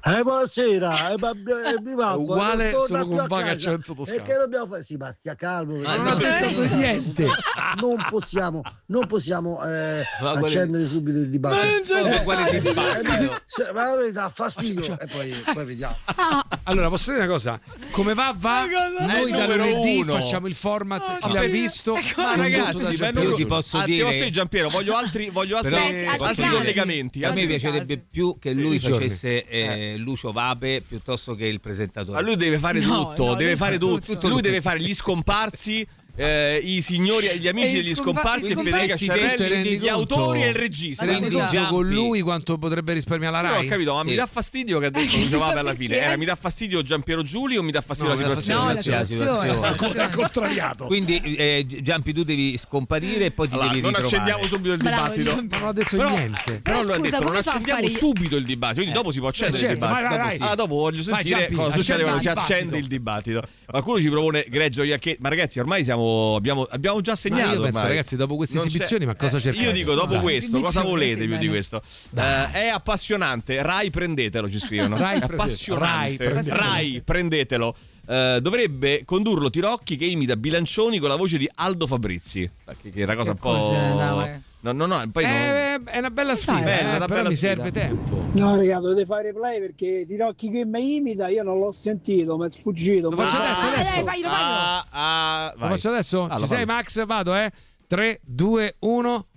Eh, buonasera, eh, ma, eh, mi va, uguale, torna solo più con a vago casa. accento E toscano. che dobbiamo fare? Sì, ma stia calmo. Ah, perché non ho detto niente. Non possiamo, non possiamo eh, Ma quale- accendere subito il dibattito. Ma non c'è- Eh, quale eh, dibattito? eh, se- ma mi dà fastidio e poi, poi vediamo. Allora, posso dire una cosa? Come va, va. Noi È da numero lunedì uno. facciamo il format. Chi No, l'ha per- visto? Ma condotto ragazzi, da beh, Giampiero non ti posso ah, dire- ti posso dire, Giampiero, voglio altri, voglio altri, Però- altri posso dire- collegamenti. A me altri- piacerebbe più che lui Tutti i giorni. facesse eh, Lucio Vape piuttosto che il presentatore. Ma lui deve fare No, tutto, no, deve lui fare fa tutto. tutto. Lui deve fare gli scomparsi. eh, i signori, gli amici E degli scompa- scomparsi e scomparsi Federica dentro e Sciarelli, rendi gli conto- autori e il regista. Rendi conto con lui quanto potrebbe risparmiare la No, Rai? ho capito, ma Sì. mi dà fastidio che ha detto Lucio Vape alla fine. Era mi dà fastidio Giampiero Giuli o mi dà fastidio No, la mi dà situazione? fastidio la situazione. È contrariato. Quindi eh, Giampi, tu devi scomparire e poi ti Allora, devi non ritrovare. accendiamo subito il Bravo, dibattito. Giampi. Non ho detto Però- niente. Però lui ha scusa, detto non come fa a accendiamo fare- subito il dibattito, quindi dopo si può accendere certo, il dibattito. vai, vai, Dopo vai. sì. Ah, dopo voglio Vai, sentire Giampi, cosa succede accendi quando si il dibattito. accende il dibattito. Qualcuno ci propone Greggio Iacchetti, ma ragazzi ormai siamo, abbiamo, abbiamo già segnato. Ma io penso, ormai. ragazzi, dopo queste Non c'è- esibizioni, ma cosa eh, cercate? Io dico dopo Dai. questo, cosa Esibizione, volete sì, più di bene. questo? Eh, è appassionante, Rai prendetelo, ci scrivono. Rai È prendetelo. appassionante. Rai prendetelo. Rai, prendetelo. Eh, dovrebbe condurlo Tirocchi che imita Bilancioni con la voce di Aldo Fabrizi. Che, che è una cosa un po'. cos'è, dai? No, no, no, poi non- Eh, è una bella sfida, Bella, eh, una però bella mi sfida. serve tempo. No, raga, dovete fare play perché Tirocchi che mi imita io non l'ho sentito, mi è sfuggito. Lo faccio adesso, adesso. dai, vai, vai. Ah, ah, Lo vai. faccio adesso? Ah, Ci lo sei, fallo. Max? Vado, eh? tre, due, uno.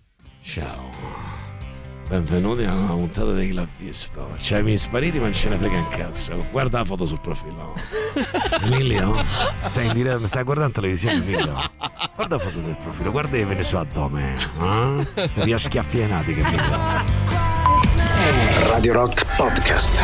Ciao. Benvenuti a una puntata di Chi l'ha visto. C'hai i miei spariti ma non ce ne frega un cazzo. Guarda la foto sul profilo. Emilio? Sei in diretta, stai guardando televisione, Emilio? Guarda la foto del profilo, guarda i vene su addome. Eh? Via schiaffi ai nati, capito? Radio Rock Podcast.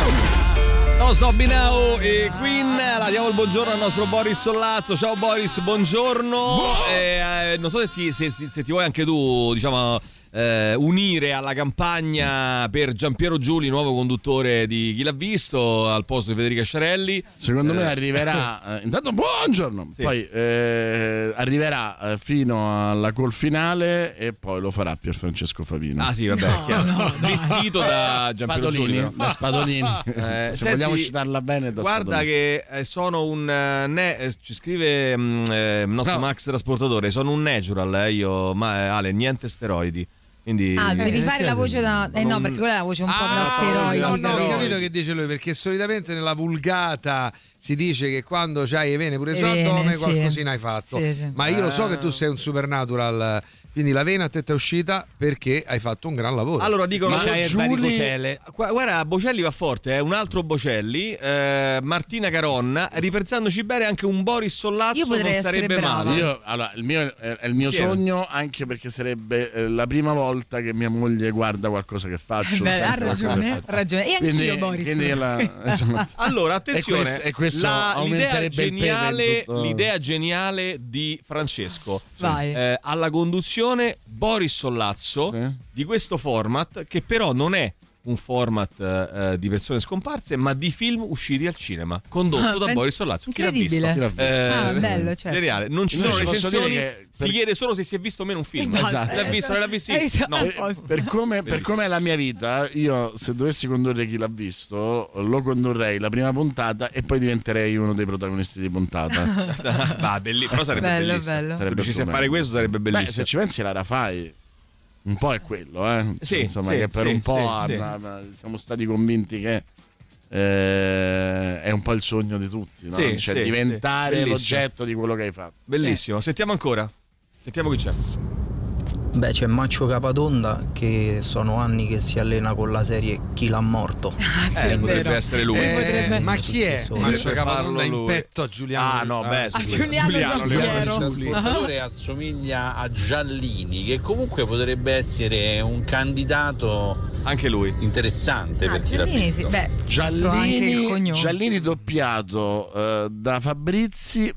No, Stop Me Now e Queen. La diamo il buongiorno al nostro Boris Sollazzo. Ciao Boris, buongiorno. Eh, eh, non so se ti, se, se- se ti vuoi anche tu, diciamo, eh, unire alla campagna per Giampiero Giuli, nuovo conduttore di Chi l'ha visto, al posto di Federica Sciarelli. Secondo me Eh, arriverà, eh, intanto buongiorno, Sì. poi eh, arriverà eh, fino alla call finale e poi lo farà Pier Francesco Favino. Ah sì, vabbè, chiaro. Vestito da Giampiero Giuli. Spadolini, però. da Spadolini. Eh, Se senti, vogliamo citarla bene, da guarda Spadolini. che eh, sono un eh, ne- eh, ci scrive mm, eh, il nostro No. Max trasportatore, sono un natural, eh, io, ma eh, Ale, niente steroidi. Quindi Ah, devi fare la voce da. Eh no, Non- perché quella è la voce un po' da Ah, steroidi. no, no, steroidi. ho capito che dice lui, perché solitamente nella vulgata si dice che quando c'hai le vene pure Le sull'addome vene, sì. qualcosina hai fatto. Sì, sì. Ma io lo so Ah. che tu sei un supernatural, quindi la vena a te ti è uscita perché hai fatto un gran lavoro. Allora dicono Ma c'hai il Giuli- varicocele. Gu- guarda, Bocelli va forte, è un altro Bocelli, eh, Martina Caronna, ripensandoci bene anche un Boris Sollazzo Io potrei non essere sarebbe brava. male. Io, allora, il mio è, è il mio Chi è? sogno, anche perché sarebbe eh, la prima volta che mia moglie guarda qualcosa che faccio. Beh, ha sempre qualcosa ragione, che ha faccio. ragione. E anch'io, Quindi- Boris. quindi la- esatto. Allora, attenzione, E questo- e questo la- l'idea, aumenterebbe il peso in geniale, tutto- l'idea geniale di Francesco. Vai. Eh, alla conduzione Boris Sollazzo Sì. di questo format, che però non è un format eh, di persone scomparse, ma di film usciti al cinema, condotto da Ben- Boris Sollazzo. Chi l'ha visto? incredibile. Chi l'ha visto? Eh, Ah, sì. bello, certo. Geniale. Non ci Io sono ci posso recensioni, dire che si per- chiede solo se si è visto o meno un film. Esatto. L'ha visto, non l'ha visto? Eh, esatto. No. Eh, Per come, per come è la mia vita, io se dovessi condurre Chi l'ha visto, lo condurrei la prima puntata e poi diventerei uno dei protagonisti di puntata. Va, belli- però sarebbe Bello, bellissimo. bello. Sarebbe Riuscissi a stupendo. fare questo sarebbe Beh, bellissimo. se ci pensi la Rafai un po' è quello, eh. Sì, Insomma, sì, che per sì, un po' sì, ha- ha- siamo stati convinti che eh, è un po' il sogno di tutti, no? Sì, Cioè sì, diventare sì. Bellissimo. l'oggetto di quello che hai fatto. Bellissimo. Sentiamo ancora. Sentiamo chi c'è. Beh, c'è Maccio Capatonda che sono anni che si allena con la serie Chi l'ha morto. Eh, potrebbe essere lui. Eh, potrebbe- ma chi è? Potrebbe Masso Capatonda farlo in lui. petto a Giuliano. Ah, no, beh, A sì. Giuliano Giampiero. L'ascoltatore assomiglia a Giallini, che comunque potrebbe essere un candidato anche lui interessante Ah, per chi l'ha Giannini, visto. sì, beh, altro anche il Giallini, cognome. Giallini doppiato eh, da Fabrizi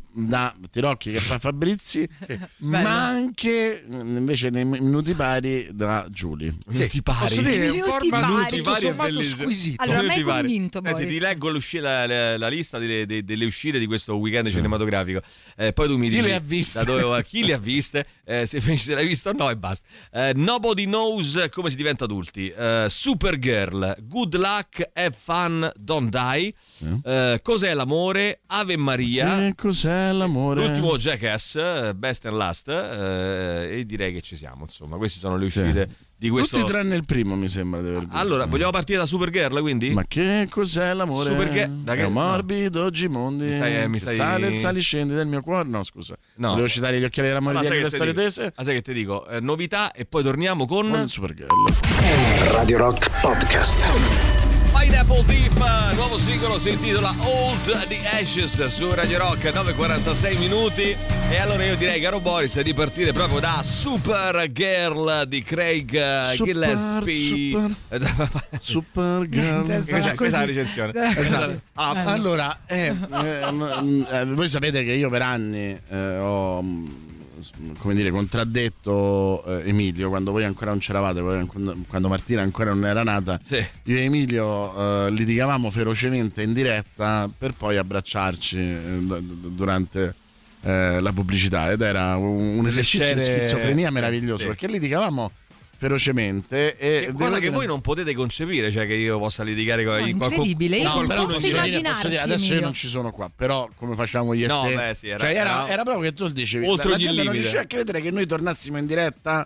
da Tirocchi che fa Fabrizi, sì. ma anche invece nei minuti pari da Giulia. Sì. Minuti pari. Posso dire, Minuti un format pari. tutto sommato squisito. Allora, mi hai convinto, Senti, ti leggo la, la, la lista delle, delle, delle uscite di questo weekend sì. cinematografico. Eh, poi tu mi dici chi le ha viste, da dove, chi le ha viste, eh, se se l'hai visto o no e basta. Eh, Nobody Knows come si diventa adulti. Eh, Supergirl, Good Luck, Have Fun, Don't Die. Eh, Cos'è l'amore? Ave Maria. Eh, cos'è l'amore? L'ultimo Jackass, Best and Last. Eh, e direi che ci siamo. Insomma, queste sono le uscite. Sì. Di questo... Tutti tranne il primo mi sembra di aver visto. Allora, vogliamo partire da Supergirl quindi? Ma che cos'è l'amore? Supergirl da che... È morbido, no. Gimondi mi stai, mi stai... Sale e saliscendi del mio cuore. No, scusa. No. Volevo citare gli occhiali della Moridiani delle storie tese. Ah, sai che ti dico? Eh, novità e poi torniamo con... con Supergirl. Radio Rock Podcast. Pineapple Thief, nuovo singolo si intitola Old the Ashes su Radio Rock, nove e quarantasei minuti. E allora io direi, caro Boris, di partire proprio da Supergirl di Craig Super, Gillespie. Super, Supergirl. Questa, questa è la recensione. Esatto. Ah, allora, eh, eh, eh, voi sapete che io per anni eh, ho... come dire, contraddetto eh, Emilio quando voi ancora non c'eravate, quando, quando Martina ancora non era nata. Sì. Io e Emilio eh, litigavamo ferocemente in diretta per poi abbracciarci eh, durante eh, la pubblicità, ed era un, un esercizio di schizofrenia meraviglioso, sì. perché litigavamo ferocemente e che cosa che dire... voi non potete concepire, cioè che io possa litigare con no, incredibile, qualcuno... io no, non posso immaginarti. Dire, adesso Emilio. Io non ci sono qua, però come facciamo io e no, te, beh, sì, era, cioè era, era... era proprio che tu dicevi oltre la, ogni la gente limite. non riusciva a credere che noi tornassimo in diretta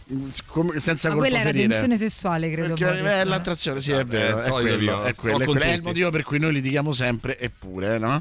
senza ma colpo quella era ferire. tensione sessuale, credo. Perché è l'attrazione, sì, è vero, è quello, è quello, è quello. È il motivo per cui noi litighiamo sempre, eppure, no?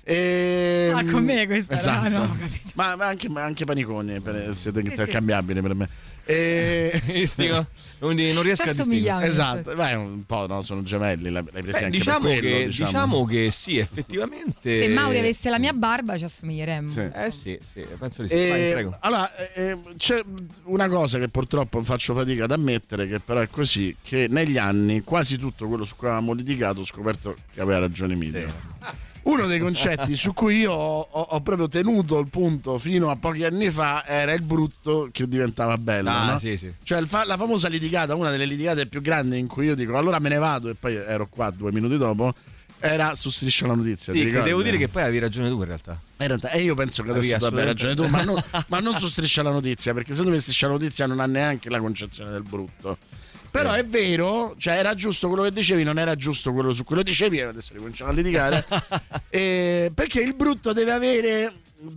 E... Ah, con me questa esatto. era, no, capito. Ma, ma anche, ma anche Paniconi per, siete sì, intercambiabili sì. per me. E... Quindi non riesco a distinguere. Esatto, beh, un po' no, sono gemelli, l'hai presi Beh, anche diciamo per quello, che, diciamo. diciamo che sì, effettivamente. Se Mauri avesse la mia barba ci assomiglieremmo. Sì. Eh sì, sì, penso di sì. E... Vai, prego. Allora, eh, c'è una cosa che purtroppo faccio fatica ad ammettere, che però è così, che negli anni quasi tutto quello su cui avevamo litigato ho scoperto che aveva ragione Emilio. Sì. Uno dei concetti su cui io ho, ho, ho proprio tenuto il punto fino a pochi anni fa era il brutto che diventava bello, ah, no? sì, sì. Cioè il fa- la famosa litigata, una delle litigate più grandi in cui io dico allora me ne vado e poi ero qua due minuti dopo, era su Striscia la Notizia. Sì, che devo dire che poi avevi ragione tu in realtà. In realtà, e io penso che adesso tu abbia ragione tu, ma non, ma non su Striscia la Notizia, perché secondo me Striscia la Notizia non ha neanche la concezione del brutto. Però è vero, cioè era giusto quello che dicevi, non era giusto quello su cui lo dicevi, e adesso ricominciamo a litigare. e perché il brutto deve avere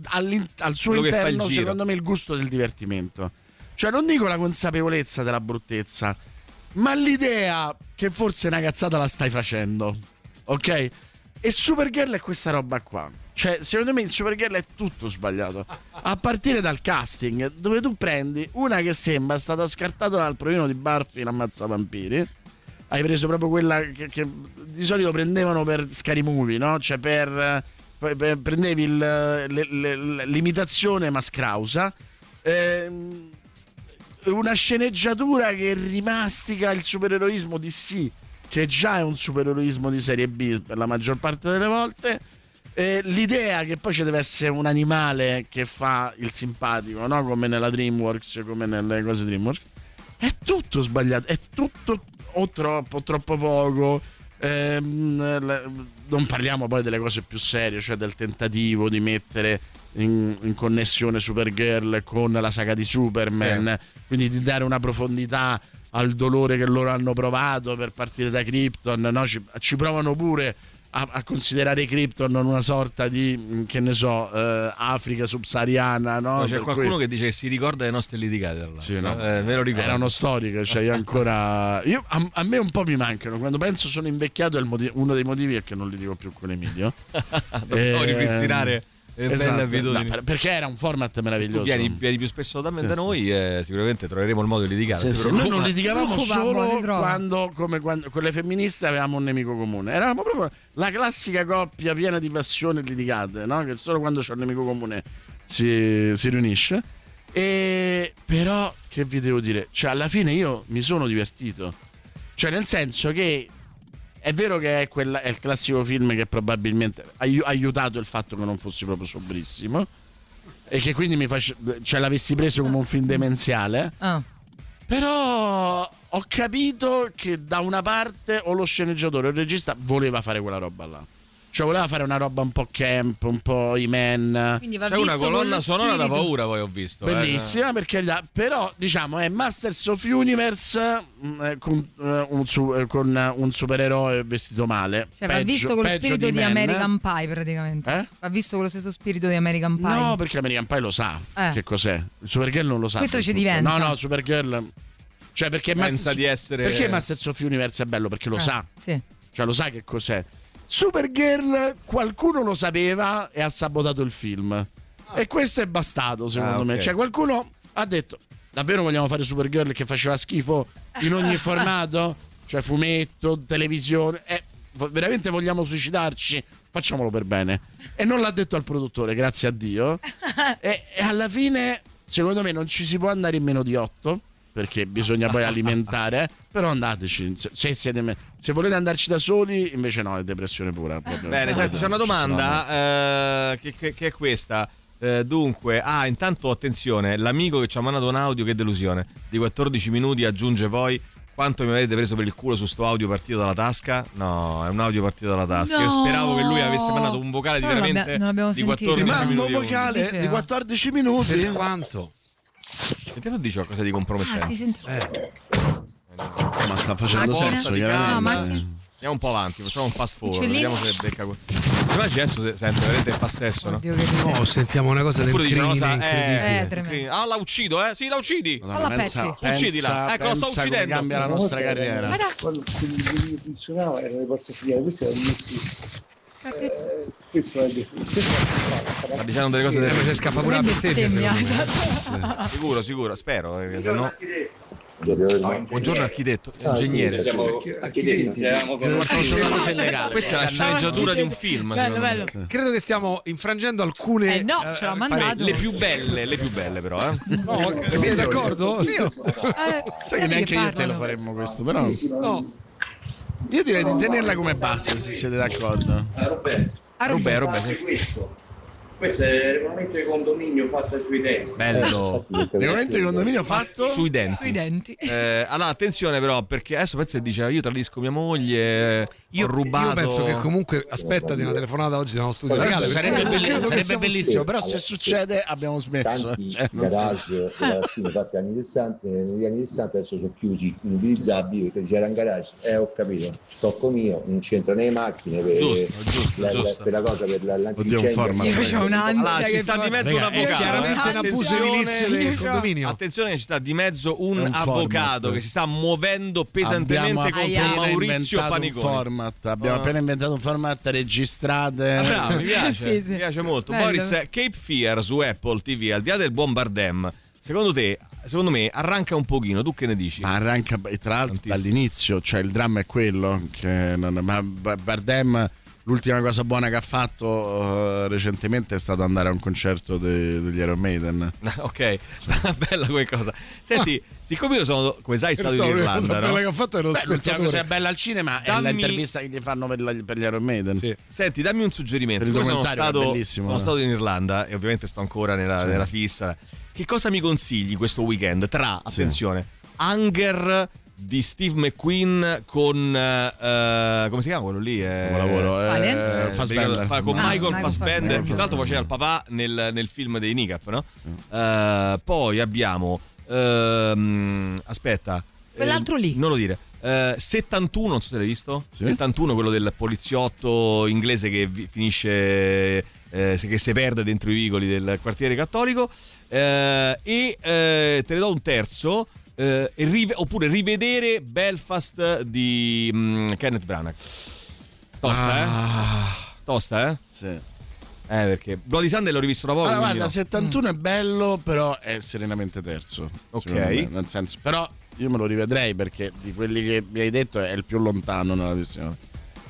al suo quello interno, secondo me, il gusto del divertimento. Cioè non dico la consapevolezza della bruttezza, ma l'idea che forse una cazzata la stai facendo, ok? E Supergirl è questa roba qua. Cioè, secondo me in Supergirl è tutto sbagliato. A partire dal casting, dove tu prendi una che sembra stata scartata dal provino di Buffy in Ammazza Vampiri. Hai preso proprio quella che, che di solito prendevano per Scary Movie, no? Cioè per, per, per prendevi il, le, le, l'imitazione mascrausa. Ehm, una sceneggiatura che rimastica il supereroismo di sì, che già è un supereroismo di serie B per la maggior parte delle volte. Eh, l'idea che poi ci deve essere un animale che fa il simpatico, no? Come nella DreamWorks, come nelle cose DreamWorks, è tutto sbagliato, è tutto o troppo o troppo poco. Ehm, non parliamo poi delle cose più serie, cioè del tentativo di mettere in, in connessione Supergirl con la saga di Superman, eh. quindi di dare una profondità al dolore che loro hanno provato per partire da Krypton, no? ci, ci provano pure A, a considerare Krypton una sorta di, che ne so, eh, Africa subsahariana, no? no c'è per qualcuno cui... che dice che si ricorda le nostre litigate allora. Sì, no? eh, me lo ricordo. Erano storiche, cioè io ancora io, a, a me un po' mi mancano quando penso sono invecchiato, è il motivo, uno dei motivi è che non litigo più con Emilio. Dobbiamo eh, ripristinare e esatto, belle abitudini. No, perché era un format meraviglioso. Tu vieni, vieni più spesso da me, sì, da noi, sì. e sicuramente troveremo il modo di litigare. Sì, sì. Noi non litigavamo solo quando, come quando con le femministe avevamo un nemico comune. Eravamo proprio la classica coppia piena di passione e litigate, no? Che solo quando c'è un nemico comune si, si riunisce. E però, che vi devo dire? Cioè, alla fine io mi sono divertito. Cioè, nel senso che è vero che è, quella, è il classico film che probabilmente ha aiutato il fatto che non fossi proprio sobrissimo e che quindi mi face, cioè l'avessi preso come un film demenziale. Ah. Però ho capito che da una parte o lo sceneggiatore o il regista voleva fare quella roba là. Cioè voleva fare una roba un po' camp, un po' I-Man. Quindi va C'è visto una colonna sonora da paura, poi ho visto. Bellissima, eh. perché però diciamo è Masters of Universe mh, con, uh, un su, con un supereroe vestito male. Cioè peggio, va visto con lo spirito di, di American Pie praticamente. Eh? Va visto con lo stesso spirito di American Pie. No, perché American Pie lo sa eh. che cos'è. Il Supergirl non lo sa. Questo ci tutto. diventa. No, no, Supergirl. Cioè perché pensa Masters, di essere. Perché Masters of Universe è bello? Perché lo eh, sa. Sì. Cioè lo sa che cos'è. Supergirl qualcuno lo sapeva e ha sabotato il film. Ah. E questo è bastato secondo ah, okay. me. Cioè qualcuno ha detto davvero vogliamo fare Supergirl che faceva schifo in ogni formato? Cioè fumetto, televisione. Eh, veramente vogliamo suicidarci? Facciamolo per bene. E non l'ha detto al produttore, grazie a Dio. e, e alla fine secondo me non ci si può andare in meno di otto. Perché bisogna poi alimentare, però andateci. Se, se, siete me- se volete andarci da soli, invece no, è depressione pura. Proprio. Bene, senti, c'è una domanda eh, che, che, che è questa. Eh, dunque, ah, intanto attenzione, l'amico che ci ha mandato un audio, che delusione, di quattordici minuti, aggiunge poi: quanto mi avete preso per il culo su sto audio partito dalla tasca? No, è un audio partito dalla tasca. No! Io speravo che lui avesse mandato un vocale di Però non veramente l'abbia- non di l'abbiamo quattordici sentito. Ma minuti. un vocale di quattordici minuti. Per quanto? Sentiamo dice qualcosa di compromettente. Ah, si sente. Eh. Ma sta facendo Macchina. senso, Di chiaramente. Ah, macchina. Andiamo un po' avanti, facciamo un fast forward, Uccellini? vediamo se becca. Prima adesso se- sente veramente fa sesso, no? Oddio, che ridere. No, sentiamo una cosa del Oppure dice una crimine cosa, incredibile. Eh, tremendo. Ah, la uccido, eh? Sì, la uccidi. Alla pezzi. Uccidila. Ecco, lo sto pensa come uccidendo. cambia la nostra carriera. Guarda. Quando il funzionava erano le forze segnali, questi erano eh, questo è questo è Sta dicendo delle cose del... Eh, se scappa pure la Pure bestemmia, bestemmia. secondo me. Sicuro, sicuro, spero. eh, se no... Buongiorno architetto, ingegnere. siamo architetti, eravamo Questa è la sceneggiatura di un film. Bello, secondo bello. me. Credo che stiamo infrangendo alcune. Eh no, ce l'ha eh, mandato. Le più belle, le più belle però, eh. No, siete d'accordo? Eh, Sai che neanche io e te parlano. lo faremmo questo, però. No. Io direi di tenerla come base, se siete d'accordo. Ah, Roberto, Ah, Robè, Robè. anche questo. Questo è il regolamento di condominio fatto sui tempi. Bello. Regolamento di condominio fatto Sui denti. Sui denti. Eh, allora, attenzione però, perché adesso pensa che dice io tradisco mia moglie, Io, ho rubato... io penso che comunque aspettati una telefonata oggi da uno studio Adesso legale. sarebbe, perché belli- credo che sarebbe siamo- bellissimo, però se Allora, succede abbiamo smesso. Tanti Cioè, non so. garage ragazzini fatti anni sessanta, negli anni sessanta adesso sono chiusi, inutilizzabili, perché c'era un garage. Eh, ho capito, stocco mio, non c'entrano le macchine per, Giusto, giusto, la, la- giusto. per la cosa per la, Oddio, l'antincendio. un format. Io c'ho un'ansia Allora, ci che sta fa- di mezzo un Raga, è avvocato. chiaramente eh. un abuso Attenzione. edilizio del condominio. Attenzione che ci sta di mezzo un, È un avvocato format. che si sta muovendo pesantemente Abbiamo contro appena Maurizio inventato un Paniconi. format. Abbiamo Ah. appena inventato un format, registrate. Ah, bravo, mi piace, Sì, sì. mi piace molto. Bello. Boris, eh, Cape Fear su Apple ti vu, al di là del buon Bardem, secondo te, secondo me, arranca un pochino, tu che ne dici? Ma arranca e tra l'altro Tantissimo. dall'inizio, cioè il dramma è quello che non, ma Ba- Bardem l'ultima cosa buona che ha fatto eh, recentemente è stato andare a un concerto de- degli Iron Maiden. Ah, ok, bella come cosa. Senti, siccome io sono, come sai, stato in Perciò, la Irlanda, cosa no? bella che ha fatto era lo Beh, l'ultima spettatore. cosa bella al cinema Dammi- è l'intervista che gli fanno per, la- per gli Iron Maiden. Sì. Senti, dammi un suggerimento. Per il Siccome sono documentario stato, è bellissimo, sono eh. stato in Irlanda e ovviamente sto ancora nella, Sì. nella fissa. Che cosa mi consigli questo weekend? Tra, attenzione, Hunger di Steve McQueen con eh, come si chiama quello lì? Eh, Lavoro, Quale? eh, Fassbender. fa- con Ah, Michael Michael Fassbender, Fassbender. che tra l'altro faceva il papà nel, nel film dei Nicap, no? Eh, poi abbiamo ehm, aspetta, Quell'altro eh, lì. non lo dire. Eh, settantuno, non so se l'hai visto. Sì. settantuno, quello del poliziotto inglese che vi- finisce eh, che si perde dentro i vicoli del quartiere cattolico. Eh, e eh, te ne do un terzo. Eh, e rive- oppure rivedere Belfast di mm, Kenneth Branagh. Tosta, Ah. eh? Tosta, eh? Sì. Eh, perché Bloody Sunday l'ho rivisto da poco. Allora, quindi guarda, no. settantuno è bello, però è serenamente terzo. Ok. secondo me, nel senso, però io me lo rivedrei perché di quelli che mi hai detto è il più lontano nella visione.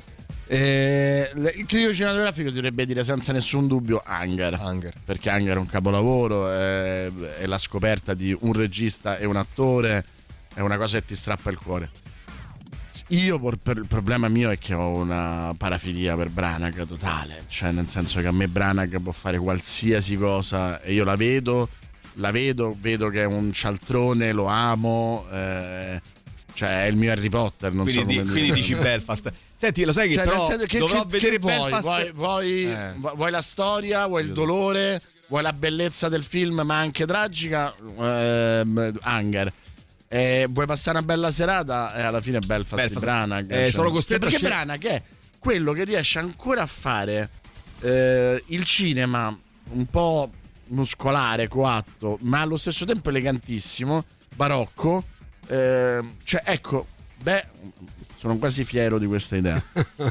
Eh, le- il critico cinematografico dovrebbe dire senza nessun dubbio Hunger, Hunger. perché Hunger è un capolavoro, è, è la scoperta di un regista e un attore, è una cosa che ti strappa il cuore. Io por, per, il problema mio è che ho una parafilia per Branagh totale, cioè nel senso che a me Branagh può fare qualsiasi cosa e io la vedo, la vedo, vedo che è un cialtrone, lo amo, eh, cioè è il mio Harry Potter, non quindi, so come di, quindi dici Belfast. Senti, lo sai che cioè, però che, dovrò che, vedere che vuoi? Belfast. Vuoi, vuoi, eh. vuoi la storia, vuoi il dolore, vuoi la bellezza del film ma anche tragica, ehm, Hunger. Eh, vuoi passare una bella serata e alla fine Belfast, Belfast. di Branagh, eh, cioè. sono costretto perché a scel- Branagh è quello che riesce ancora a fare eh, il cinema un po' muscolare, coatto, ma allo stesso tempo elegantissimo, barocco, eh, cioè ecco, beh, sono quasi fiero di questa idea.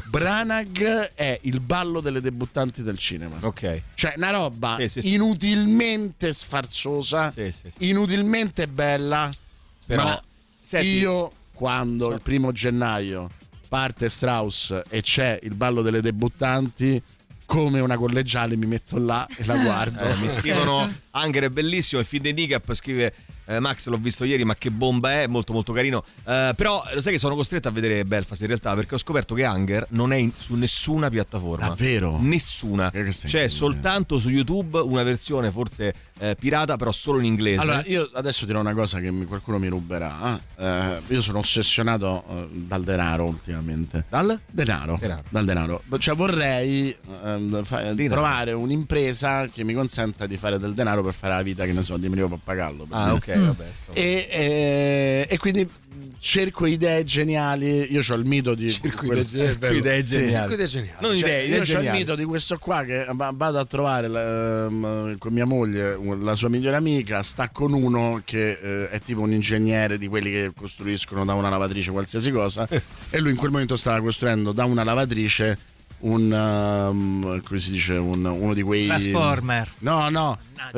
Branagh è il ballo delle debuttanti del cinema. Ok. Cioè una roba sì, sì, sì. inutilmente sfarzosa, sì, sì, sì. inutilmente bella. Però, ma senti, io quando so. il primo gennaio parte Strauss e c'è il ballo delle debuttanti, come una collegiale mi metto là e la guardo. Eh, mi scrivono Hunger è bellissimo e Fide Nicap scrive eh, Max l'ho visto ieri ma che bomba è, molto molto carino, eh, però lo sai che sono costretto a vedere Belfast in realtà perché ho scoperto che Hunger non è in, su nessuna piattaforma. Davvero? Nessuna, c'è soltanto su YouTube una versione forse eh, pirata però solo in inglese. Allora io adesso dirò una cosa che mi, qualcuno mi ruberà, eh, io sono ossessionato eh, dal denaro ultimamente. Dal? Denaro, denaro. Dal denaro, cioè vorrei eh, fa, trovare un'impresa che mi consenta di fare del denaro per fare la vita, che ne so, di Emilio Pappagallo. Ah, ok, mm. vabbè. E, e, e quindi cerco idee geniali. Io ho il mito di cerco quel, idee, idee sì, geniali. cerco idee geniali. Non cioè, idee, idee io ho geniali. il mito di questo qua che vado a trovare la, con mia moglie, la sua migliore amica, sta con uno che eh, è tipo un ingegnere di quelli che costruiscono da una lavatrice qualsiasi cosa e lui in quel momento stava costruendo da una lavatrice un um, come si dice un, uno di quei Transformer. No, no,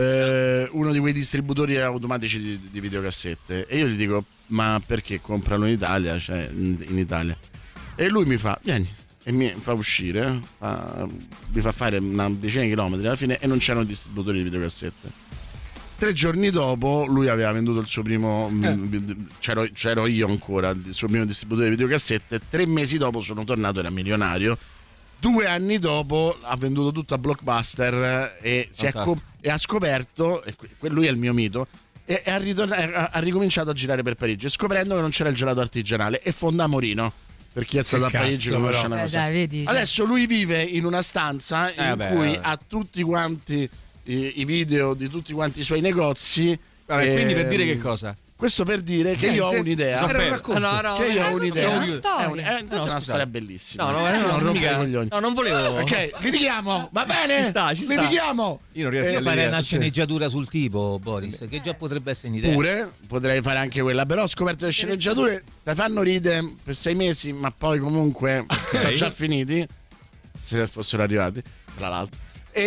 eh, uno di quei distributori automatici di, di videocassette. E io gli dico: ma perché comprano in Italia, cioè in, in Italia? E lui mi fa: vieni. E mi fa uscire, fa, mi fa fare una decina di chilometri alla fine e non c'erano distributori di videocassette. Tre giorni dopo lui aveva venduto il suo primo eh. c'ero, c'ero io ancora, il suo primo distributore di videocassette. Tre mesi dopo sono tornato, era milionario. Due anni dopo ha venduto tutto a Blockbuster e, si è com- e ha scoperto, e lui è il mio mito, e ha, ritorn- ha ricominciato a girare per Parigi scoprendo che non c'era il gelato artigianale e fonda a Morino. Per chi è stato a Parigi conosce una cosa. Eh, dai, vedi, adesso lui vive in una stanza eh, in beh, cui vabbè. ha tutti quanti i, i video di tutti quanti i suoi negozi. Vabbè, e, quindi per dire che cosa? Questo per dire che io ho un'idea. Era un racconto. No, no, che io ho un'idea. È una storia. È, un, è una, una storia bellissima. No, no, no, non no, rompere mica, i coglioni. no, non volevo. Ok, litighiamo, va bene? Ci sta, ci sta. Litighiamo. Io non riesco eh, a fare dire. una sceneggiatura sul tipo, Boris, che già potrebbe essere un'idea. Pure potrei fare anche quella, però ho scoperto le sceneggiature ti fanno ridere per sei mesi, ma poi comunque okay. sono già finiti. Se fossero arrivati, tra l'altro.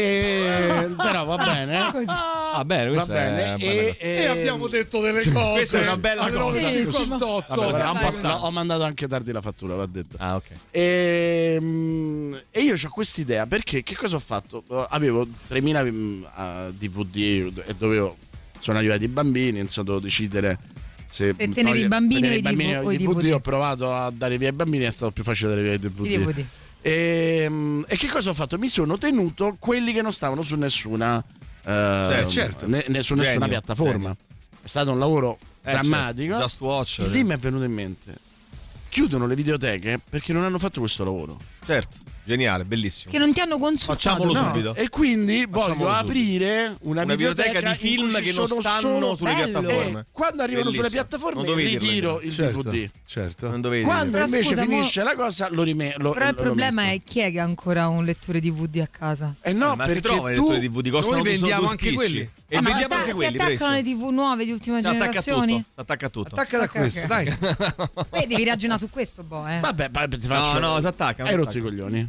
E però va bene. Così. Va bene, va bene. E, e, e abbiamo detto delle cose. Questa è una bella cosa. Vabbè, ho mandato anche tardi la fattura, va detto. Ah, ok. E, e io ho quest'idea perché che cosa ho fatto? Avevo tremila uh, D V D e dovevo. Sono arrivati i bambini, insomma, devo decidere se, se tenere i bambini o i D V D. Ho provato a dare via i bambini, è stato più facile dare via i D V D. I D V D. E, e che cosa ho fatto? Mi sono tenuto quelli che non stavano su nessuna eh, certo. ne, ne, su nessuna Genio. piattaforma. Genio. È stato un lavoro eh, drammatico. Certo. Just Watch. E lì mi è venuto in mente: chiudono le videoteche perché non hanno fatto questo lavoro. Certo, geniale, bellissimo. Che non ti hanno consultato. Facciamolo no. subito. E quindi Facciamolo voglio subito. aprire una, una videoteca, videoteca di film che non stanno solo... sulle bello. piattaforme. E quando arrivano Bellissimo. sulle piattaforme non ritiro il certo, D V D. Certo. Non dovevi Quando Però invece scusa, finisce mo... la cosa lo rimetto. Però il problema è chi è che ha ancora un lettore D V D a casa? Eh no, eh, ma perché si trova tu... i D V D, costano noi vendiamo due anche spicci. quelli. E ah, vendiamo ma anche si quelli. attaccano le presto. tivù nuove di ultima Si attacca generazione? tutto. Attacca tutto. Attacca da okay, questo, okay. dai. Beh, devi ragionare su questo, boh, eh. Vabbè, ti faccio... No, no, si attacca. Hai rotto i coglioni. Ma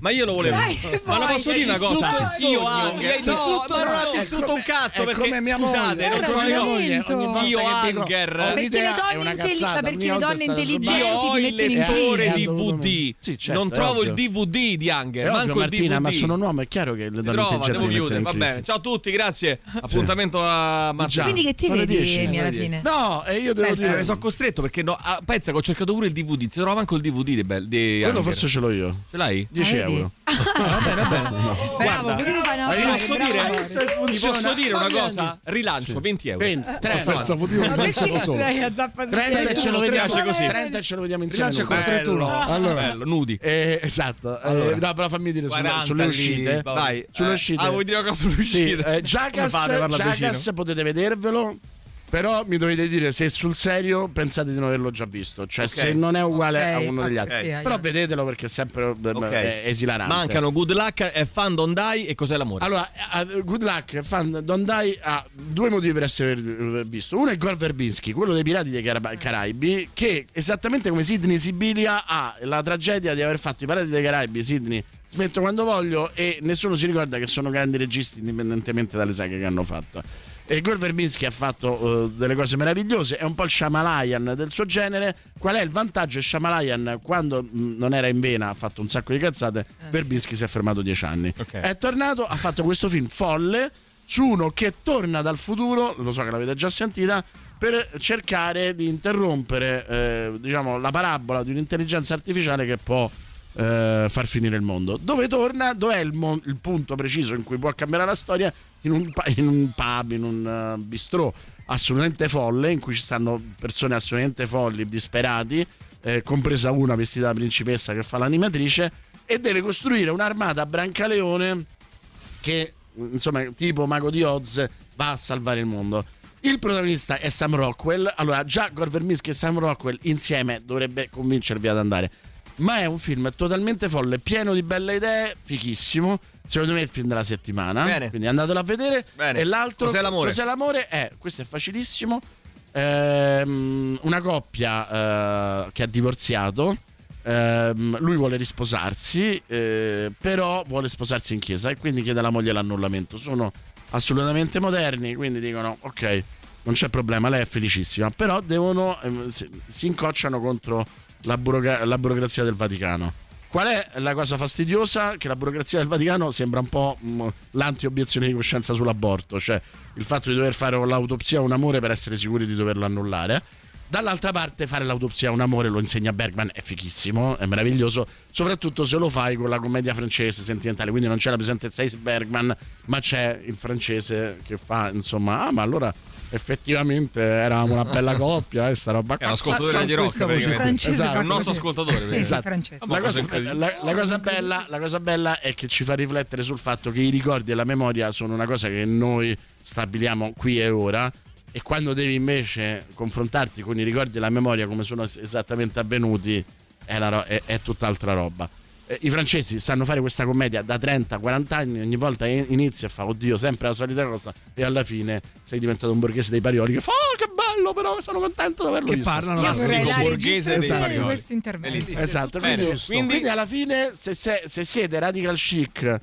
Ma io lo volevo. Dai, ma la vai, posso dire una hai cosa? distrutto il Io sogno. anche. Mi hai distrutto No, ma non il ha sogno. distrutto un cazzo È perché come mia moglie, scusate, è non come mia moglie, ogni volta io che dico- Anger. Perché le donne, intelli- ma perché le donne intelligenti Io ho ti il mettono in lettore crisi. D V D. Sì, certo, non è trovo ovvio. il D V D di Anger. È ovvio, Manco il Martina, D V D. ma sono un uomo, è chiaro che le donne Trova, intelligenti devo mi chiudere, mettono va in bene. crisi. Ciao a tutti, grazie. Appuntamento a Martina. Quindi che ti Alle vedi dieci. Emi, alla Alle fine? No, e io devo Eh, dire Eh, sono costretto perché no, ah, pensa che ho cercato pure il D V D. Si trova manco il D V D di, Bell- di quello Anger. forse ce l'ho io. Ce l'hai? dieci Ah, vedi? euro. Va bene, va bene. Bravo, così ti fai una Ti frase, posso bravo. dire, ti funziona. posso dire Va una bene. cosa? Rilancio, venti euro. venti, trenta. Posso avanti? Ma perché stai a zappa su trenta e ce lo vediamo Rilascia così. trenta e ce lo vediamo insieme. Rilascia noi. con trentuno. Allora, Bello, nudi. eh, esatto. Eh, Allora. no, però fammi dire sulle, quaranta sulle lì, uscite. vai. Vai, sulle Eh, uscite. ah, vuoi dire una cosa sulle Sì, uscite? eh, Jackass, Come fate, parla Jackass vicino. potete vedervelo. Però mi dovete dire se sul serio pensate di non averlo già visto. Cioè, Ok. se non è uguale Ok, a uno degli ok, altri. sì, Però hai- vedetelo perché è sempre eh, Ok. è esilarante. Mancano Good Luck, è Fun Don't Die e Cos'è l'amore? Allora, eh, Good Luck, Fan Don't Die ha due motivi per essere eh, visto. Uno è Gore Verbinski, quello dei Pirati dei Cara- Caraibi, che esattamente come Sidney Sibilia ha la tragedia di aver fatto i Pirati dei Caraibi. Sidney, smetto quando voglio, e nessuno si ricorda che sono grandi registi indipendentemente dalle saghe che hanno fatto. E Gore Verbinski ha fatto uh, delle cose meravigliose, è un po' il Shyamalan del suo genere. Qual è il vantaggio? Shyamalan, quando mh, non era in vena, ha fatto un sacco di cazzate. Eh, Verbinski si è fermato dieci anni. Ok. È tornato, ha fatto questo film folle su uno che torna dal futuro, lo so che l'avete già sentita, per cercare di interrompere eh, diciamo la parabola di un'intelligenza artificiale che può eh, far finire il mondo. Dove torna? Dov'è il, mo- il punto preciso in cui può cambiare la storia? In un, pa- in un pub, in un uh, bistrò assolutamente folle, in cui ci stanno persone assolutamente folli, disperati, eh, compresa una vestita da principessa che fa l'animatrice, e deve costruire un'armata a Brancaleone che, insomma, tipo Mago di Oz, va a salvare il mondo. Il protagonista è Sam Rockwell. Allora, già Gore Verbinski e Sam Rockwell insieme dovrebbe convincervi ad andare. Ma è un film totalmente folle, pieno di belle idee, fichissimo. Secondo me è il film della settimana. Bene. Quindi andatelo a vedere. Bene. E l'altro, Cos'è l'amore? Cos'è l'amore? È, questo è facilissimo. Ehm, una coppia eh, che ha divorziato. Ehm, lui vuole risposarsi, eh, però vuole sposarsi in chiesa e quindi chiede alla moglie l'annullamento. Sono assolutamente moderni, quindi dicono ok, non c'è problema, lei è felicissima, però devono ehm, si, si incocciano contro la, burocra- la burocrazia del Vaticano. Qual è la cosa fastidiosa? Che la burocrazia del Vaticano sembra un po' mh, l'anti-obiezione di coscienza sull'aborto, cioè il fatto di dover fare l'autopsia a un amore per essere sicuri di doverlo annullare. Dall'altra parte, fare l'autopsia a un amore, lo insegna Bergman, è fighissimo, è meraviglioso, soprattutto se lo fai con la commedia francese sentimentale, quindi non c'è la presentezza di Bergman, ma c'è il francese che fa, insomma, ah, ma allora effettivamente eravamo una bella coppia, eh, sta roba È un ascoltatore di rock, Francese esatto, fa un nostro così. ascoltatore. Sì, sì, Esatto. francese. La cosa, la, la cosa bella, la cosa bella è che ci fa riflettere sul fatto che i ricordi e la memoria sono una cosa che noi stabiliamo qui e ora, e quando devi invece confrontarti con i ricordi e la memoria come sono esattamente avvenuti è, la ro- è, è tutt'altra roba. Eh, I francesi sanno fare questa commedia da trenta quaranta anni, ogni volta inizia e fa oddio, sempre la solita cosa, e alla fine sei diventato un borghese dei Parioli che fa oh che bello, però sono contento di averlo che visto. parlano Io vorrei la borghese dei registrazione di Parioli. questo intervento. Esatto, Bene, quindi, giusto. quindi alla fine se, se, se siete radical chic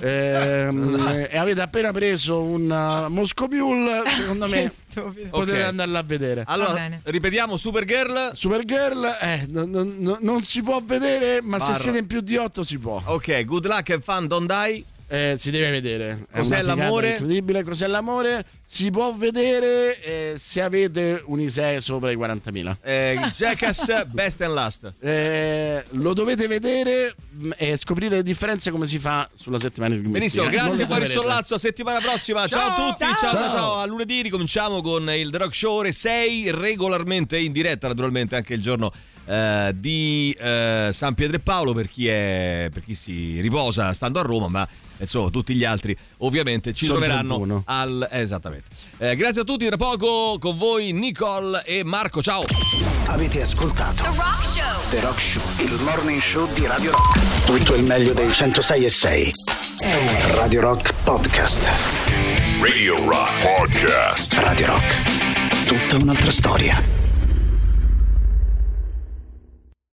ehm, e avete appena preso un uh, Moscow Mule, secondo me stupido. potete Ok. andarla a vedere. Va Allora, bene. ripetiamo Supergirl. Supergirl eh, non- non- non- non si può vedere, ma Barra. se siete in più di otto si può. Ok, Good Luck and Fun Don't Die. Eh, si deve vedere. È Cos'è una figata l'amore? incredibile. Cos'è l'amore? Si può vedere eh, se avete un I S E E sopra i quarantamila. Eh, Jackass Best and Last. Eh, lo dovete vedere mh, e scoprire le differenze come si fa sulla settimana di Benissimo, Messina. grazie Non lo Boris troverete. Sollazzo, a settimana prossima. Ciao, Ciao, a tutti, ciao. ciao, ciao, Ciao. ciao. A lunedì ricominciamo con il The Rock Show ore sei, regolarmente in diretta, naturalmente anche il giorno eh, di eh, San Pietro e Paolo per chi è per chi si riposa stando a Roma, ma insomma tutti gli altri ovviamente ci Sono troveranno trentuno. al eh, esattamente. Eh, grazie a tutti, tra poco con voi Nicole e Marco. Ciao. Avete ascoltato The Rock Show, il morning show di Radio Rock. Tutto il meglio dei centosei e sei. Radio Rock Podcast. Radio Rock Podcast. Radio Rock. Tutta un'altra storia.